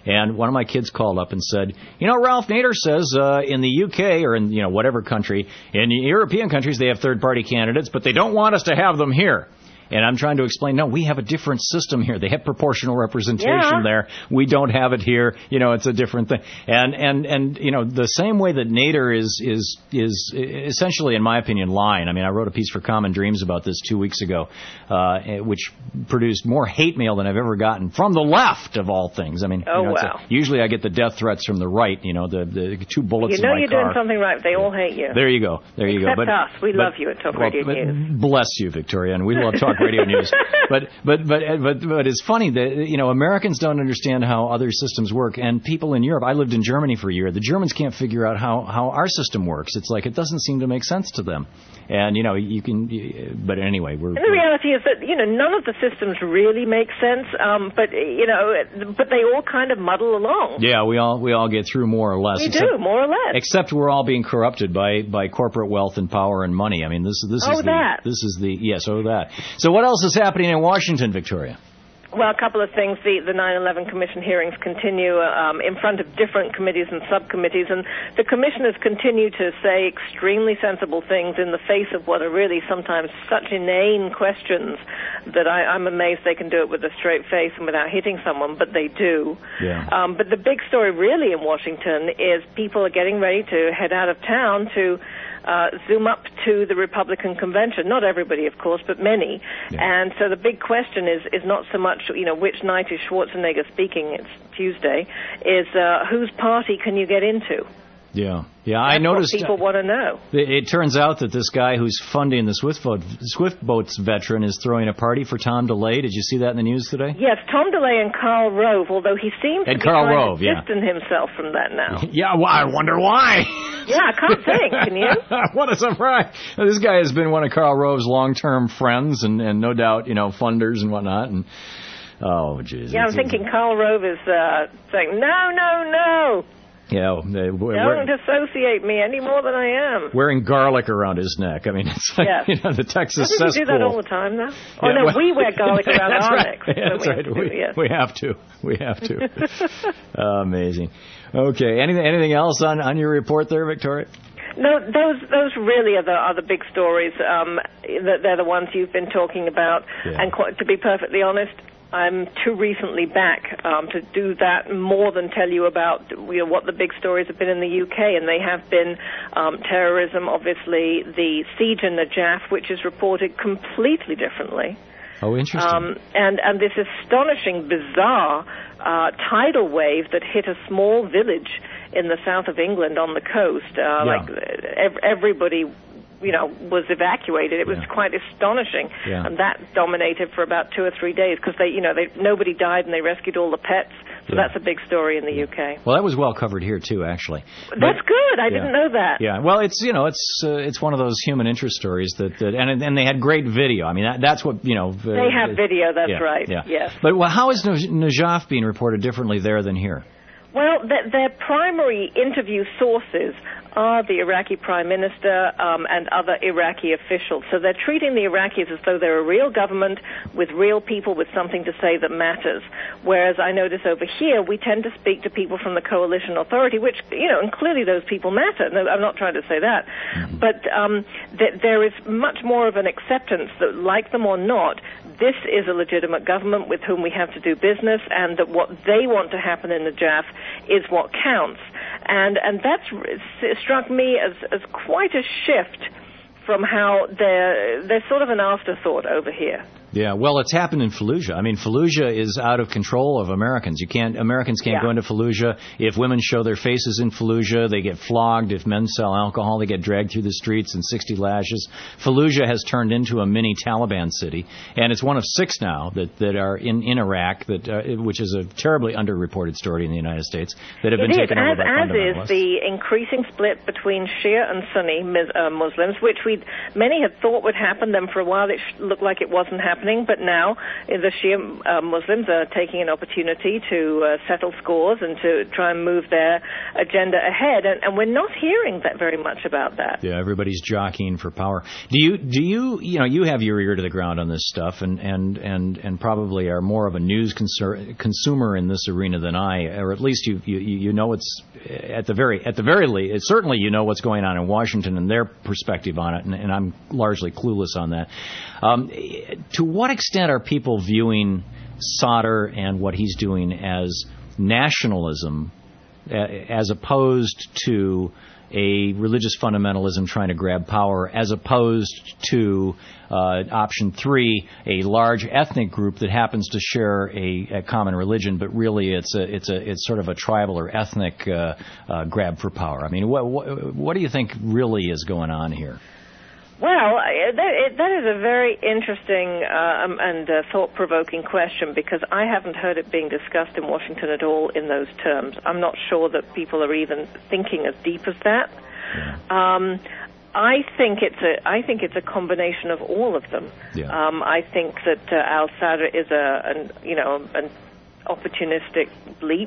And one of my kids called up and said, you know, Ralph Nader says uh, in the U K or in, you know, whatever country, in European countries they have third-party candidates, but they don't want us to have them here. And I'm trying to explain, no, we have a different system here. They have proportional representation yeah. there. We don't have it here. You know, it's a different thing. And, and, and you know, the same way that Nader is, is, is essentially, in my opinion, lying. I mean, I wrote a piece for Common Dreams about this two weeks ago, uh, which produced more hate mail than I've ever gotten from the left, of all things. I mean, oh, you know, wow. a, usually I get the death threats from the right, you know, the, the two bullets you know in my you're car. doing something right. They all hate you. There you go. There you Except go. But, us. We but, love you at Talk well, Radio News. Bless you, Victoria, and we love Talk Radio News. But, but but but but it's funny that, you know, Americans don't understand how other systems work, and people in Europe. I lived in Germany for a year. The Germans can't figure out how, how our system works. It's like it doesn't seem to make sense to them. And you know, you can. But anyway, we're. And the reality is that, you know, none of the systems really make sense. Um, but you know, but they all kind of muddle along. Yeah, we all we all get through more or less. We except, do more or less. Except we're all being corrupted by, by corporate wealth and power and money. I mean, this this oh, is the that. this is the yes, oh that. So what else is happening in Washington, Victoria? Well, a couple of things. The, the nine eleven Commission hearings continue um, in front of different committees and subcommittees, and the commissioners continue to say extremely sensible things in the face of what are really sometimes such inane questions that I, I'm amazed they can do it with a straight face and without hitting someone, but they do. Yeah. Um, but the big story really in Washington is people are getting ready to head out of town to Uh, zoom up to the Republican convention. Not everybody, of course, but many. Yeah. And so the big question is is not so much, you know, which night is Schwarzenegger speaking, it's Tuesday, is uh, whose party can you get into? Yeah, yeah. That's I noticed. What people want to know. It, it turns out that this guy who's funding the Swift, boat, Swift Boats veteran is throwing a party for Tom DeLay. Did you see that in the news today? Yes, Tom DeLay and Karl Rove, although he seems and to be Karl trying Rove, to yeah. distance himself from that now. Yeah, well, I wonder why. Yeah, I can't think, can you? What a surprise. This guy has been one of Karl Rove's long-term friends and, and no doubt, you know, funders and whatnot. And oh, jeez. Yeah, I'm thinking Karl Rove is uh, saying, no, no, no. Yeah, they, Don't wearing, associate me any more than I am. wearing garlic around his neck. I mean, it's like, yes. you know, the Texas cesspool. cesspool. We do that all the time, though. Oh, yeah, no, well, we wear garlic around that's our right. necks. Yeah, that's we right. Have to, we, yes. we have to. We have to. uh, amazing. Okay. Anything anything else on, on your report there, Victoria? No, those those really are the are the big stories. Um, that they're the ones you've been talking about. Yeah. And quite, to be perfectly honest, I'm too recently back um, to do that more than tell you about, you know, what the big stories have been in the U K, and they have been um, terrorism, obviously, the siege in Najaf, which is reported completely differently. Oh, interesting. Um, and, and this astonishing, bizarre uh, tidal wave that hit a small village in the south of England on the coast. Uh, yeah. Like ev- everybody, you know, was evacuated. It was yeah. quite astonishing, yeah. and that dominated for about two or three days because they, you know, they nobody died and they rescued all the pets. So yeah. that's a big story in the U K. Well, that was well covered here too, actually. That's but, good. I yeah. didn't know that. Yeah. Well, it's you know, it's uh, it's one of those human interest stories that, that and and they had great video. I mean, that, that's what you know. They uh, have video. That's yeah, right. Yeah. Yes. But well, how is Najaf being reported differently there than here? Well, th- their primary interview sources are the Iraqi Prime Minister um, and other Iraqi officials. So they're treating the Iraqis as though they're a real government with real people with something to say that matters. Whereas I notice over here we tend to speak to people from the coalition authority, which, you know, and clearly those people matter. No, I'm not trying to say that. Mm-hmm. But um, th- there is much more of an acceptance that, like them or not, this is a legitimate government with whom we have to do business, and that what they want to happen in Najaf is what counts. And and that's struck me as, as quite a shift from how they're, they're sort of an afterthought over here. Yeah, well, it's happened in Fallujah. I mean, Fallujah is out of control of Americans. You can't, Americans can't yeah. go into Fallujah. If women show their faces in Fallujah, they get flogged. If men sell alcohol, they get dragged through the streets and sixty lashes. Fallujah has turned into a mini Taliban city, and it's one of six now that, that are in, in Iraq, that uh, which is a terribly underreported story in the United States, that have it been is, taken as, over by fundamentalists. As is the increasing split between Shia and Sunni uh, Muslims, which we many had thought would happen. Then for a while it sh- looked like it wasn't happening. happening, but now the Shia uh, Muslims are taking an opportunity to uh, settle scores and to try and move their agenda ahead, and, and we're not hearing that very much about that. Yeah, everybody's jockeying for power. Do you, do you, you know, you have your ear to the ground on this stuff, and, and, and, and probably are more of a news conser- consumer in this arena than I, or at least you, you, you know it's, at the very, at the very least, certainly you know what's going on in Washington and their perspective on it, and, and I'm largely clueless on that. Um, to what extent are people viewing Sauter and what he's doing as nationalism, as opposed to a religious fundamentalism trying to grab power, as opposed to uh, option three, a large ethnic group that happens to share a, a common religion, but really it's a it's a it's sort of a tribal or ethnic uh, uh, grab for power. I mean, what, what what do you think really is going on here? Well, that, that is a very interesting uh, um, and uh, thought-provoking question, because I haven't heard it being discussed in Washington at all in those terms. I'm not sure that people are even thinking as deep as that. Um, I think it's a I think it's a combination of all of them. Yeah. Um, I think that uh, Al Sauter is a an, you know an opportunistic bleep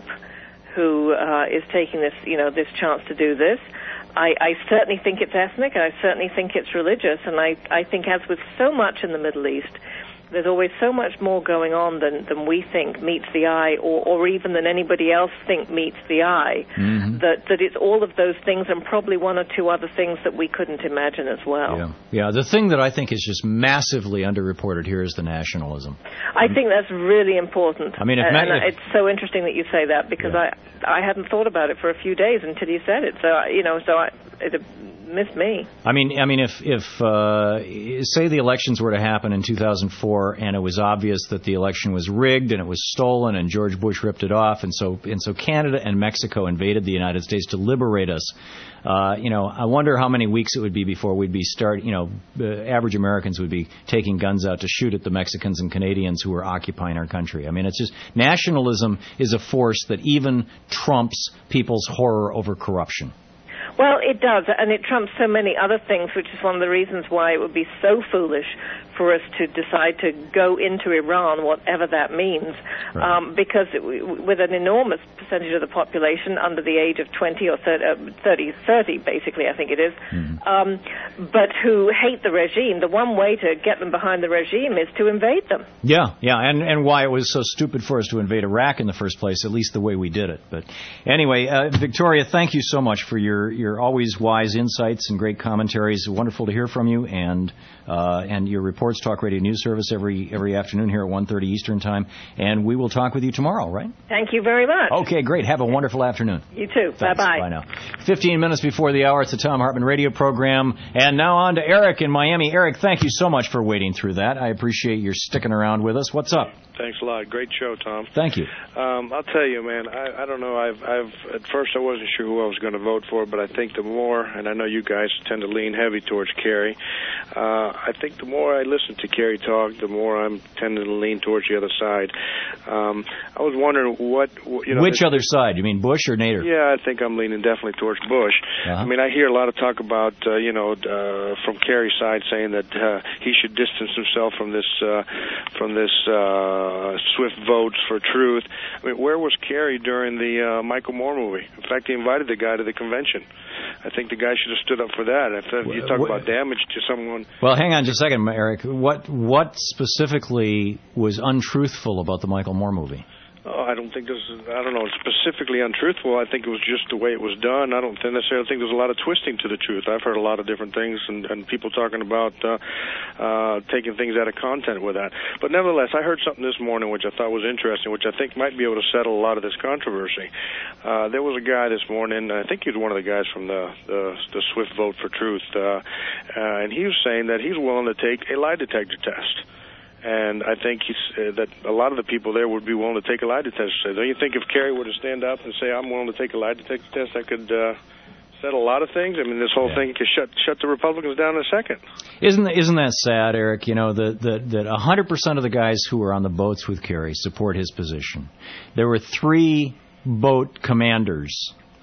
who uh, is taking this you know this chance to do this. I, I certainly think it's ethnic, and I certainly think it's religious, and I, I think, as with so much in the Middle East, there's always so much more going on than, than we think meets the eye, or, or even than anybody else think meets the eye, mm-hmm. that, that it's all of those things and probably one or two other things that we couldn't imagine as well. Yeah, yeah. The thing that I think is just massively underreported here is the nationalism. I think that's really important. I mean, if and, ma- and if, it's so interesting that you say that, because yeah. I I hadn't thought about it for a few days until you said it. So, you know, so I, it missed me. I mean, I mean, if if uh, say the elections were to happen in two thousand four, and it was obvious that the election was rigged and it was stolen, and George Bush ripped it off, and so and so Canada and Mexico invaded the United States to liberate us. Uh, you know, I wonder how many weeks it would be before we'd be start. You know, uh, average Americans would be taking guns out to shoot at the Mexicans and Canadians who are occupying our country. I mean, it's just nationalism is a force that even trumps people's horror over corruption. Well, it does, and it trumps so many other things, which is one of the reasons why it would be so foolish for us to decide to go into Iran, whatever that means, right. um, because it, with an enormous percentage of the population under the age of twenty or thirty, thirty basically, I think it is, mm-hmm. um, but who hate the regime, the one way to get them behind the regime is to invade them. Yeah, yeah, and, and why it was so stupid for us to invade Iraq in the first place, at least the way we did it. But anyway, uh, Victoria, thank you so much for your, your always wise insights and great commentaries. Wonderful to hear from you, and uh, and your Reports Talk Radio News Service every every afternoon here at one thirty Eastern Time. And we will talk with you tomorrow, right? Thank you very much. Okay, great. Have a wonderful afternoon. You too. Thanks. Bye-bye. Bye now. fifteen minutes before the hour, it's the Thom Hartmann radio program. And now on to Eric in Miami. Eric, thank you so much for waiting through that. I appreciate your sticking around with us. What's up? Thanks a lot. Great show, Tom. Thank you. Um, I'll tell you, man, I, I don't know. I've, I've, at first I wasn't sure who I was going to vote for, but I think the more, and I know you guys tend to lean heavy towards Kerry, uh, I think the more I listen to Kerry talk, the more I'm tending to lean towards the other side. Um, I was wondering what, you know. Which other side? You mean Bush or Nader? Yeah, I think I'm leaning definitely towards Bush. Uh-huh. I mean, I hear a lot of talk about, uh, you know, uh, from Kerry's side saying that uh, he should distance himself from this, uh, from this uh, swift votes for truth. I mean, where was Kerry during the uh, Michael Moore movie? In fact, he invited the guy to the convention. I think the guy should have stood up for that. If uh, you talk what, about damage to someone. Well, hang on just a second, Eric. What what specifically was untruthful about the Michael Moore movie? Oh, I don't think there's, I don't know, specifically untruthful. I think it was just the way it was done. I don't necessarily think there's a lot of twisting to the truth. I've heard a lot of different things and, and people talking about uh, uh, taking things out of content with that. But nevertheless, I heard something this morning which I thought was interesting, which I think might be able to settle a lot of this controversy. Uh, there was a guy this morning, I think he was one of the guys from the, the, the Swift Vote for Truth, uh, uh, and he was saying that he's willing to take a lie detector test. And I think he's, uh, that a lot of the people there would be willing to take a lie detector test. Don't you think if Kerry were to stand up and say, I'm willing to take a lie detector test, that could uh, settle a lot of things? I mean, this whole yeah. thing could shut shut the Republicans down in a second. Isn't isn't that sad, Eric? You know, that that that one hundred percent of the guys who are on the boats with Kerry support his position. There were three boat commanders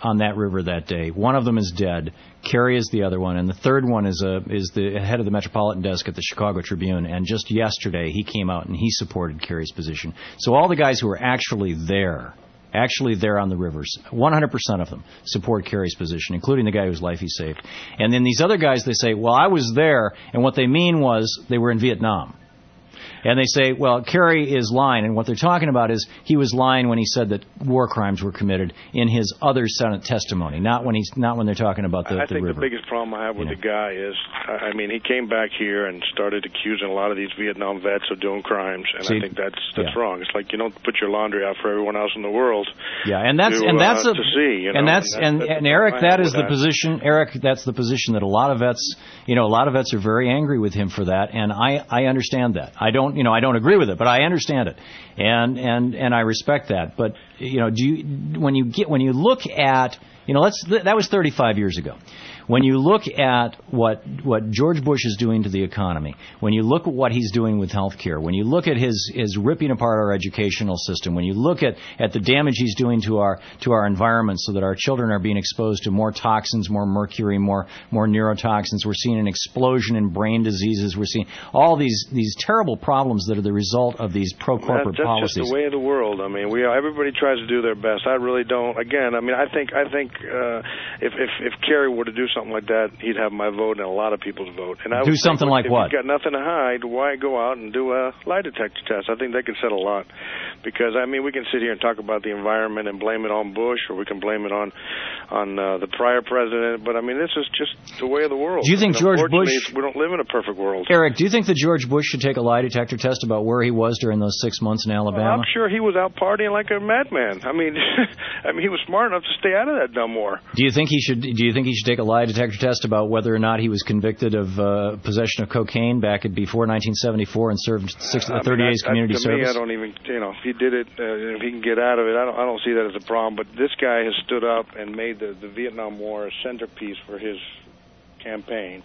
on that river that day. One of them is dead. Kerry is the other one, and the third one is a is the head of the Metropolitan Desk at the Chicago Tribune. And just yesterday, he came out and he supported Kerry's position. So all the guys who were actually there, actually there on the rivers, one hundred percent of them support Kerry's position, including the guy whose life he saved. And then these other guys, they say, well, I was there, and what they mean was they were in Vietnam. And they say, well, Kerry is lying. And what they're talking about is he was lying when he said that war crimes were committed in his other Senate testimony, not when he's not when they're talking about the, I the think river. the biggest problem I have with you the guy is, I mean, he came back here and started accusing a lot of these Vietnam vets of doing crimes, and See, I think that's that's yeah. wrong. It's like you don't put your laundry out for everyone else in the world. Yeah, and that's to, and that's uh, a, to see, you know, and that's and, and, that's, and that's Eric, that is the that. position. Eric, that's the position that a lot of vets, you know, a lot of vets are very angry with him for that, and I I understand that. I don't, you know, I don't agree with it, but I understand it, and and and I respect that. But you know, do you when you get when you look at, you know, let's that was thirty-five years ago. When you look at what what George Bush is doing to the economy, when you look at what he's doing with health care, when you look at his, his ripping apart our educational system, when you look at, at the damage he's doing to our to our environment so that our children are being exposed to more toxins, more mercury, more more neurotoxins, we're seeing an explosion in brain diseases, we're seeing all these these terrible problems that are the result of these pro-corporate that, that's policies. That's just the way of the world. I mean, we everybody tries to do their best. I really don't. Again, I mean, I think I think uh, if if if Kerry were to do something like that, he'd have my vote and a lot of people's vote. And I do would something think, like if what? If you've got nothing to hide, why go out and do a lie detector test? I think that could settle a lot. Because, I mean, we can sit here and talk about the environment and blame it on Bush, or we can blame it on on uh, the prior president. But, I mean, this is just the way of the world. Do you think and George unfortunately, Bush... we don't live in a perfect world. Eric, do you think that George Bush should take a lie detector test about where he was during those six months in Alabama? Well, I'm sure he was out partying like a madman. I mean, I mean, he was smart enough to stay out of that dumb war. Do you think he should? Do you think he should take a lie detector test about whether or not he was convicted of uh, possession of cocaine back at before nineteen seventy-four and served six, uh, thirty days community to service? Me, I don't even, you know, if he did it, uh, if he can get out of it, I don't, I don't see that as a problem. But this guy has stood up and made the, the Vietnam War a centerpiece for his campaign,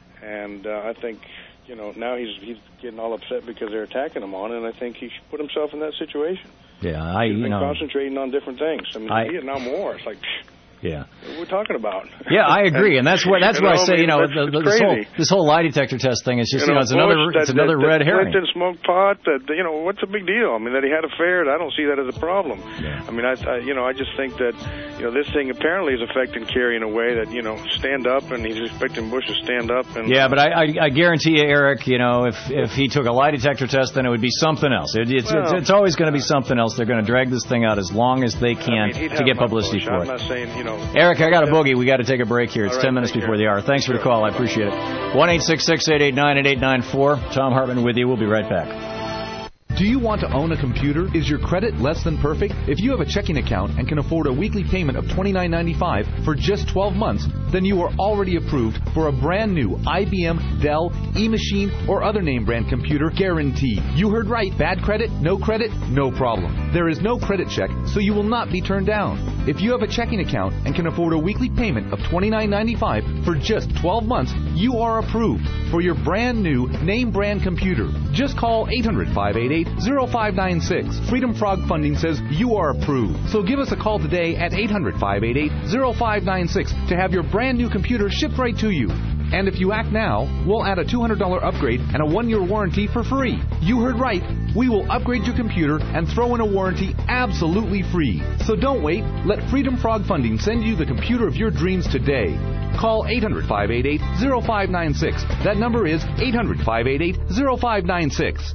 and uh, I think, you know, now he's he's getting all upset because they're attacking him on it, and I think he should put himself in that situation. Yeah, I, he's you been know, concentrating on different things. I mean, I, the Vietnam War, it's like. Yeah. What are we talking about? Yeah, I agree, and that's what that's you what know, I say. You know, that's, the, the, that's this whole crazy. this whole lie detector test thing is just you know, you know it's another Bush, it's that, another that, red that herring. Clinton smoked pot. That you know, what's the big deal? I mean, that he had affairs. I don't see that as a problem. Yeah. I mean, I, I you know I just think that you know this thing apparently is affecting Kerry in a way that you know stand up, and he's expecting Bush to stand up. And yeah, but I, I I guarantee you, Eric, you know, if if he took a lie detector test, then it would be something else. It, it's, well, it's it's always going to be something else. They're going to drag this thing out as long as they can I mean, to get my publicity Bush. for I'm it. not saying you know. Eric, I got a boogie. We got to take a break here. It's All ten right, minutes take before care. the hour. Thanks for the call. I appreciate it. one eight six six, eight eight nine, eight eight nine four. Tom Hartman with you. We'll be right back. Do you want to own a computer? Is your credit less than perfect? If you have a checking account and can afford a weekly payment of twenty-nine ninety-five for just twelve months, then you are already approved for a brand new I B M, Dell, eMachine, or other name brand computer guaranteed. You heard right. Bad credit, no credit, no problem. There is no credit check, so you will not be turned down. If you have a checking account and can afford a weekly payment of twenty-nine ninety-five for just twelve months, you are approved for your brand new name brand computer. Just call eight hundred, five eight eight, zero five nine six. Freedom Frog Funding says you are approved. So give us a call today at eight hundred, five eight eight, zero five nine six to have your brand new computer shipped right to you. And if you act now, we'll add a two hundred dollars upgrade and a one-year warranty for free. You heard right. We will upgrade your computer and throw in a warranty absolutely free. So don't wait. Let Freedom Frog Funding send you the computer of your dreams today. Call eight hundred, five eight eight, zero five nine six. That number is eight hundred, five eight eight, zero five nine six.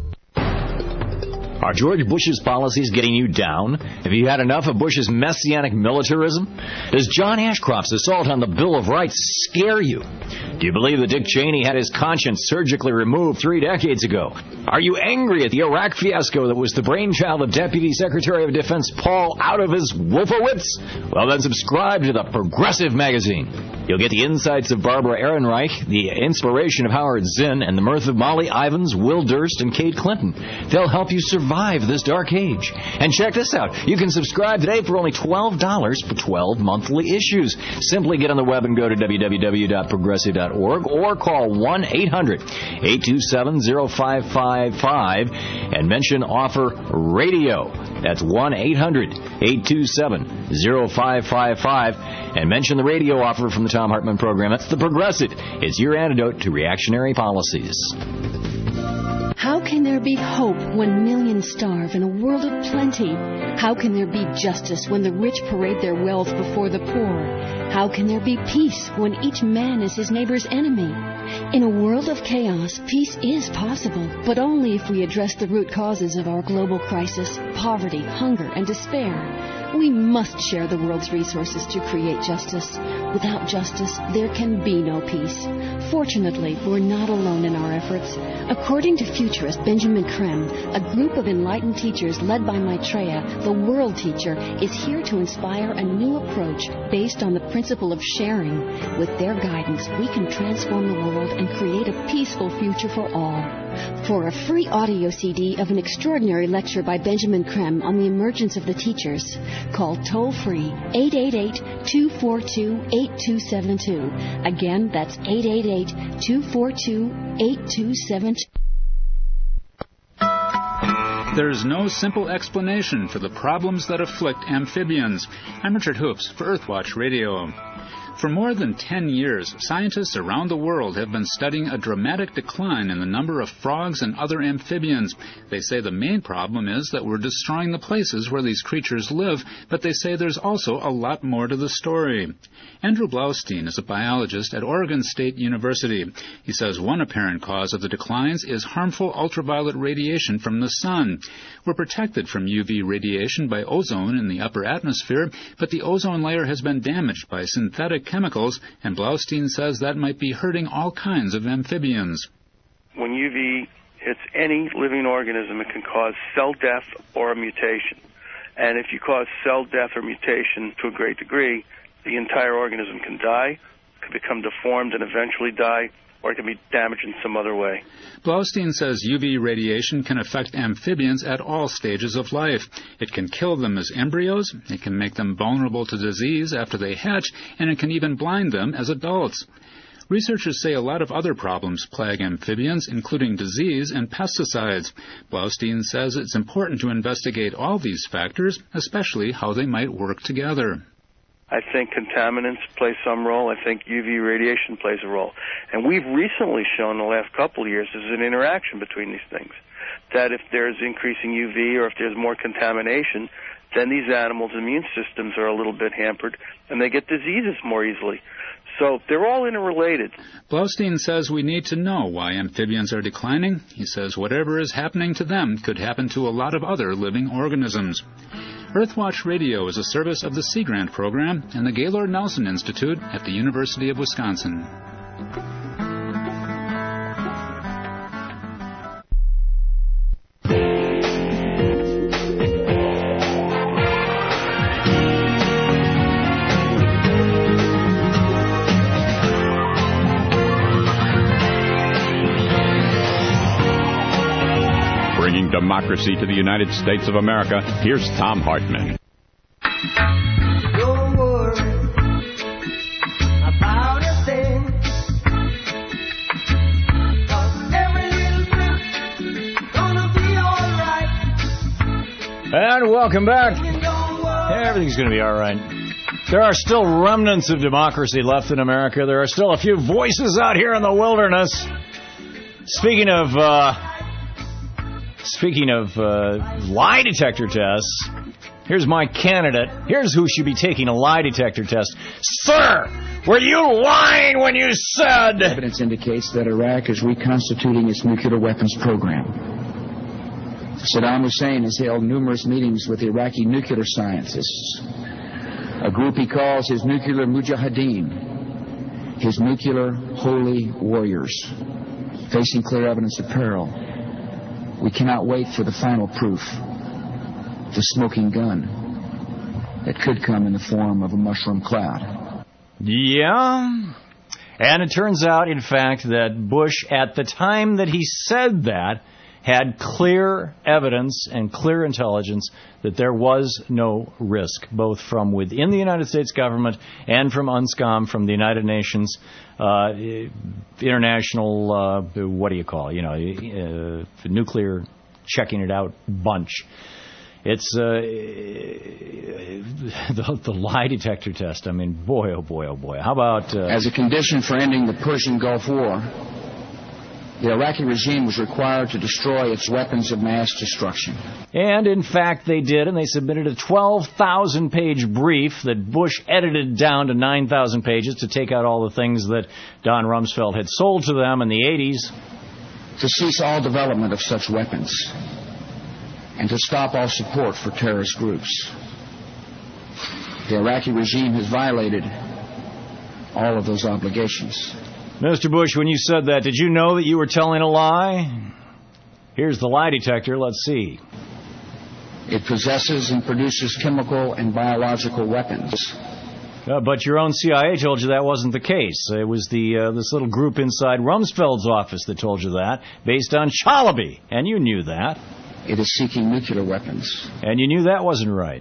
Are George Bush's policies getting you down? Have you had enough of Bush's messianic militarism? Does John Ashcroft's assault on the Bill of Rights scare you? Do you believe that Dick Cheney had his conscience surgically removed three decades ago? Are you angry at the Iraq fiasco that was the brainchild of Deputy Secretary of Defense Paul out of his Wolfowitz? Well, then subscribe to the Progressive Magazine. You'll get the insights of Barbara Ehrenreich, the inspiration of Howard Zinn, and the mirth of Molly Ivins, Will Durst, and Kate Clinton. They'll help you survive this dark age. And check this out. You can subscribe today for only twelve dollars for twelve monthly issues. Simply get on the web and go to w w w dot progressive dot org or call one eight hundred eight two seven zero five five five and mention offer radio. That's one eight hundred eight two seven zero five five five and mention the radio offer from the Tom Hartman program. That's the Progressive. It's your antidote to reactionary policies. How can there be hope when millions starve in a world of plenty? How can there be justice when the rich parade their wealth before the poor? How can there be peace when each man is his neighbor's enemy? In a world of chaos, peace is possible, but only if we address the root causes of our global crisis, poverty, hunger, and despair. We must share the world's resources to create justice. Without justice, there can be no peace. Fortunately, we're not alone in our efforts. According to futurist Benjamin Creme, a group of enlightened teachers led by Maitreya, the world teacher, is here to inspire a new approach based on the principle of sharing. With their guidance, we can transform the world and create a peaceful future for all. For a free audio C D of an extraordinary lecture by Benjamin Creme on the emergence of the teachers, call toll-free eight eight eight, two four two, eight two seven two. Again, that's eight eight eight, two four two, eight two seven two. There's no simple explanation for the problems that afflict amphibians. I'm Richard Hoops for Earthwatch Radio. For more than ten years, scientists around the world have been studying a dramatic decline in the number of frogs and other amphibians. They say the main problem is that we're destroying the places where these creatures live, but they say there's also a lot more to the story. Andrew Blaustein is a biologist at Oregon State University. He says one apparent cause of the declines is harmful ultraviolet radiation from the sun. We're protected from U V radiation by ozone in the upper atmosphere, but the ozone layer has been damaged by synthetic chemicals, and Blaustein says that might be hurting all kinds of amphibians. When U V hits any living organism, it can cause cell death or a mutation. And if you cause cell death or mutation to a great degree, the entire organism can die, can become deformed and eventually die, or it can be damaged in some other way. Blaustein says U V radiation can affect amphibians at all stages of life. It can kill them as embryos, it can make them vulnerable to disease after they hatch, and it can even blind them as adults. Researchers say a lot of other problems plague amphibians, including disease and pesticides. Blaustein says it's important to investigate all these factors, especially how they might work together. I think contaminants play some role. I think U V radiation plays a role. And we've recently shown the last couple of years there's an interaction between these things. That if there's increasing U V or if there's more contamination, then these animals' immune systems are a little bit hampered and they get diseases more easily. So they're all interrelated. Blaustein says we need to know why amphibians are declining. He says whatever is happening to them could happen to a lot of other living organisms. Earthwatch Radio is a service of the Sea Grant Program and the Gaylord Nelson Institute at the University of Wisconsin. Bringing democracy to the United States of America, here's Tom Hartman. Don't worry about a thing, 'cause every little trip gonna be alright. And welcome back. Everything's going to be all right. There are still remnants of democracy left in America. There are still a few voices out here in the wilderness. Speaking of... Uh, Speaking of uh, lie detector tests, here's my candidate. Here's who should be taking a lie detector test. Sir, were you lying when you said... Evidence indicates that Iraq is reconstituting its nuclear weapons program. Saddam Hussein has held numerous meetings with Iraqi nuclear scientists, a group he calls his nuclear mujahideen, his nuclear holy warriors, facing clear evidence of peril. We cannot wait for the final proof, the smoking gun that could come in the form of a mushroom cloud. Yeah. And it turns out, in fact, that Bush, at the time that he said that, had clear evidence and clear intelligence that there was no risk, both from within the United States government and from UNSCOM, from the United Nations, uh, international, uh, what do you call it, you know, uh, the nuclear checking it out bunch. It's uh, the, the lie detector test. I mean, boy, oh boy, oh boy. How about... Uh, As a condition for ending the Persian Gulf War, the Iraqi regime was required to destroy its weapons of mass destruction. And, in fact, they did, and they submitted a twelve thousand page brief that Bush edited down to nine thousand pages to take out all the things that Don Rumsfeld had sold to them in the eighties. To cease all development of such weapons and to stop all support for terrorist groups. The Iraqi regime has violated all of those obligations. Mister Bush, when you said that, did you know that you were telling a lie? Here's the lie detector. Let's see. It possesses and produces chemical and biological weapons. Uh, but your own C I A told you that wasn't the case. It was the uh, this little group inside Rumsfeld's office that told you that, based on Chalabi, and you knew that. It is seeking nuclear weapons. And you knew that wasn't right.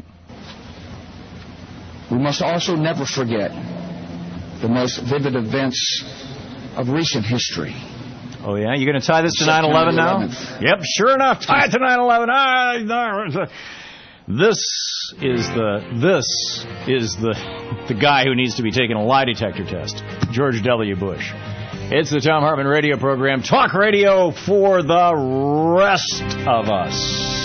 We must also never forget the most vivid events of recent history. Oh, yeah? You're going to tie this to nine eleven now? Yep, sure enough, tie it to nine eleven. Ah, this is the this is the the guy who needs to be taking a lie detector test, George W. Bush. It's the Thom Hartmann radio program, talk radio for the rest of us.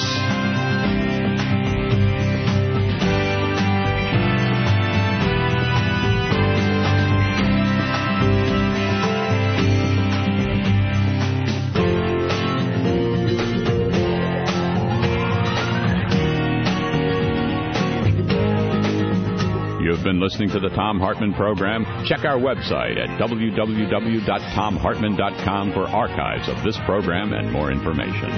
You've been listening to the Thom Hartmann program. Check our website at w w w dot tom hartmann dot com for archives of this program and more information.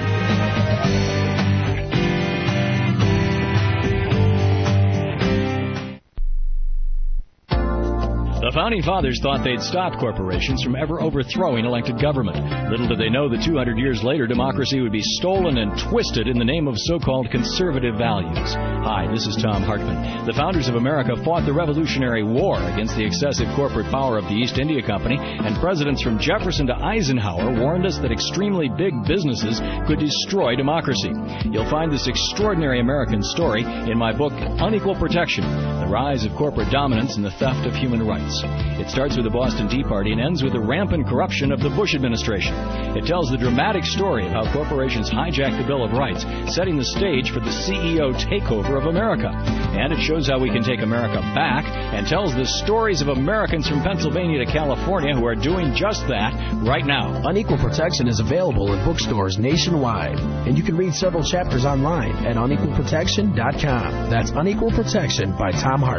The Founding Fathers thought they'd stop corporations from ever overthrowing elected government. Little did they know that two hundred years later, democracy would be stolen and twisted in the name of so-called conservative values. Hi, this is Thom Hartmann. The founders of America fought the Revolutionary War against the excessive corporate power of the East India Company, and presidents from Jefferson to Eisenhower warned us that extremely big businesses could destroy democracy. You'll find this extraordinary American story in my book, Unequal Protection, The Rise of Corporate Dominance and the Theft of Human Rights. It starts with the Boston Tea Party and ends with the rampant corruption of the Bush administration. It tells the dramatic story of how corporations hijacked the Bill of Rights, setting the stage for the C E O takeover of America. And it shows how we can take America back and tells the stories of Americans from Pennsylvania to California who are doing just that right now. Unequal Protection is available in bookstores nationwide, and you can read several chapters online at unequal protection dot com. That's Unequal Protection by Thom Hartmann.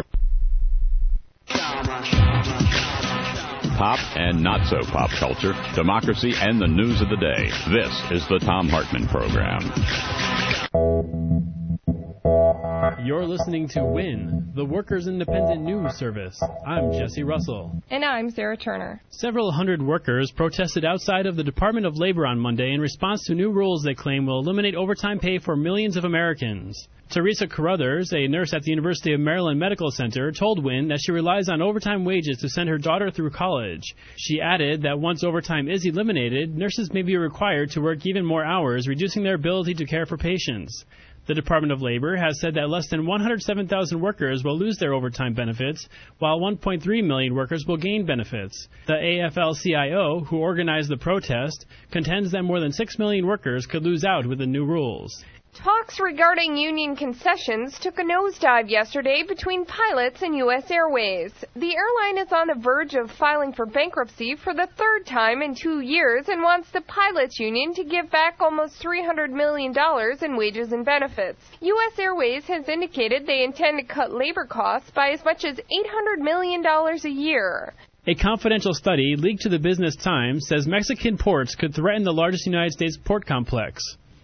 Pop and not so pop culture, democracy and the news of the day. This is the Thom Hartmann program. You're listening to W I N, the Workers' Independent News Service. I'm Jesse Russell. And I'm Sarah Turner. Several hundred workers protested outside of the Department of Labor on Monday in response to new rules they claim will eliminate overtime pay for millions of Americans. Teresa Carruthers, a nurse at the University of Maryland Medical Center, told W I N that she relies on overtime wages to send her daughter through college. She added that once overtime is eliminated, nurses may be required to work even more hours, reducing their ability to care for patients. The Department of Labor has said that less than one hundred seven thousand workers will lose their overtime benefits, while one point three million workers will gain benefits. The A F L C I O, who organized the protest, contends that more than six million workers could lose out with the new rules. Talks regarding union concessions took a nosedive yesterday between pilots and U S Airways. The airline is on the verge of filing for bankruptcy for the third time in two years and wants the pilots union to give back almost three hundred million dollars in wages and benefits. U S Airways has indicated they intend to cut labor costs by as much as eight hundred million dollars a year. A confidential study leaked to the Business Times says Mexican ports could threaten the largest United States port complex.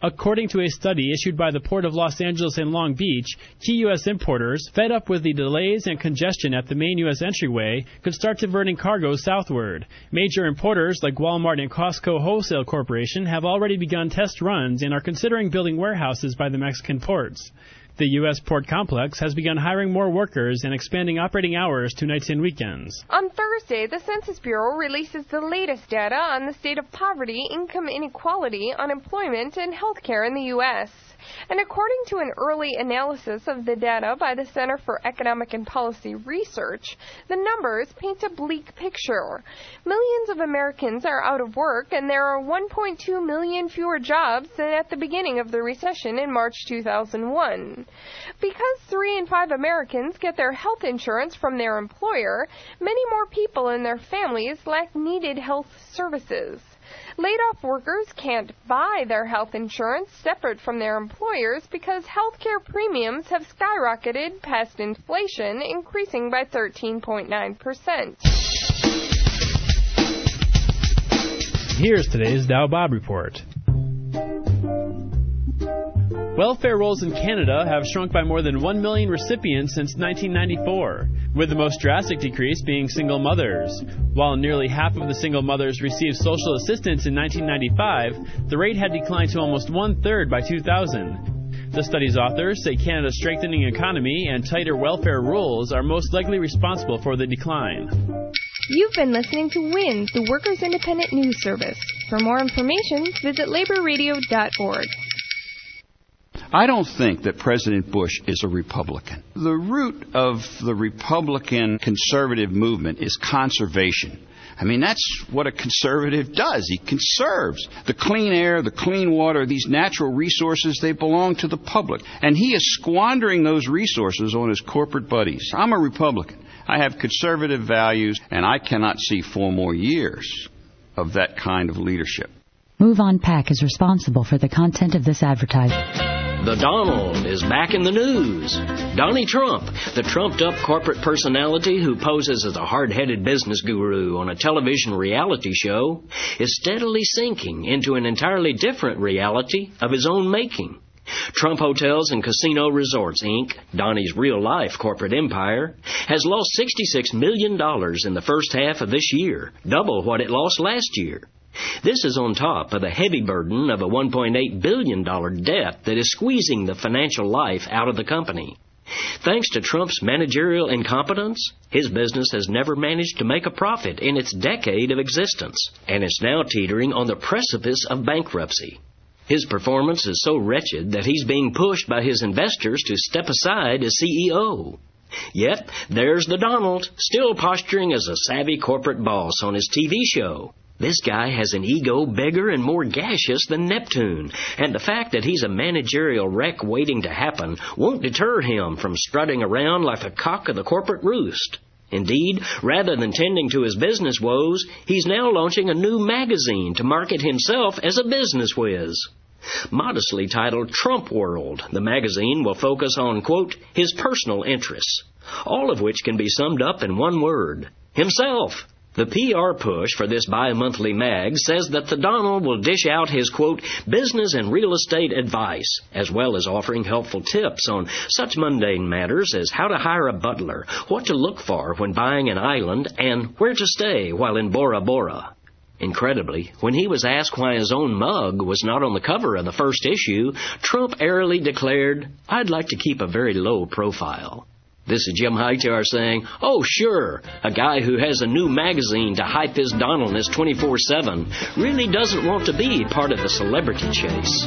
According to a study issued by the Port of Los Angeles and Long Beach, key U S importers, fed up with the delays and congestion at the main U S entryway, could start diverting cargo southward. Major importers like Walmart and Costco Wholesale Corporation have already begun test runs and are considering building warehouses by the Mexican ports. The U S port complex has begun hiring more workers and expanding operating hours to nights and weekends. On Thursday, the Census Bureau releases the latest data on the state of poverty, income inequality, unemployment, and health care in the U S And according to an early analysis of the data by the Center for Economic and Policy Research, the numbers paint a bleak picture. Millions of Americans are out of work, and there are one point two million fewer jobs than at the beginning of the recession in March two thousand one. Because three in five Americans get their health insurance from their employer, many more people and their families lack needed health services. Laid-off workers can't buy their health insurance separate from their employers because health care premiums have skyrocketed past inflation, increasing by thirteen point nine percent. Here's today's Dow Bob Report. Welfare rolls in Canada have shrunk by more than one million recipients since nineteen ninety-four, with the most drastic decrease being single mothers. While nearly half of the single mothers received social assistance in nineteen ninety-five, the rate had declined to almost one-third by two thousand. The study's authors say Canada's strengthening economy and tighter welfare rules are most likely responsible for the decline. You've been listening to W I N, the Workers' Independent News Service. For more information, visit labor radio dot org. I don't think that President Bush is a Republican. The root of the Republican conservative movement is conservation. I mean, that's what a conservative does. He conserves the clean air, the clean water, these natural resources. They belong to the public. And he is squandering those resources on his corporate buddies. I'm a Republican. I have conservative values, and I cannot see four more years of that kind of leadership. Move On Pack is responsible for the content of this advertisement. The Donald is back in the news. Donnie Trump, the trumped-up corporate personality who poses as a hard-headed business guru on a television reality show, is steadily sinking into an entirely different reality of his own making. Trump Hotels and Casino Resorts, Incorporated, Donnie's real-life corporate empire, has lost sixty-six million dollars in the first half of this year, double what it lost last year. This is on top of the heavy burden of a one point eight billion dollars debt that is squeezing the financial life out of the company. Thanks to Trump's managerial incompetence, his business has never managed to make a profit in its decade of existence, and is now teetering on the precipice of bankruptcy. His performance is so wretched that he's being pushed by his investors to step aside as C E O. Yet, there's the Donald, still posturing as a savvy corporate boss on his T V show. This guy has an ego bigger and more gaseous than Neptune, and the fact that he's a managerial wreck waiting to happen won't deter him from strutting around like a cock of the corporate roost. Indeed, rather than tending to his business woes, he's now launching a new magazine to market himself as a business whiz. Modestly titled Trump World, the magazine will focus on, quote, his personal interests, all of which can be summed up in one word: himself. The P R push for this bi-monthly mag says that the Donald will dish out his, quote, business and real estate advice, as well as offering helpful tips on such mundane matters as how to hire a butler, what to look for when buying an island, and where to stay while in Bora Bora. Incredibly, when he was asked why his own mug was not on the cover of the first issue, Trump airily declared, "I'd like to keep a very low profile." This is Jim Hightower saying, oh, sure, a guy who has a new magazine to hype his Donaldness twenty-four seven really doesn't want to be part of the celebrity chase.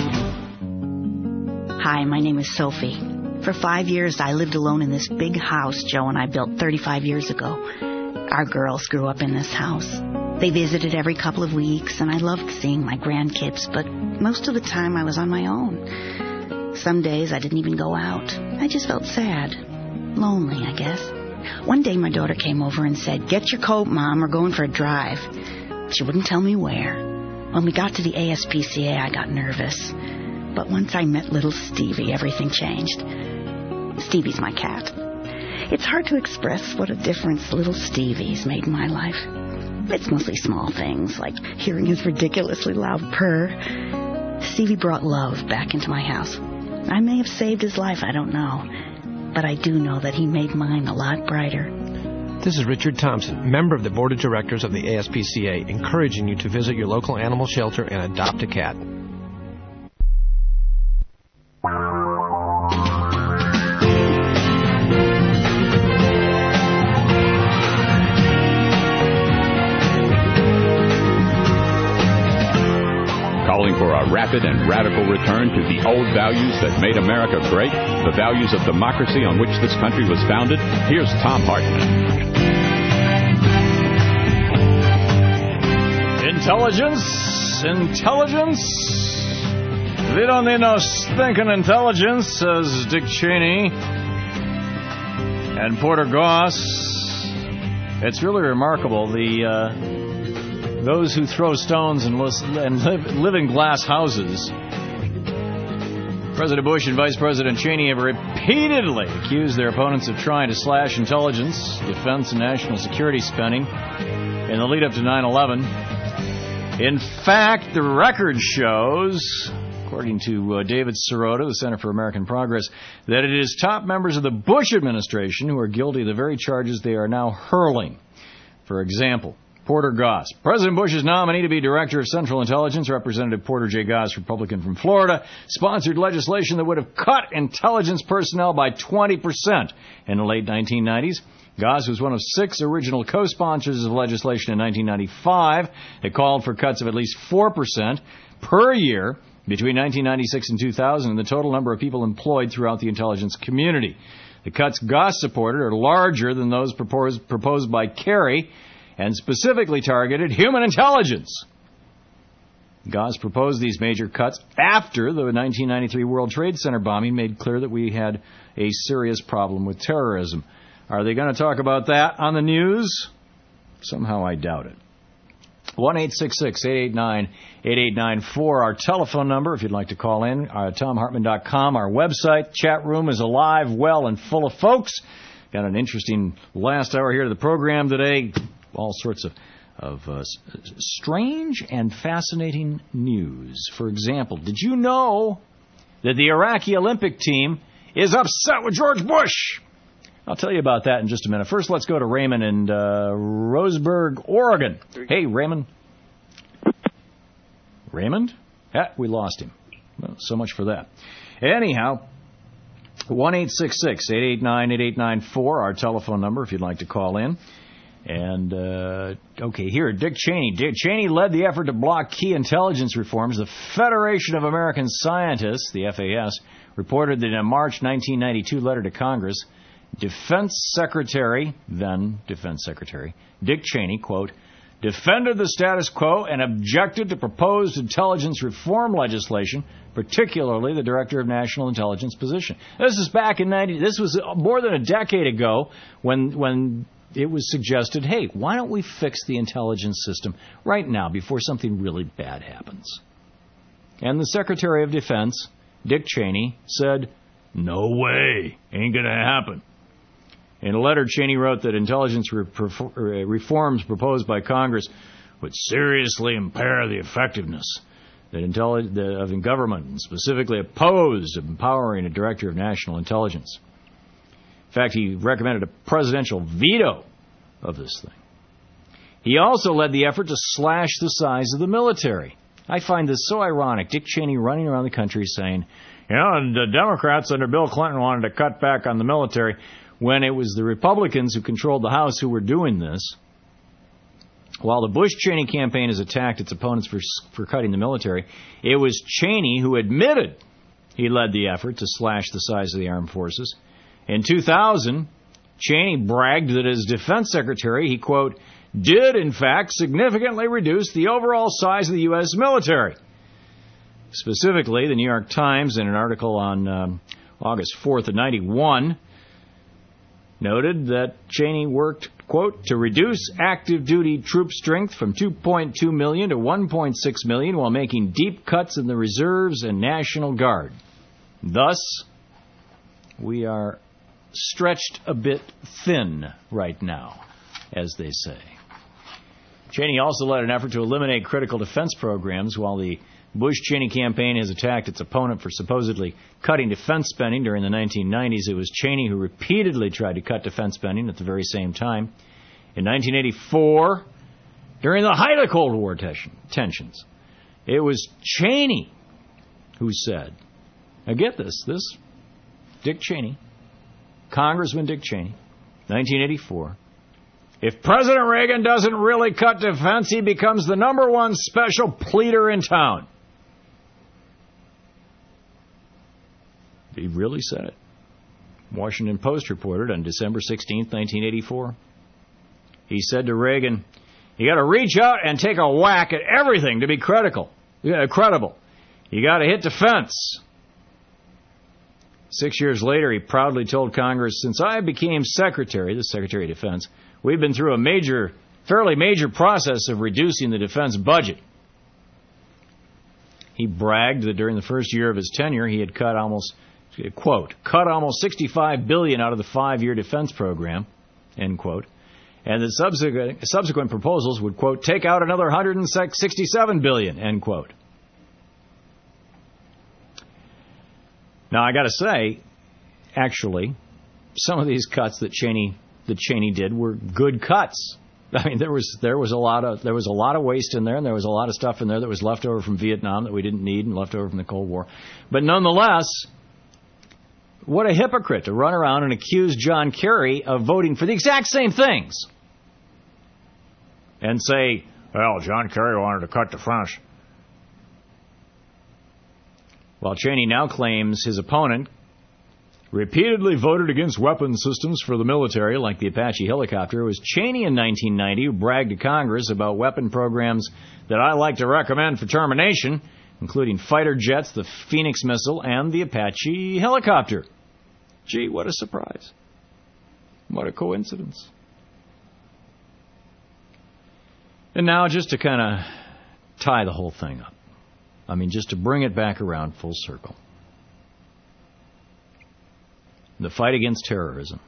Hi, my name is Sophie. For five years, I lived alone in this big house Joe and I built thirty-five years ago. Our girls grew up in this house. They visited every couple of weeks, and I loved seeing my grandkids, but most of the time I was on my own. Some days I didn't even go out. I just felt sad. Lonely, I guess. One day my daughter came over and said, "Get your coat, Mom, we're going for a drive." She wouldn't tell me where. When we got to the A S P C A, I got nervous. But once I met little Stevie, everything changed. Stevie's my cat. It's hard to express what a difference little Stevie's made in my life. It's mostly small things, like hearing his ridiculously loud purr. Stevie brought love back into my house. I may have saved his life, I don't know. But I do know that he made mine a lot brighter. This is Richard Thompson, member of the Board of Directors of the A S P C A, encouraging you to visit your local animal shelter and adopt a cat. Calling for a rapid and radical return to the old values that made America great, the values of democracy on which this country was founded. Here's Thom Hartmann. Intelligence, intelligence. They don't need no stinking intelligence, says Dick Cheney and Porter Goss. It's really remarkable. The uh, those who throw stones and, listen, and live, live in glass houses. President Bush and Vice President Cheney have repeatedly accused their opponents of trying to slash intelligence, defense, and national security spending in the lead up to nine eleven. In fact, the record shows, according to uh, David Sirota, the Center for American Progress, that it is top members of the Bush administration who are guilty of the very charges they are now hurling. For example, Porter Goss. President Bush's nominee to be Director of Central Intelligence, Representative Porter J. Goss, Republican from Florida, sponsored legislation that would have cut intelligence personnel by twenty percent in the late nineteen nineties. Goss was one of six original co-sponsors of legislation in nineteen ninety-five that called for cuts of at least four percent per year between nineteen ninety-six and two thousand in the total number of people employed throughout the intelligence community. The cuts Goss supported are larger than those proposed, proposed by Kerry and specifically targeted human intelligence. Goss proposed these major cuts after the nineteen ninety-three World Trade Center bombing made clear that we had a serious problem with terrorism. Are they going to talk about that on the news? Somehow I doubt it. one eight six six, eight eight nine, eight eight nine four, our telephone number if you'd like to call in. Uh, Thom Hartmann dot com, our website. Chat room is alive, well, and full of folks. Got an interesting last hour here to the program today. All sorts of, of uh, strange and fascinating news. For example, did you know that the Iraqi Olympic team is upset with George Bush? I'll tell you about that in just a minute. First, let's go to Raymond in uh, Roseburg, Oregon. Hey, Raymond. Raymond? Ah, we lost him. Well, so much for that. Anyhow, one eight six six, eight eight nine, eight eight nine four, our telephone number if you'd like to call in. And, uh, okay, here, Dick Cheney. Dick Cheney led the effort to block key intelligence reforms. The Federation of American Scientists, the F A S, reported that in a March nineteen ninety-two letter to Congress, Defense Secretary, then Defense Secretary, Dick Cheney, quote, defended the status quo and objected to proposed intelligence reform legislation, particularly the Director of National Intelligence position. This is back in ninety. This was more than a decade ago when when it was suggested, hey, why don't we fix the intelligence system right now before something really bad happens? And the Secretary of Defense, Dick Cheney, said, no way, ain't gonna happen. In a letter, Cheney wrote that intelligence re- reforms proposed by Congress would seriously impair the effectiveness that intelli- the, of the government, and specifically opposed empowering a Director of National Intelligence. In fact, he recommended a presidential veto of this thing. He also led the effort to slash the size of the military. I find this so ironic. Dick Cheney running around the country saying, you know, the Democrats under Bill Clinton wanted to cut back on the military, when it was the Republicans who controlled the House who were doing this. While the Bush-Cheney campaign has attacked its opponents for, for cutting the military, it was Cheney who admitted he led the effort to slash the size of the armed forces. In two thousand, Cheney bragged that as defense secretary, he, quote, did, in fact, significantly reduce the overall size of the U S military. Specifically, the New York Times, in an article on um, August fourth of ninety-one, noted that Cheney worked, quote, to reduce active duty troop strength from two point two million to one point six million while making deep cuts in the reserves and National Guard. Thus, we are stretched a bit thin right now, as they say. Cheney also led an effort to eliminate critical defense programs while the Bush-Cheney campaign has attacked its opponent for supposedly cutting defense spending during the nineteen nineties. It was Cheney who repeatedly tried to cut defense spending at the very same time. In nineteen eighty-four, during the height of Cold War tension, tensions, it was Cheney who said, now get this, this Dick Cheney, Congressman Dick Cheney, nineteen eighty-four, if President Reagan doesn't really cut defense, he becomes the number one special pleader in town. He really said it. Washington Post reported on December sixteenth, nineteen eighty-four. He said to Reagan, you got to reach out and take a whack at everything to be critical, yeah, credible. You got to hit defense. Six years later, he proudly told Congress, since I became Secretary, the Secretary of Defense, we've been through a major, fairly major process of reducing the defense budget. He bragged that during the first year of his tenure, he had cut almost, quote, cut almost sixty-five billion dollars out of the five-year defense program, end quote, and that subsequent, subsequent proposals would, quote, take out another one hundred sixty-seven billion dollars, end quote. Now, I got to say, actually, some of these cuts that Cheney that Cheney did were good cuts. I mean, there was there was a lot of there was a lot of waste in there, and there was a lot of stuff in there that was left over from Vietnam that we didn't need and left over from the Cold War. But nonetheless, what a hypocrite to run around and accuse John Kerry of voting for the exact same things and say, well, John Kerry wanted to cut defense. While Cheney now claims his opponent repeatedly voted against weapons systems for the military, like the Apache helicopter, it was Cheney in nineteen ninety who bragged to Congress about weapon programs that I like to recommend for termination, including fighter jets, the Phoenix missile, and the Apache helicopter. Gee, what a surprise. What a coincidence. And now, just to kind of tie the whole thing up, I mean, just to bring it back around full circle. The fight against terrorism.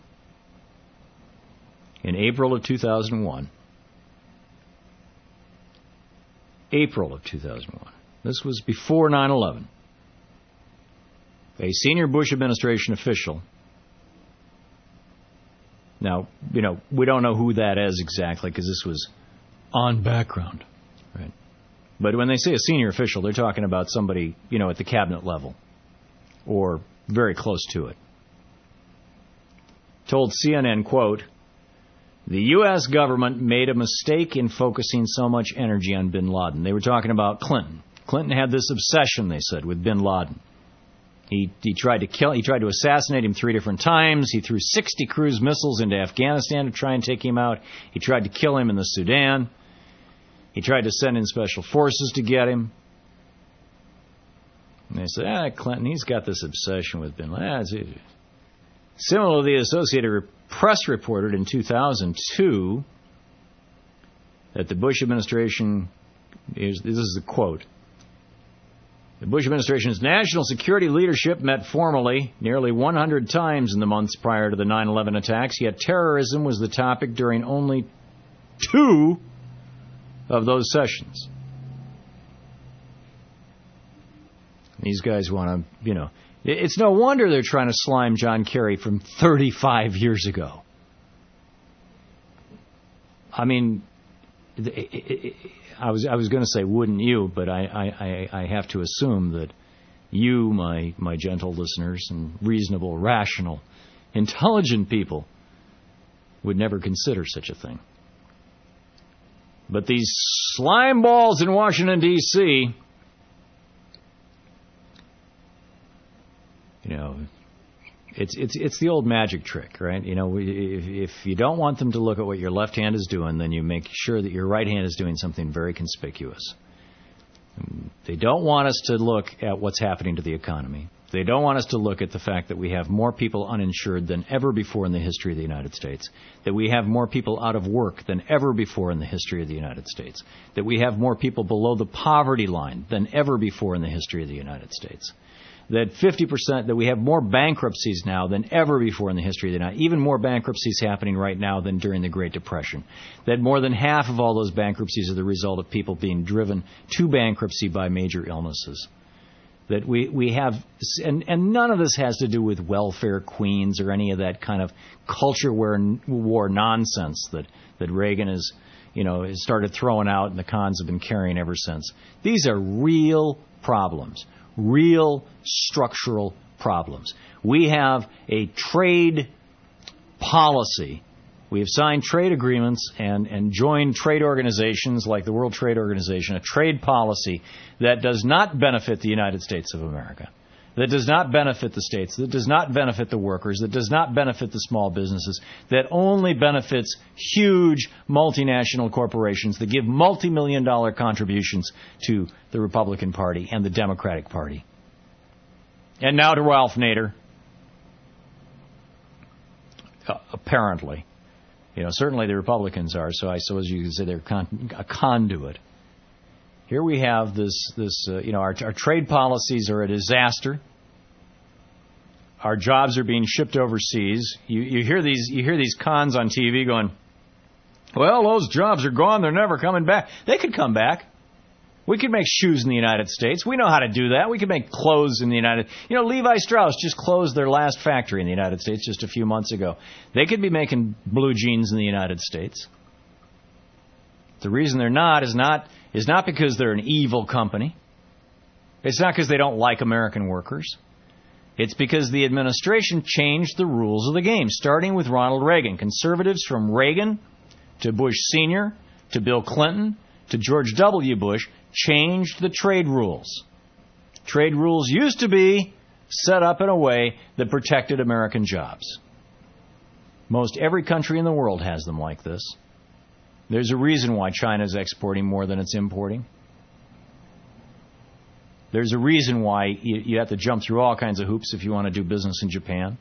In April of two thousand one. April of two thousand one. This was before nine eleven. A senior Bush administration official. Now, you know, we don't know who that is exactly because this was on background. Right? But when they say a senior official, they're talking about somebody, you know, at the cabinet level or very close to it. Told C N N, quote, the U S government made a mistake in focusing so much energy on bin Laden. They were talking about Clinton. Clinton had this obsession, they said, with bin Laden. He he tried to kill, he tried to assassinate him three different times. He threw sixty cruise missiles into Afghanistan to try and take him out. He tried to kill him in the Sudan. He tried to send in special forces to get him. And they said, ah, Clinton, he's got this obsession with bin Laden. Similarly, the Associated Press reported in two thousand two that the Bush administration, is, this is the quote, the Bush administration's national security leadership met formally nearly one hundred times in the months prior to the nine eleven attacks, yet terrorism was the topic during only two of those sessions. These guys want to, you know, it's no wonder they're trying to slime John Kerry from thirty-five years ago. I mean, I was I was going to say, wouldn't you? But I, I, I have to assume that you, my my gentle listeners and reasonable, rational, intelligent people, would never consider such a thing. But these slime balls in Washington, D C, you know, it's it's it's the old magic trick, right? You know, if, if you don't want them to look at what your left hand is doing, then you make sure that your right hand is doing something very conspicuous. They don't want us to look at what's happening to the economy. They don't want us to look at the fact that we have more people uninsured than ever before in the history of the United States, that we have more people out of work than ever before in the history of the United States, that we have more people below the poverty line than ever before in the history of the United States. that fifty percent, that we have more bankruptcies now than ever before in the history of the United States. Even more bankruptcies happening right now than during the Great Depression. That more than half of all those bankruptcies are the result of people being driven to bankruptcy by major illnesses. That we, we have, and, and none of this has to do with welfare queens or any of that kind of culture war, war nonsense that, that Reagan has, you know, has started throwing out and the cons have been carrying ever since. These are real problems, real structural problems. We have a trade policy. We have signed trade agreements and, and joined trade organizations like the World Trade Organization, a trade policy that does not benefit the United States of America, that does not benefit the states, that does not benefit the workers, that does not benefit the small businesses, that only benefits huge multinational corporations that give multi-million dollar contributions to the Republican Party and the Democratic Party. And now to Ralph Nader. Uh, apparently. You know, certainly the Republicans are, so I suppose you could say they're con- a conduit. Here we have this, this uh, you know, our, our trade policies are a disaster. Our jobs are being shipped overseas. You, you hear these, you hear these cons on T V going, well, those jobs are gone, they're never coming back. They could come back. We could make shoes in the United States. We know how to do that. We could make clothes in the United States. You know, Levi Strauss just closed their last factory in the United States just a few months ago. They could be making blue jeans in the United States. The reason they're not is not is not because they're an evil company. It's not because they don't like American workers. It's because the administration changed the rules of the game, starting with Ronald Reagan. Conservatives from Reagan to Bush Senior to Bill Clinton to George W. Bush changed the trade rules. Trade rules used to be set up in a way that protected American jobs. Most every country in the world has them like this. There's a reason why China is exporting more than it's importing. There's a reason why you, you have to jump through all kinds of hoops if you want to do business in Japan.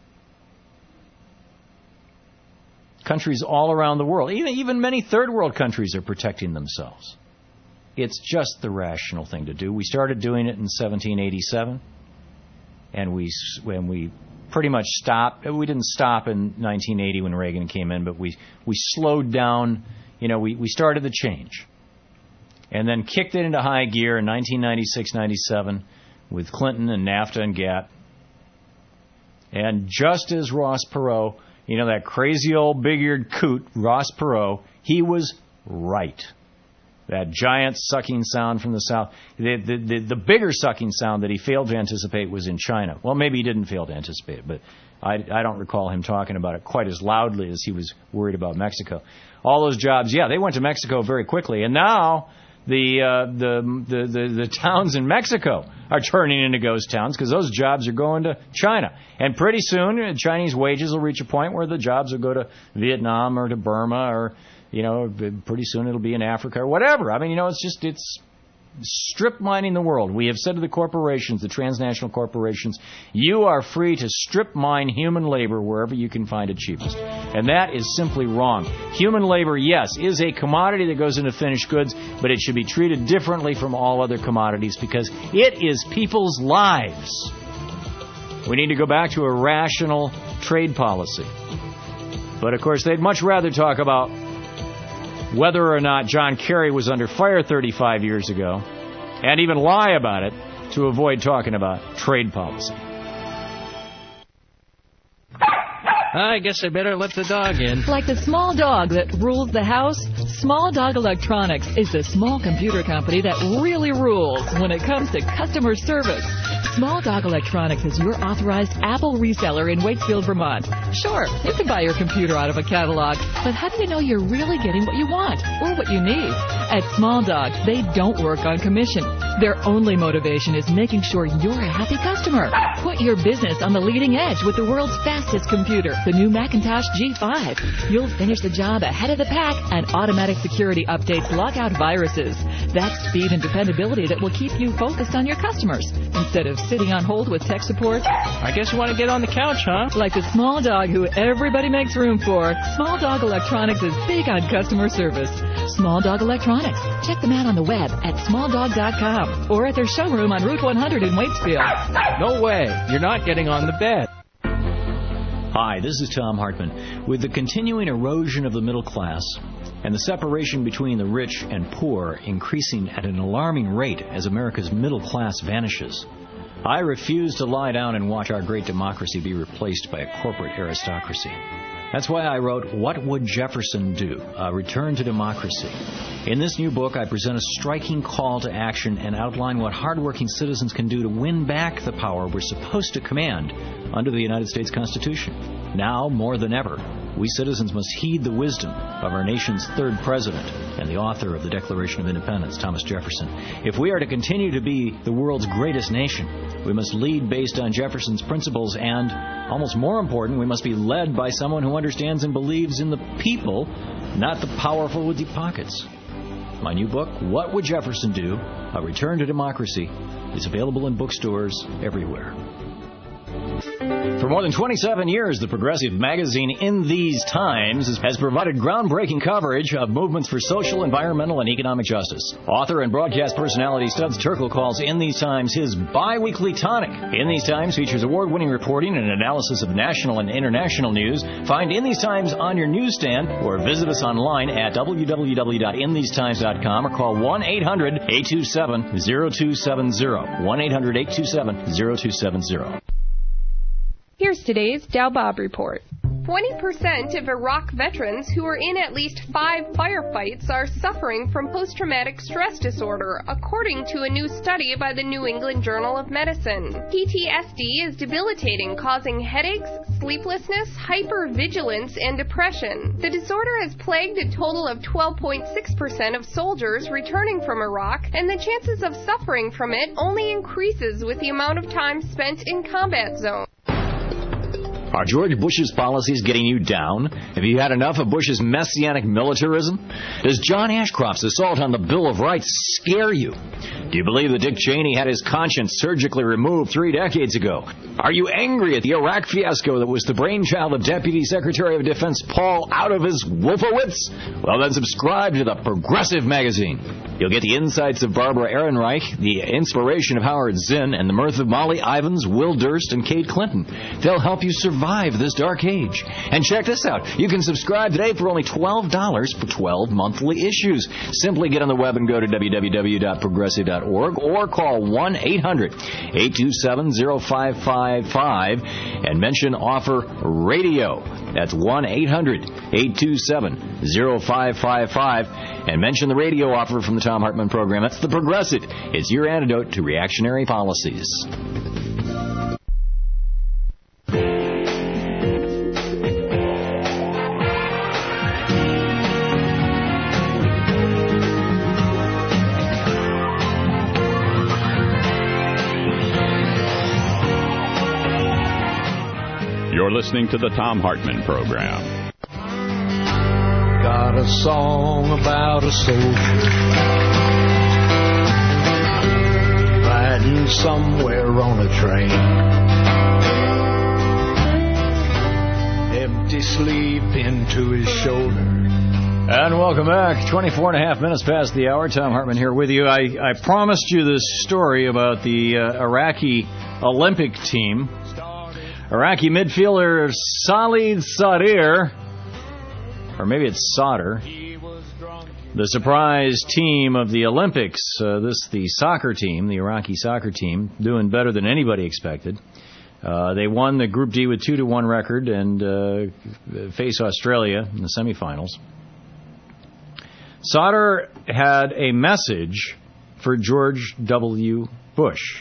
Countries all around the world, even, even many third world countries, are protecting themselves. It's just the rational thing to do. We started doing it in seventeen eighty-seven, and we when we pretty much stopped. We didn't stop in nineteen eighty when Reagan came in, but we, we slowed down. You know, we, we started the change, and then kicked it into high gear in nineteen ninety-six ninety-seven with Clinton and NAFTA and GATT. And just as Ross Perot, you know, that crazy old big-eared coot, Ross Perot, he was right. That giant sucking sound from the South. The, the, the, the bigger sucking sound that he failed to anticipate was in China. Well, maybe he didn't fail to anticipate it, but I, I don't recall him talking about it quite as loudly as he was worried about Mexico. All those jobs, yeah, they went to Mexico very quickly. And now the, uh, the, the, the, the towns in Mexico are turning into ghost towns because those jobs are going to China. And pretty soon, Chinese wages will reach a point where the jobs will go to Vietnam or to Burma or, you know, pretty soon it'll be in Africa or whatever. I mean, you know, it's just, it's strip mining the world. We have said to the corporations, the transnational corporations, you are free to strip mine human labor wherever you can find it cheapest. And that is simply wrong. Human labor, yes, is a commodity that goes into finished goods, but it should be treated differently from all other commodities because it is people's lives. We need to go back to a rational trade policy. But, of course, they'd much rather talk about whether or not John Kerry was under fire thirty-five years ago, and even lie about it to avoid talking about trade policy. I guess I better let the dog in. Like the small dog that rules the house, Small Dog Electronics is the small computer company that really rules when it comes to customer service. Small Dog Electronics is your authorized Apple reseller in Waitsfield, Vermont. Sure, you can buy your computer out of a catalog, but how do you know you're really getting what you want or what you need? At Small Dog, they don't work on commission. Their only motivation is making sure you're a happy customer. Put your business on the leading edge with the world's fastest computer, the new Macintosh G five. You'll finish the job ahead of the pack, and automatic security updates lock out viruses. That's speed and dependability that will keep you focused on your customers instead of sitting on hold with tech support. I guess you want to get on the couch, huh? Like the small dog who everybody makes room for, Small Dog Electronics is big on customer service. Small Dog Electronics. Check them out on the web at small dog dot com or at their showroom on Route one hundred in Waitsfield. No way. You're not getting on the bed. Hi, this is Tom Hartman. With the continuing erosion of the middle class and the separation between the rich and poor increasing at an alarming rate as America's middle class vanishes, I refuse to lie down and watch our great democracy be replaced by a corporate aristocracy. That's why I wrote What Would Jefferson Do? A Return to Democracy. In this new book, I present a striking call to action and outline what hardworking citizens can do to win back the power we're supposed to command under the United States Constitution. Now, more than ever, we citizens must heed the wisdom of our nation's third president and the author of the Declaration of Independence, Thomas Jefferson. If we are to continue to be the world's greatest nation, we must lead based on Jefferson's principles and, almost more important, we must be led by someone who understands and believes in the people, not the powerful with deep pockets. My new book, What Would Jefferson Do? A Return to Democracy, is available in bookstores everywhere. For more than twenty-seven years, the progressive magazine In These Times has provided groundbreaking coverage of movements for social, environmental, and economic justice. Author and broadcast personality Studs Terkel calls In These Times his bi-weekly tonic. In These Times features award-winning reporting and analysis of national and international news. Find In These Times on your newsstand or visit us online at w w w dot in these times dot com or call one eight hundred eight two seven zero two seven zero. one eight hundred eight two seven zero two seven zero. Here's today's Dow Bob Report. twenty percent of Iraq veterans who are in at least five firefights are suffering from post-traumatic stress disorder, according to a new study by the New England Journal of Medicine. P T S D is debilitating, causing headaches, sleeplessness, hypervigilance, and depression. The disorder has plagued a total of twelve point six percent of soldiers returning from Iraq, and the chances of suffering from it only increases with the amount of time spent in combat zones. Are George Bush's policies getting you down? Have you had enough of Bush's messianic militarism? Does John Ashcroft's assault on the Bill of Rights scare you? Do you believe that Dick Cheney had his conscience surgically removed three decades ago? Are you angry at the Iraq fiasco that was the brainchild of Deputy Secretary of Defense Paul out of his Wolfowitz? Well, then subscribe to the Progressive Magazine. You'll get the insights of Barbara Ehrenreich, the inspiration of Howard Zinn, and the mirth of Molly Ivins, Will Durst, and Kate Clinton. They'll help you survive this dark age. And check this out. You can subscribe today for only twelve dollars for twelve monthly issues. Simply get on the web and go to w w w dot progressive dot org or call one eight hundred eight two seven zero five five five and mention offer radio. That's one eight hundred eight two seven zero five five five and mention the radio offer from the Tom Hartman program. That's the Progressive. It's your antidote to reactionary policies. You're listening to the Tom Hartman program. Got a song about a soldier riding somewhere on a train, empty sleep into his shoulder. And welcome back. twenty-four and a half minutes past the hour. Tom Hartman here with you. I, I promised you this story about the uh, Iraqi Olympic team. Iraqi midfielder Salih Sadr, or maybe it's Sadr, the surprise team of the Olympics. Uh, this the soccer team, the Iraqi soccer team, doing better than anybody expected. Uh, they won the Group D with two to one record and uh, face Australia in the semifinals. Sadr had a message for George W. Bush.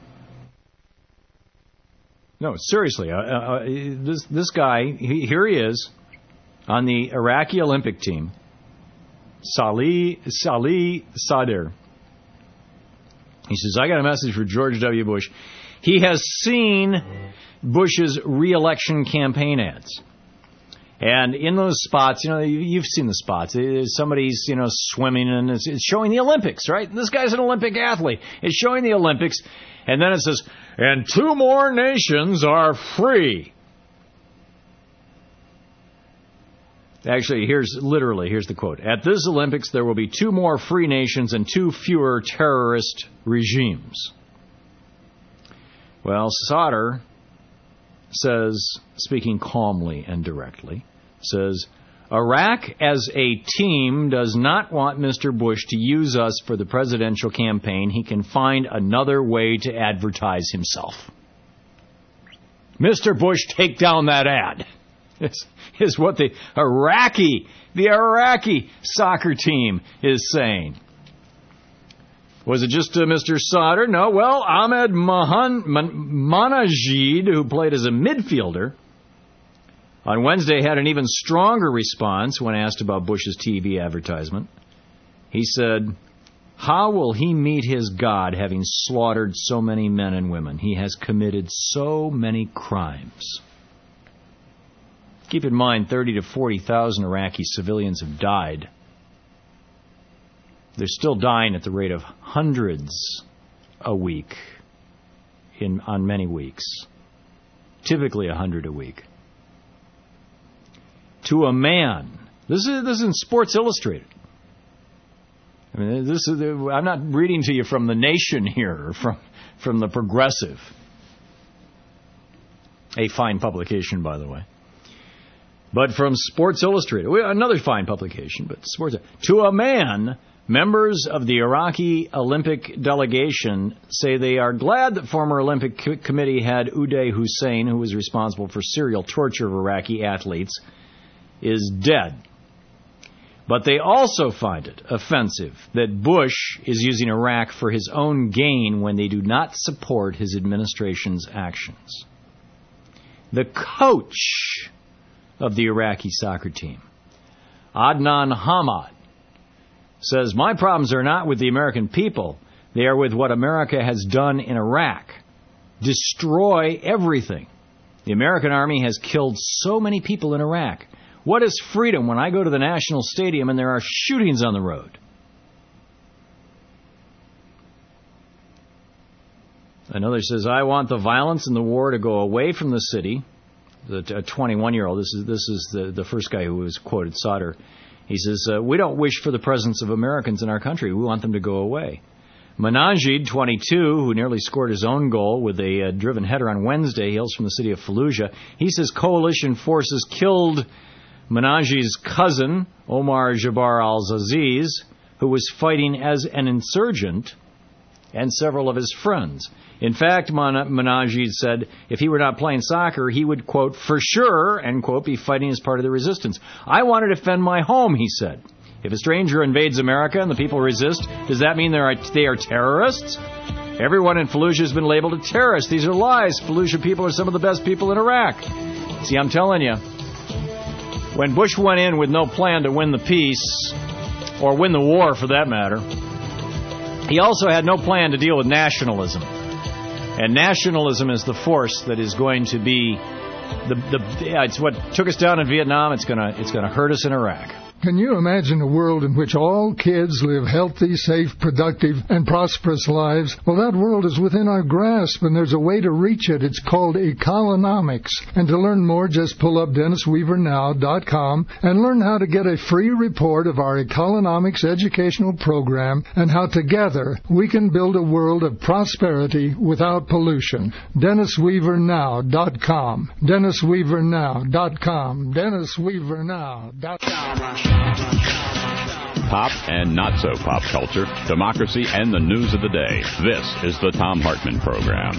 No, seriously, uh, uh, this this guy, he, here he is on the Iraqi Olympic team, Salih Salih Sadr. He says, I got a message for George W. Bush. He has seen Bush's re-election campaign ads. And in those spots, you know, you've seen the spots. Somebody's, you know, swimming and it's, it's showing the Olympics, right? This guy's an Olympic athlete. It's showing the Olympics. And then it says, and two more nations are free. Actually, here's literally, here's the quote. At this Olympics, there will be two more free nations and two fewer terrorist regimes. Well, Sauter says, speaking calmly and directly, says, Iraq as a team does not want Mister Bush to use us for the presidential campaign. He can find another way to advertise himself. Mister Bush, take down that ad. Is, is what the Iraqi, the Iraqi soccer team is saying. Was it just uh, Mister Sauter? No. Well, Ahmed Mahan, Man, Manajid, who played as a midfielder, on Wednesday had an even stronger response when asked about Bush's T V advertisement. He said, how will he meet his God having slaughtered so many men and women? He has committed so many crimes. Keep in mind, thirty to forty thousand Iraqi civilians have died. They're still dying at the rate of hundreds a week in on many weeks. Typically a hundred a week. To a man, this is this is in Sports Illustrated. I mean, this is I'm not reading to you from The Nation here, or from from the Progressive, a fine publication, by the way. But from Sports Illustrated, another fine publication, but Sports. To a man, members of the Iraqi Olympic delegation say they are glad that former Olympic committee head Uday Hussein, who was responsible for serial torture of Iraqi athletes, is dead. But they also find it offensive that Bush is using Iraq for his own gain when they do not support his administration's actions. The coach of the Iraqi soccer team, Adnan Hamad, says, my problems are not with the American people. They are with what America has done in Iraq. Destroy everything. The American army has killed so many people in Iraq. What is freedom when I go to the National Stadium and there are shootings on the road? Another says, I want the violence and the war to go away from the city. The twenty-one-year-old, this is this is the, the first guy who was quoted, Sauter. He says, uh, we don't wish for the presence of Americans in our country. We want them to go away. Manajid, twenty-two, who nearly scored his own goal with a uh, driven header on Wednesday, hails from the city of Fallujah. He says coalition forces killed Manajid's cousin, Omar Jabbar al-Aziz, who was fighting as an insurgent, and several of his friends. In fact, Manajid said if he were not playing soccer, he would, quote, for sure, end quote, be fighting as part of the resistance. I want to defend my home, he said. If a stranger invades America and the people resist, does that mean they are, they are terrorists? Everyone in Fallujah has been labeled a terrorist. These are lies. Fallujah people are some of the best people in Iraq. See, I'm telling you, when Bush went in with no plan to win the peace, or win the war for that matter, he also had no plan to deal with nationalism. And nationalism is the force that is going to be the the. It's what took us down in Vietnam. It's gonna it's gonna hurt us in Iraq. Can you imagine a world in which all kids live healthy, safe, productive, and prosperous lives? Well, that world is within our grasp, and there's a way to reach it. It's called Economics. And to learn more, just pull up Dennis Weaver Now dot com and learn how to get a free report of our Economics educational program and how together we can build a world of prosperity without pollution. Dennis Weaver Now dot com. Dennis Weaver Now dot com. Dennis Weaver Now dot com. Pop and not so pop culture, democracy, and the news of the day. This is the Thom Hartmann Program.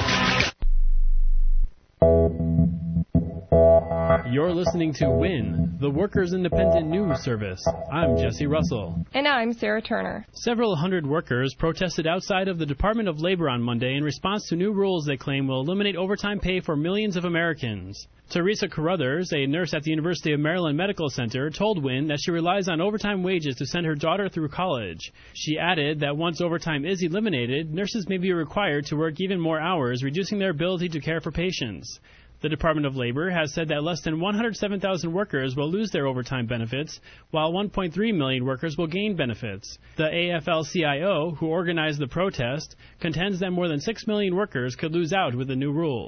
You're listening to W I N, the Workers' Independent News Service. I'm Jesse Russell. And I'm Sarah Turner. Several hundred workers protested outside of the Department of Labor on Monday in response to new rules they claim will eliminate overtime pay for millions of Americans. Teresa Carruthers, a nurse at the University of Maryland Medical Center, told W I N that she relies on overtime wages to send her daughter through college. She added that once overtime is eliminated, nurses may be required to work even more hours, reducing their ability to care for patients. The Department of Labor has said that less than one hundred seven thousand workers will lose their overtime benefits, while one point three million workers will gain benefits. The A F L C I O, who organized the protest, contends that more than six million workers could lose out with the new rules.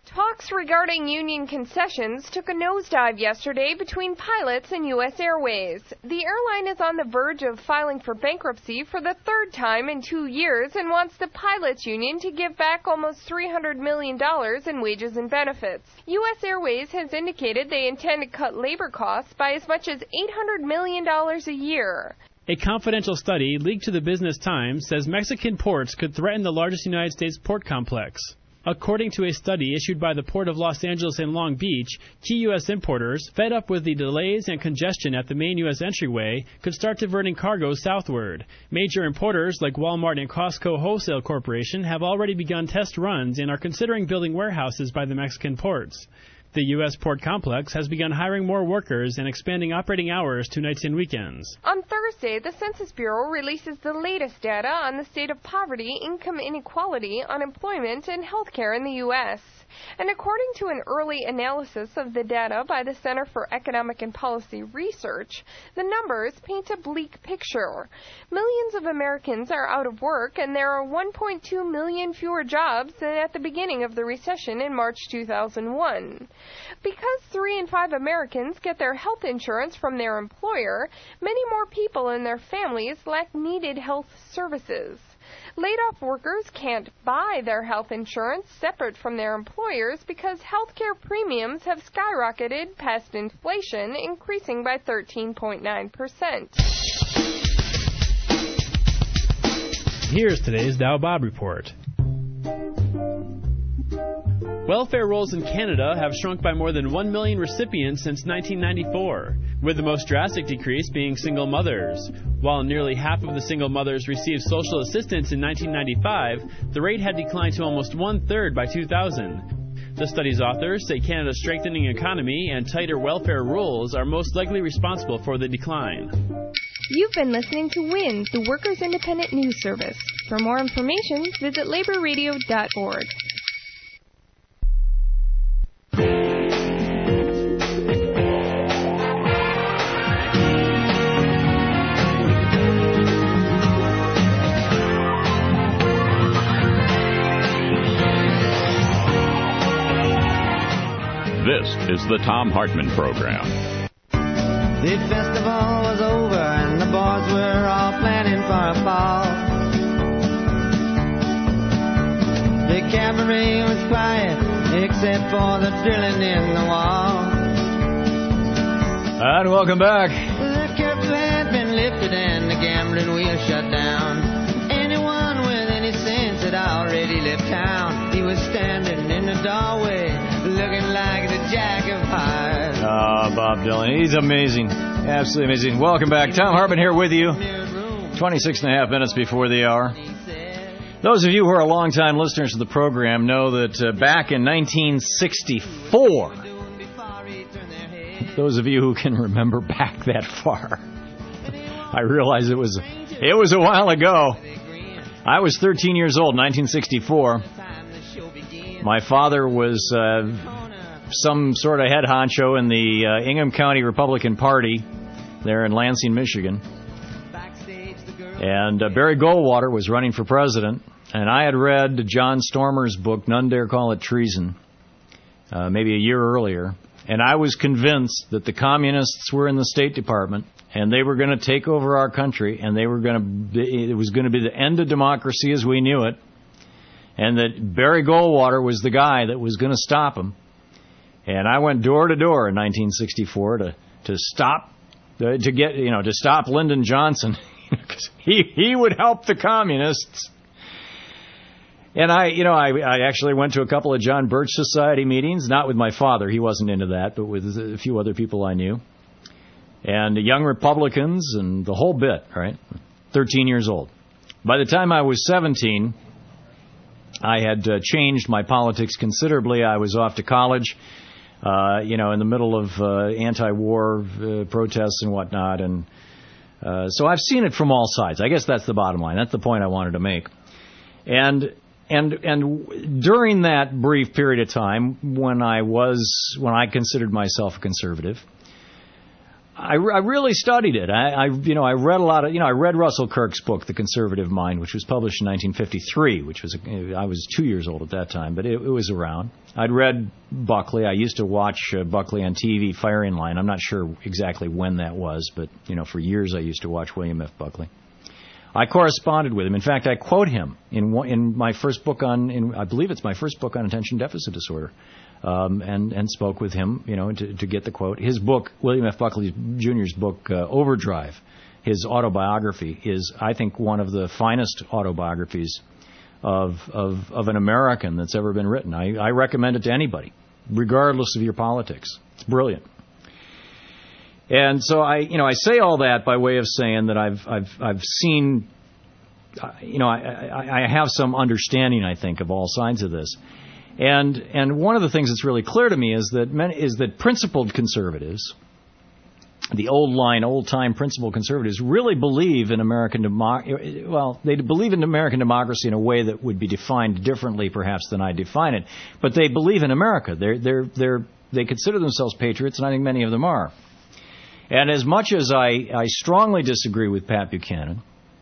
Talks regarding union concessions took a nosedive yesterday between pilots and U S Airways. The airline is on the verge of filing for bankruptcy for the third time in two years and wants the pilots union to give back almost three hundred million dollars in wages and benefits. U S Airways has indicated they intend to cut labor costs by as much as eight hundred million dollars a year. A confidential study leaked to the Business Times says Mexican ports could threaten the largest United States port complex. According to a study issued by the Port of Los Angeles and Long Beach, key U S importers, fed up with the delays and congestion at the main U S entryway, could start diverting cargoes southward. Major importers like Walmart and Costco Wholesale Corporation have already begun test runs and are considering building warehouses by the Mexican ports. The U S port complex has begun hiring more workers and expanding operating hours to nights and weekends. On Thursday, the Census Bureau releases the latest data on the state of poverty, income inequality, unemployment, and health care in the U S And according to an early analysis of the data by the Center for Economic and Policy Research, the numbers paint a bleak picture. Millions of Americans are out of work, and there are one point two million fewer jobs than at the beginning of the recession in March two thousand one. Because three in five Americans get their health insurance from their employer, many more people and their families lack needed health services. Laid-off workers can't buy their health insurance separate from their employers because healthcare premiums have skyrocketed past inflation, increasing by thirteen point nine percent. Here's today's Dow Bob Report. Welfare rolls in Canada have shrunk by more than one million recipients since nineteen ninety-four, with the most drastic decrease being single mothers. While nearly half of the single mothers received social assistance in nineteen ninety-five, the rate had declined to almost one-third by two thousand. The study's authors say Canada's strengthening economy and tighter welfare rules are most likely responsible for the decline. You've been listening to WINS, the Workers' Independent News Service. For more information, visit labor radio dot org. This is the Thom Hartmann Program. The festival was over and the boys were all planning for a ball. The cabaret was quiet except for the drilling in the wall. And welcome back. The curtain had been lifted and the gambling wheel shut down. Anyone with any sense had already left town. He was standing in the doorway looking like the Jack of Hearts. Ah, uh, Bob Dylan. He's amazing. Absolutely amazing. Welcome back. Thom Hartmann here with you. twenty-six and a half minutes before the hour. Those of you who are longtime listeners to the program know that uh, back in nineteen sixty-four, those of you who can remember back that far, I realize it was it was a while ago. I was thirteen years old, nineteen sixty-four. My father was uh, some sort of head honcho in the uh, Ingham County Republican Party there in Lansing, Michigan. And uh, Barry Goldwater was running for president. And I had read John Stormer's book, None Dare Call It Treason, uh, maybe a year earlier. And I was convinced that the communists were in the State Department and they were going to take over our country and they were going to, it was going to be the end of democracy as we knew it. And that Barry Goldwater was the guy that was going to stop him. And I went door to door in nineteen sixty-four to to stop uh, to get you know to stop Lyndon Johnson because he he would help the communists. And I you know I I actually went to a couple of John Birch Society meetings, not with my father, he wasn't into that, but with a few other people I knew, and young Republicans and the whole bit. Right, thirteen years old. By the time I was seventeen. I had uh, changed my politics considerably. I was off to college, uh, you know, in the middle of uh, anti-war uh, protests and whatnot. And uh, so I've seen it from all sides. I guess that's the bottom line. That's the point I wanted to make. And and and during that brief period of time when I was when I considered myself a conservative, I, I really studied it. I, I, you know, I read a lot of, you know, I read Russell Kirk's book, The Conservative Mind, which was published in nineteen fifty-three, which was, I was two years old at that time, but it, it was around. I'd read Buckley. I used to watch uh, Buckley on T V, Firing Line. I'm not sure exactly when that was, but, you know, for years I used to watch William F. Buckley. I corresponded with him. In fact, I quote him in one, in my first book on, in, I believe it's my first book on attention deficit disorder. Um, and, and spoke with him, you know, to, to get the quote. His book, William F. Buckley Junior's book, uh, Overdrive, his autobiography, is, I think, one of the finest autobiographies of, of, of an American that's ever been written. I, I recommend it to anybody, regardless of your politics. It's brilliant. And so I, you know, I say all that by way of saying that I've, I've, I've seen, you know, I, I, I have some understanding, I think, of all sides of this. And and one of the things that's really clear to me is that many, is that principled conservatives, the old line, old time principled conservatives, really believe in American democracy. Well, they believe in American democracy in a way that would be defined differently, perhaps, than I define it. But they believe in America. They're they're they're they consider themselves patriots, and I think many of them are. And as much as I I strongly disagree with Pat Buchanan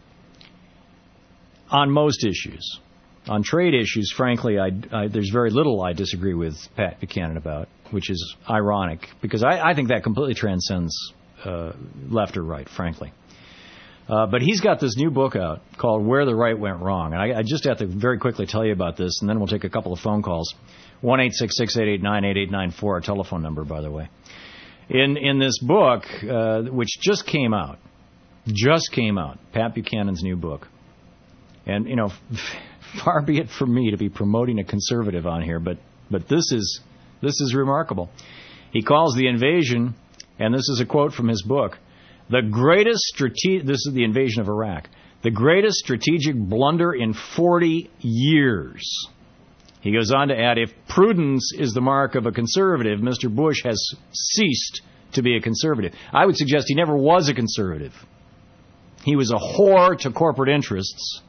on most issues. On trade issues, frankly, I, I, there's very little I disagree with Pat Buchanan about, which is ironic, because I, I think that completely transcends uh, left or right, frankly. Uh, but he's got this new book out called Where the Right Went Wrong. And I, I just have to very quickly tell you about this, and then we'll take a couple of phone calls. one eight six six, eight eight nine, eight eight nine four, our telephone number, by the way. In, in this book, uh, which just came out, just came out, Pat Buchanan's new book. And, you know... Far be it from me to be promoting a conservative on here, but but this is this is remarkable. He calls the invasion, and this is a quote from his book, the greatest strate- this is the invasion of Iraq, the greatest strategic blunder in forty years. He goes on to add, if prudence is the mark of a conservative, Mister Bush has ceased to be a conservative. I would suggest he never was a conservative. He was a whore to corporate interests.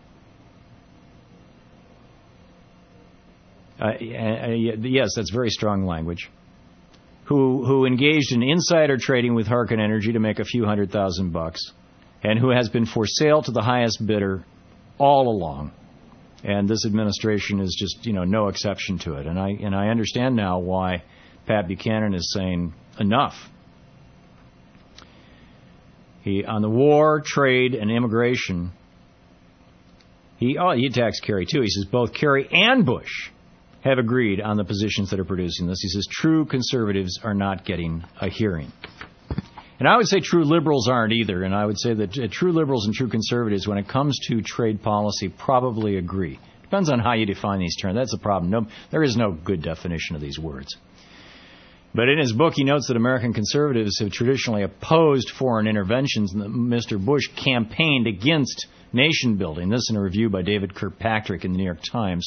Uh, yes, that's very strong language. Who who engaged in insider trading with Harkin Energy to make a few hundred thousand bucks, and who has been for sale to the highest bidder all along. And this administration is just, you know, no exception to it. And I and I understand now why Pat Buchanan is saying enough. He on the war, trade, and immigration. He oh he attacks Kerry too. He says both Kerry and Bush have agreed on the positions that are producing this. He says true conservatives are not getting a hearing. And I would say true liberals aren't either. And I would say that uh, true liberals and true conservatives, when it comes to trade policy, probably agree. Depends on how you define these terms. That's the problem. No, there is no good definition of these words. But in his book, he notes that American conservatives have traditionally opposed foreign interventions, and that Mister Bush campaigned against nation building. This in a review by David Kirkpatrick in the New York Times.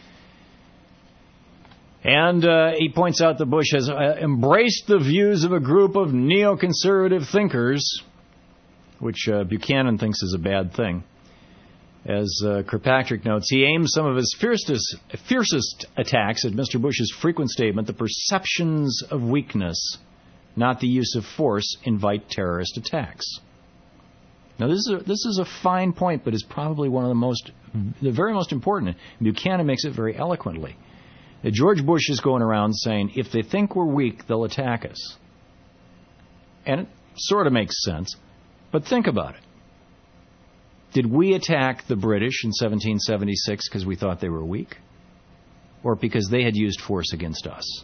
And uh, he points out that Bush has uh, embraced the views of a group of neoconservative thinkers, which uh, Buchanan thinks is a bad thing. As uh, Kirkpatrick notes, he aims some of his fiercest, fiercest attacks at Mister Bush's frequent statement, the perceptions of weakness, not the use of force, invite terrorist attacks. Now, this is a, this is a fine point, but is probably one of the most, the very most important. Buchanan makes it very eloquently. George Bush is going around saying, if they think we're weak, they'll attack us. And it sort of makes sense, but think about it. Did we attack the British in seventeen seventy-six because we thought they were weak? Or because they had used force against us?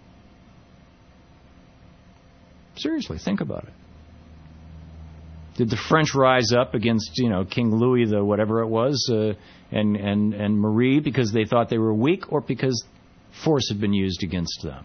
Seriously, think about it. Did the French rise up against, you know, King Louis the whatever it was, uh, and, and, and Marie because they thought they were weak, or because force had been used against them?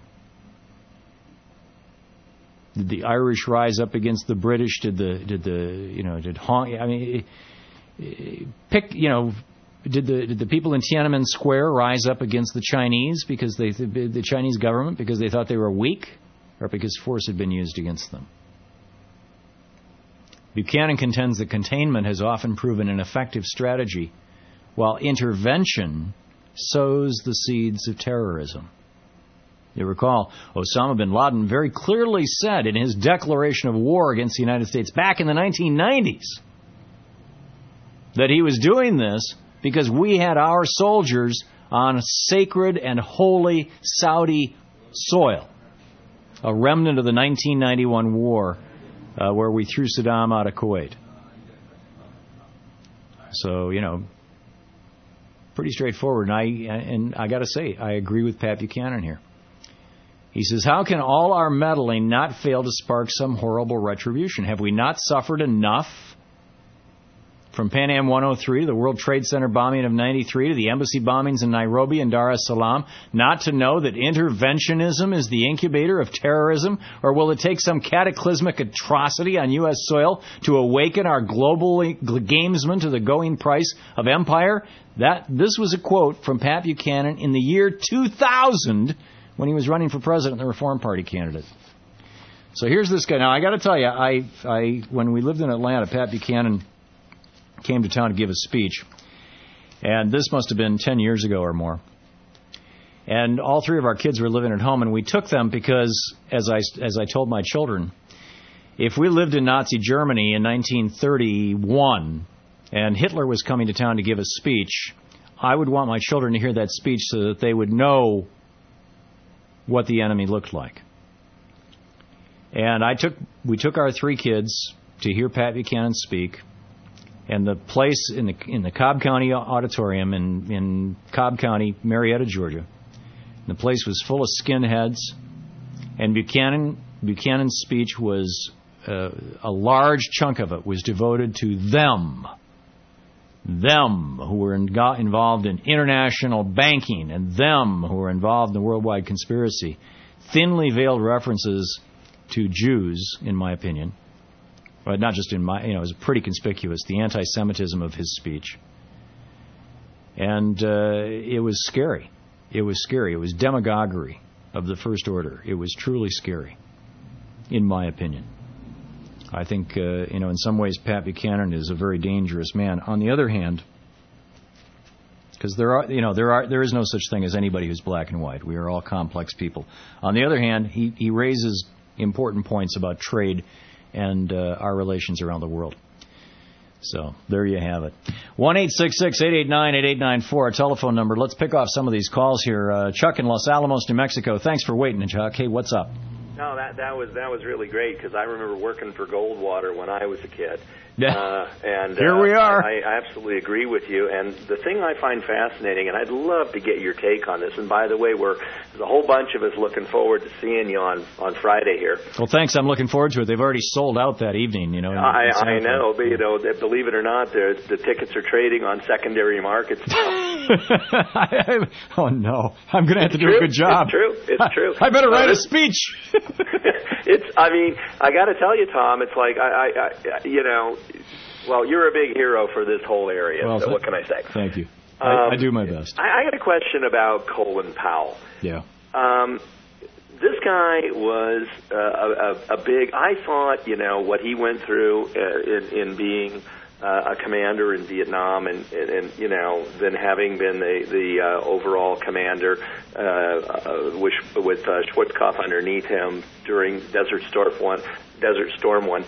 Did the Irish rise up against the British? Did the did the you know did Hong? I mean, pick you know, did the did the people in Tiananmen Square rise up against the Chinese because they the Chinese government because they thought they were weak, or because force had been used against them? Buchanan contends that containment has often proven an effective strategy, while intervention sows the seeds of terrorism. You recall, Osama bin Laden very clearly said in his declaration of war against the United States back in the nineteen nineties that he was doing this because we had our soldiers on sacred and holy Saudi soil, a remnant of the nineteen ninety-one war uh, where we threw Saddam out of Kuwait. So, you know, pretty straightforward. And I, and I got to say, I agree with Pat Buchanan here. He says, how can all our meddling not fail to spark some horrible retribution? Have we not suffered enough? From Pan Am one oh three, the World Trade Center bombing of ninety-three, to the embassy bombings in Nairobi and Dar es Salaam, not to know that interventionism is the incubator of terrorism? Or will it take some cataclysmic atrocity on U S soil to awaken our global gamesmen to the going price of empire? That This was a quote from Pat Buchanan in the year two thousand when he was running for president, the Reform Party candidate. So here's this guy. Now, I got to tell you, I, I when we lived in Atlanta, Pat Buchanan came to town to give a speech, and this must have been ten years ago or more. And all three of our kids were living at home, and we took them because, as I, as I told my children, if we lived in Nazi Germany in nineteen thirty-one and Hitler was coming to town to give a speech, I would want my children to hear that speech so that they would know what the enemy looked like. And I took we took our three kids to hear Pat Buchanan speak. And the place in the in the Cobb County Auditorium in, in Cobb County, Marietta, Georgia, the place was full of skinheads. And Buchanan Buchanan's speech was uh, a large chunk of it was devoted to them, them who were in, got involved in international banking, and them who were involved in the worldwide conspiracy. Thinly veiled references to Jews, in my opinion. But not just in my, you know, it was pretty conspicuous, the anti-Semitism of his speech. And uh, it was scary. It was scary. It was demagoguery of the first order. It was truly scary, in my opinion. I think, uh, you know, in some ways Pat Buchanan is a very dangerous man. On the other hand, because there are, you know, there are, there is no such thing as anybody who's black and white. We are all complex people. On the other hand, he, he raises important points about trade and uh, our relations around the world. So there you have it. one eight six six, eight eight nine, eight eight nine four, our telephone number. Let's pick off some of these calls here. Uh, Chuck in Los Alamos, New Mexico. Thanks for waiting, Chuck. Hey, what's up? No, that that was that was really great because I remember working for Goldwater when I was a kid. Yeah. Uh, and Here uh, we are. I, I absolutely agree with you. And the thing I find fascinating, and I'd love to get your take on this. And by the way, we're there's a whole bunch of us looking forward to seeing you on on Friday here. Well, thanks. I'm looking forward to it. They've already sold out that evening. You know. I, I know, but you know, that, believe it or not, the the tickets are trading on secondary markets now. Oh no, I'm going to have to it's do true. a good job. It's true. It's true. I better write uh, a speech. It's. I mean, I got to tell you, Tom. It's like I, I, I, you know, well, you're a big hero for this whole area. Well, so th- what can I say? Thank you. Um, I, I do my best. I, I got a question about Colin Powell. Yeah. Um, this guy was uh, a, a, a big. I thought, you know, what he went through uh, in, in being uh, a commander in Vietnam, and, and, and you know, then having been the the uh, overall commander, uh, uh, which with uh, Schwarzkopf underneath him during Desert Storm one. Desert Storm one.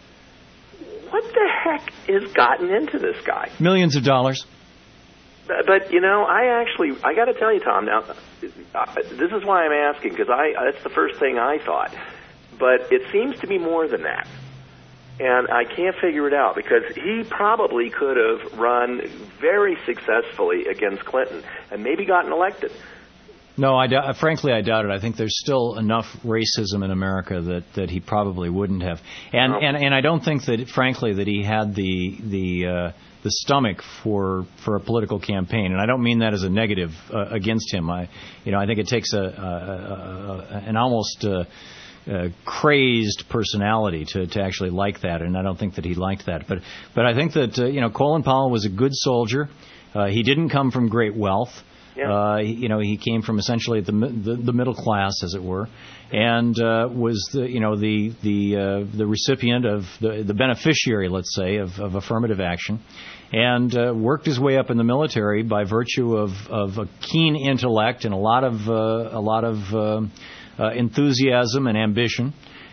What the heck has gotten into this guy? Millions of dollars. But, but you know, I actually, I got to tell you, Tom. Now, uh, this is why I'm asking because I that's the first thing I thought. But it seems to be more than that, and I can't figure it out because he probably could have run very successfully against Clinton and maybe gotten elected. No, I doubt, frankly, I doubt it. I think there's still enough racism in America that, that he probably wouldn't have, and, Oh. and and I don't think that, frankly, that he had the the uh, the stomach for for a political campaign. And I don't mean that as a negative uh, against him. I, you know, I think it takes a, a, a, a an almost uh, uh, crazed personality to to actually like that, and I don't think that he liked that. But but I think that uh, you know, Colin Powell was a good soldier. Uh, he didn't come from great wealth. Yeah. Uh, you know, he came from essentially the the, the middle class, as it were, and uh, was the you know the the uh, the recipient of the the beneficiary, let's say, of, of affirmative action, and uh, worked his way up in the military by virtue of, of a keen intellect and a lot of uh, a lot of uh, uh, enthusiasm and ambition.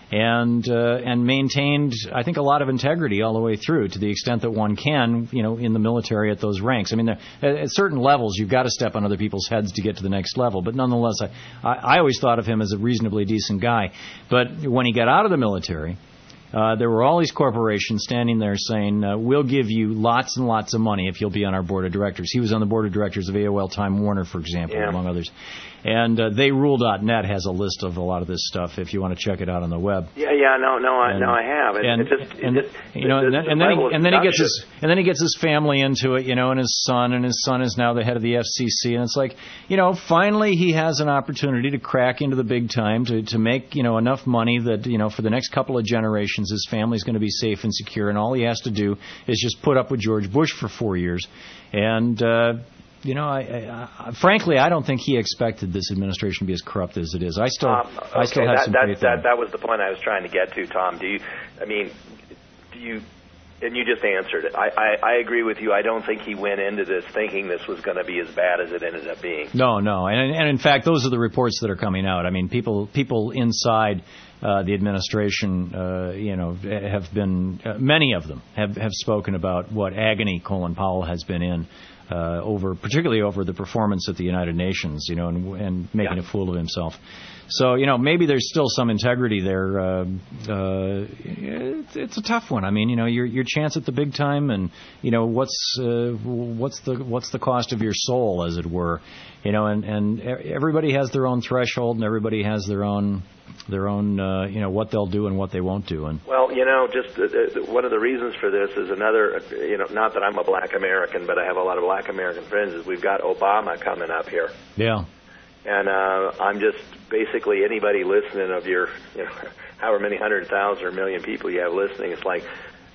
And uh, and maintained, I think, a lot of integrity all the way through, to the extent that one can, you know, in the military at those ranks. I mean, at, at certain levels, you've got to step on other people's heads to get to the next level. But nonetheless, I, I always thought of him as a reasonably decent guy. But when he got out of the military, uh, there were all these corporations standing there saying, uh, we'll give you lots and lots of money if you'll be on our board of directors. He was on the board of directors of A O L Time Warner, for example, yeah. among others. And uh, they rule dot net has a list of a lot of this stuff if you want to check it out on the web. Yeah, yeah, no, no, I, and, no, I have. It, and, it just, and, it just, you know, the, and, the, then, and then he, and then he gets production. his and then he gets his family into it, you know, and his son, and his son is now the head of the F C C, and it's like, you know, finally he has an opportunity to crack into the big time, to to make, you know, enough money that, you know, for the next couple of generations his family's going to be safe and secure, and all he has to do is just put up with George Bush for four years, and. Uh, You know, I, I, I, frankly, I don't think he expected this administration to be as corrupt as it is. I still, Um, okay, I still have that, some that, faith that, in it. that was the point I was trying to get to, Tom. Do you? I mean, do you? And you just answered it. I, I, I agree with you. I don't think he went into this thinking this was going to be as bad as it ended up being. No, no, and and in fact, those are the reports that are coming out. I mean, people people inside uh, the administration, uh, you know, have been uh, many of them have have spoken about what agony Colin Powell has been in. Uh, over, particularly over the performance at the United Nations, you know, and, and making yeah. a fool of himself. So, you know, maybe there's still some integrity there. Uh, uh, it's, it's a tough one. I mean, you know, your your chance at the big time, and you know, what's uh, what's the what's the cost of your soul, as it were, you know, and and everybody has their own threshold, and everybody has their own their own, uh, you know, what they'll do and what they won't do. And well, you know, just uh, uh, one of the reasons for this is another, uh, you know, not that I'm a black American, but I have a lot of black American friends, is we've got Obama coming up here. Yeah. And uh, I'm just basically anybody listening of your, you know, however many hundred thousand or million people you have listening, it's like,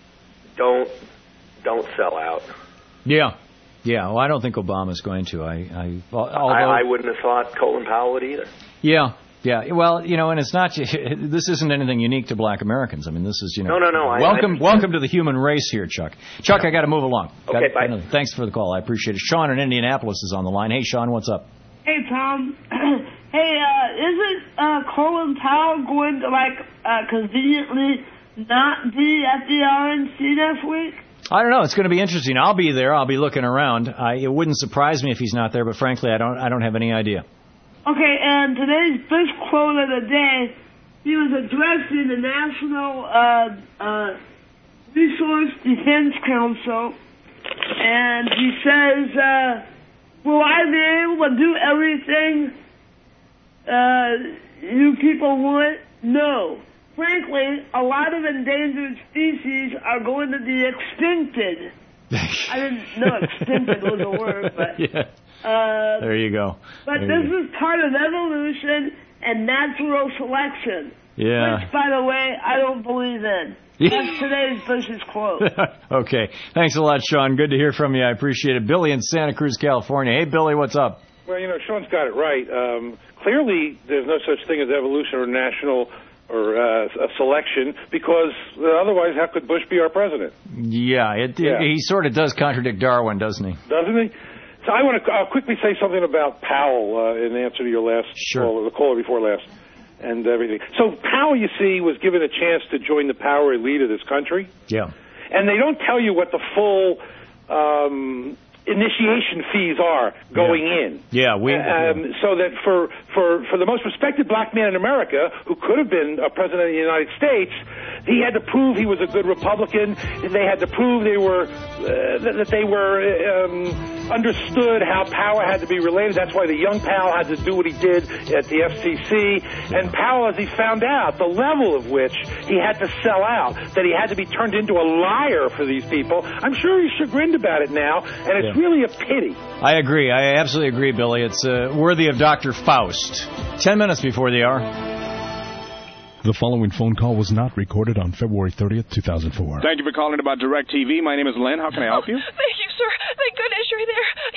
don't, don't sell out. Yeah. Yeah. Well, I don't think Obama's going to. I, I, although, I, I wouldn't have thought Colin Powell would either. Yeah. Yeah, well, you know, and it's not. This isn't anything unique to black Americans. I mean, this is, you know. No, no, no. Welcome, I, I, welcome to the human race here, Chuck. Chuck, yeah. I got to move along. Okay, got, bye. Thanks for the call. I appreciate it. Sean in Indianapolis is on the line. Hey, Sean, what's up? Hey, Tom. hey, uh, isn't uh, Colin Powell going to, like, uh, conveniently not be at the R N C next week? I don't know. It's going to be interesting. I'll be there. I'll be looking around. I, it wouldn't surprise me if he's not there, but frankly, I don't. I don't have any idea. Okay, and today's first quote of the day, he was addressing the National uh, uh, Resource Defense Council, and he says, uh, will I be able to do everything uh, you people want? No. Frankly, a lot of endangered species are going to be extincted. I didn't know extincted was a word, but... yeah. Uh, there you go. But there this is part of evolution and natural selection. Yeah. Which, by the way, I don't believe in. That's today's Bush's quote. Okay. Thanks a lot, Sean. Good to hear from you. I appreciate it. Billy in Santa Cruz, California. Hey, Billy, what's up? Well, you know, Sean's got it right. Um, clearly, there's no such thing as evolution or national or uh, a selection, because uh, otherwise, how could Bush be our president? Yeah, it, yeah. It, he sort of does contradict Darwin, doesn't he? Doesn't he? So I want to uh, quickly say something about Powell uh, in answer to your last sure. call, the caller before last, and everything. So Powell, you see, was given a chance to join the power elite of this country. Yeah. And they don't tell you what the full um, initiation fees are going yeah. in. Yeah, we. Um, so that for, for, for the most respected black man in America, who could have been a president of the United States, he had to prove he was a good Republican. They had to prove they were uh, that they were um, understood how power had to be related. That's why the young Powell had to do what he did at the F C C. And Powell, as he found out, the level of which he had to sell out, that he had to be turned into a liar for these people, I'm sure he's chagrined about it now, and it's yeah. really a pity. I agree. I absolutely agree, Billy. It's uh, worthy of Doctor Faust. Ten minutes before the hour. The following phone call was not recorded on February thirtieth, two thousand four. Thank you for calling about DirecTV. My name is Len. How can I help you? Oh, thank you, sir. Thank goodness you're there.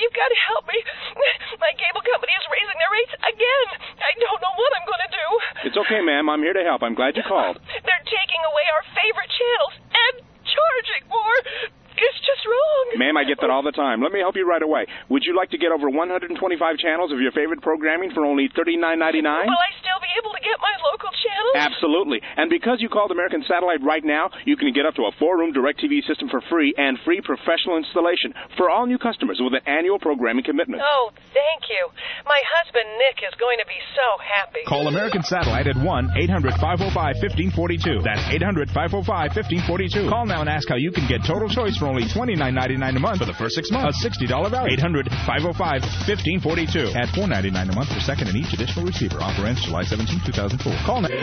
You've got to help me. My cable company is raising their rates again. I don't know what I'm going to do. It's okay, ma'am. I'm here to help. I'm glad you called. They're taking away our favorite channels and charging more. It's just wrong. Ma'am, I get that all the time. Let me help you right away. Would you like to get over one hundred twenty-five channels of your favorite programming for only thirty-nine ninety-nine? Will I still be able to get my local channels? Absolutely. And because you called American Satellite right now, you can get up to a four-room DirecTV system for free and free professional installation for all new customers with an annual programming commitment. Oh, thank you. My husband, Nick, is going to be so happy. Call American Satellite at one eight hundred five oh five fifteen forty-two. That's eight hundred five oh five fifteen forty-two. Call now and ask how you can get total choice for only twenty-nine ninety-nine a month for the first six months. A sixty dollars value. eight hundred five oh five fifteen forty-two. Add four ninety-nine a month for second and each additional receiver. Offer ends July seventeenth, two thousand four. Call now.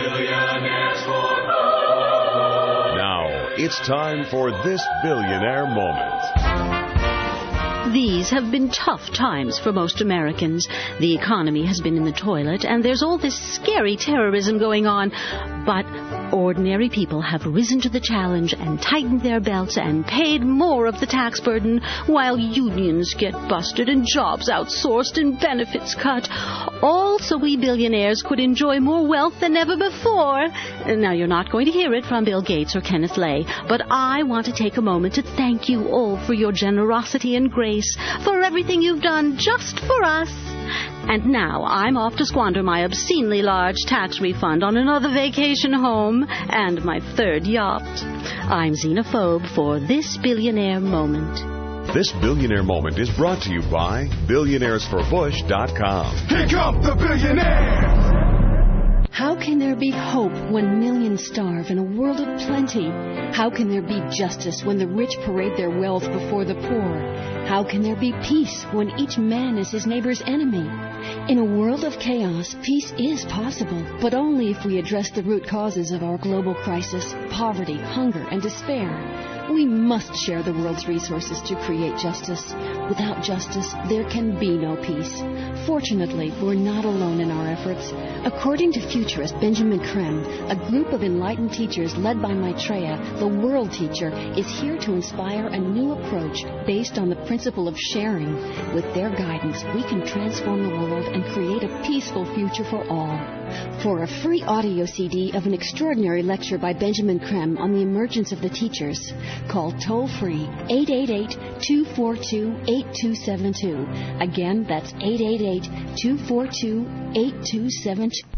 Now, it's time for this billionaire moment. These have been tough times for most Americans. The economy has been in the toilet, and there's all this scary terrorism going on. But ordinary people have risen to the challenge and tightened their belts and paid more of the tax burden, while unions get busted and jobs outsourced and benefits cut. All so we billionaires could enjoy more wealth than ever before. Now, you're not going to hear it from Bill Gates or Kenneth Lay, but I want to take a moment to thank you all for your generosity and grace, for everything you've done just for us. And now I'm off to squander my obscenely large tax refund on another vacation home and my third yacht. I'm Xenophobe for This Billionaire Moment. This Billionaire Moment is brought to you by billionaires for bush dot com. Here come the billionaires! How can there be hope when millions starve in a world of plenty? How can there be justice when the rich parade their wealth before the poor? How can there be peace when each man is his neighbor's enemy? In a world of chaos, peace is possible, but only if we address the root causes of our global crisis, poverty, hunger, and despair. We must share the world's resources to create justice. Without justice, there can be no peace. Fortunately, we're not alone in our efforts. According to futurist Benjamin Creme, a group of enlightened teachers led by Maitreya, the world teacher, is here to inspire a new approach based on the principle of sharing. With their guidance, we can transform the world and create a peaceful future for all. For a free audio C D of an extraordinary lecture by Benjamin Creme on the emergence of the teachers, call toll-free eight eight eight, two four two, eight two seven two. Again, that's eight eight eight, two four two, eight two seven two.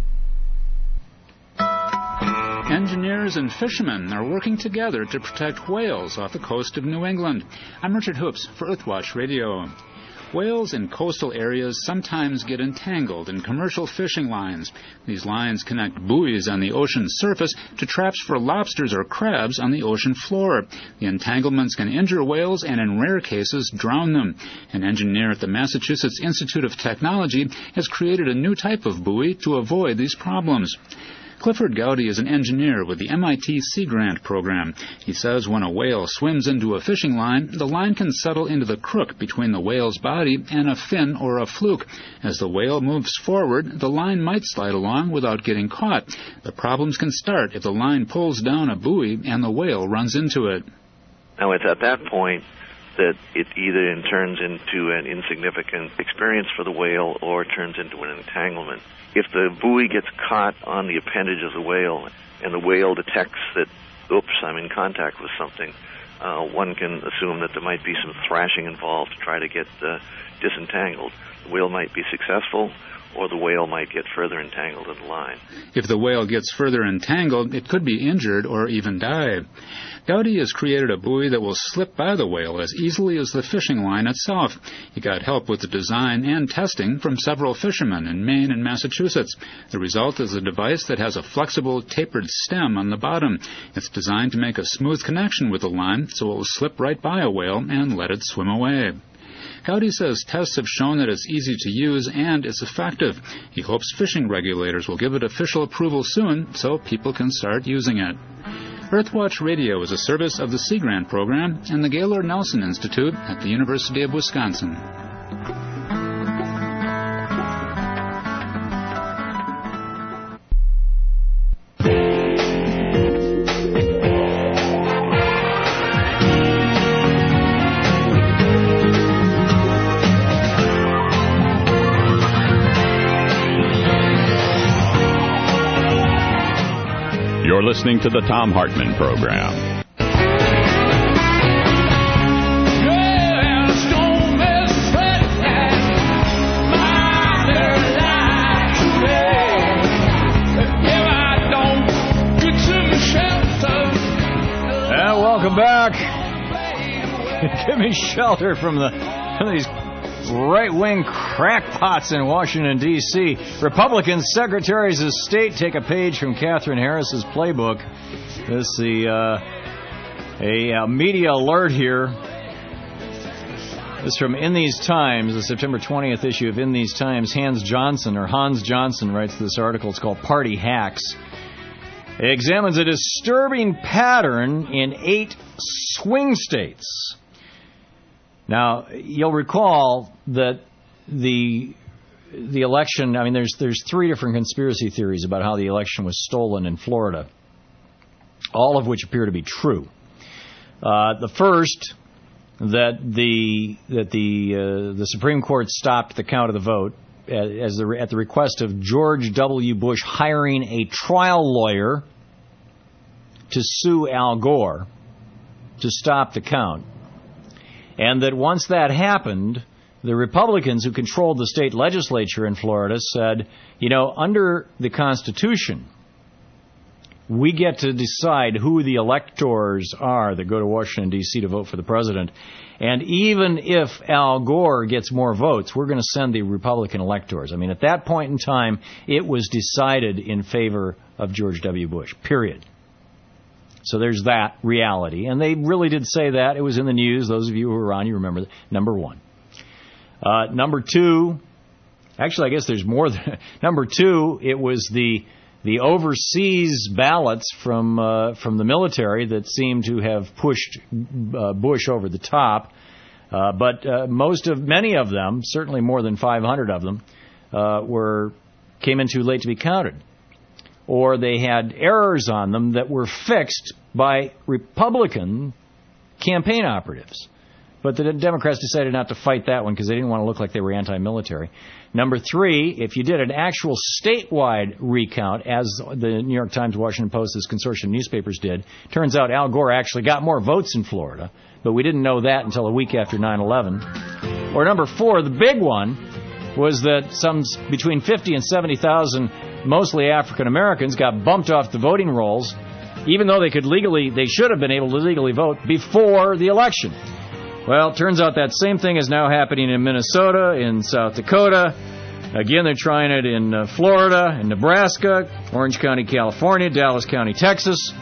Engineers and fishermen are working together to protect whales off the coast of New England. I'm Richard Hoops for Earthwatch Radio. Whales in coastal areas sometimes get entangled in commercial fishing lines. These lines connect buoys on the ocean surface to traps for lobsters or crabs on the ocean floor. The entanglements can injure whales and, in rare cases, drown them. An engineer at the Massachusetts Institute of Technology has created a new type of buoy to avoid these problems. Clifford Gowdy is an engineer with the M I T Sea Grant program. He says when a whale swims into a fishing line, the line can settle into the crook between the whale's body and a fin or a fluke. As the whale moves forward, the line might slide along without getting caught. The problems can start if the line pulls down a buoy and the whale runs into it. Now, it's at that point that it either turns into an insignificant experience for the whale or turns into an entanglement. If the buoy gets caught on the appendage of the whale and the whale detects that, oops, I'm in contact with something, uh, one can assume that there might be some thrashing involved to try to get uh, disentangled. The whale might be successful, or the whale might get further entangled in the line. If the whale gets further entangled, it could be injured or even die. Gowdy has created a buoy that will slip by the whale as easily as the fishing line itself. He got help with the design and testing from several fishermen in Maine and Massachusetts. The result is a device that has a flexible, tapered stem on the bottom. It's designed to make a smooth connection with the line so it will slip right by a whale and let it swim away. Gowdy says tests have shown that it's easy to use and it's effective. He hopes fishing regulators will give it official approval soon so people can start using it. Earthwatch Radio is a service of the Sea Grant program and the Gaylord Nelson Institute at the University of Wisconsin. You're listening to the Thom Hartmann Program. Welcome back. Give me shelter from the from these right-wing crackpots in Washington, D C Republican secretaries of state take a page from Katherine Harris's playbook. This is the uh, a, a media alert here. This is from In These Times, the September twentieth issue of In These Times. Hans Johnson, or Hans Johnson, writes this article. It's called Party Hacks. It examines a disturbing pattern in eight swing states. Now, you'll recall that the the election, I mean, there's there's three different conspiracy theories about how the election was stolen in Florida, all of which appear to be true. Uh, the first, that the that the uh, the Supreme Court stopped the count of the vote as the, at the request of George W. Bush hiring a trial lawyer to sue Al Gore to stop the count. And that once that happened, the Republicans who controlled the state legislature in Florida said, you know, under the Constitution, we get to decide who the electors are that go to Washington, D C to vote for the president. And even if Al Gore gets more votes, we're going to send the Republican electors. I mean, at that point in time, it was decided in favor of George W. Bush, period. So there's that reality. And they really did say that. It was in the news. Those of you who were on, you remember that. Number one. Uh, number two, actually, I guess there's more than... Number two, it was the... The overseas ballots from uh, from the military that seem to have pushed uh, Bush over the top, uh, but uh, most of many of them, certainly more than five hundred of them, uh, were came in too late to be counted, or they had errors on them that were fixed by Republican campaign operatives. But the Democrats decided not to fight that one because they didn't want to look like they were anti-military. Number three, if you did an actual statewide recount, as the New York Times, Washington Post, this consortium of newspapers did, turns out Al Gore actually got more votes in Florida, but we didn't know that until a week after nine eleven. Or number four, the big one, was that some between fifty and seventy thousand, mostly African Americans, got bumped off the voting rolls, even though they could legally, they should have been able to legally vote before the election. Well, it turns out that same thing is now happening in Minnesota, in South Dakota. Again, they're trying it in uh, Florida, in Nebraska, Orange County, California, Dallas County, Texas.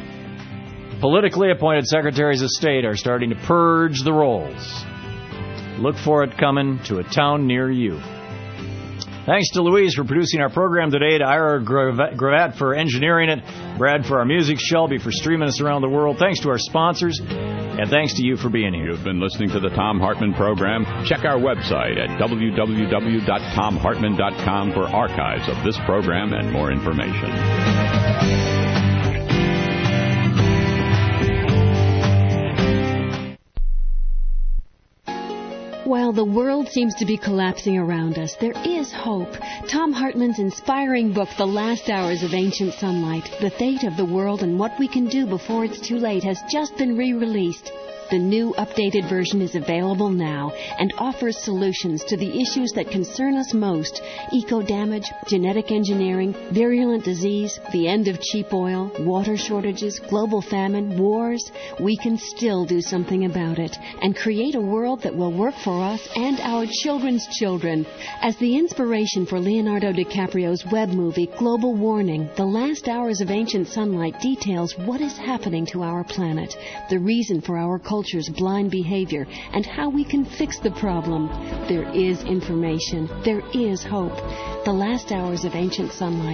Politically appointed secretaries of state are starting to purge the rolls. Look for it coming to a town near you. Thanks to Louise for producing our program today, to Ira Gravatt for engineering it, Brad for our music, Shelby for streaming us around the world. Thanks to our sponsors, and thanks to you for being here. You've been listening to the Thom Hartmann Program. Check our website at w w w dot tom hartmann dot com for archives of this program and more information. While the world seems to be collapsing around us, there is hope. Thom Hartmann's inspiring book, The Last Hours of Ancient Sunlight, The Fate of the World and What We Can Do Before It's Too Late, has just been re-released. The new, updated version is available now and offers solutions to the issues that concern us most: eco-damage, genetic engineering, virulent disease, the end of cheap oil, water shortages, global famine, wars. We can still do something about it and create a world that will work for us and our children's children. As the inspiration for Leonardo DiCaprio's web movie, Global Warning, The Last Hours of Ancient Sunlight details what is happening to our planet, the reason for our culture culture's blind behavior, and how we can fix the problem. There is information. There is hope. The Last Hours of Ancient Sunlight.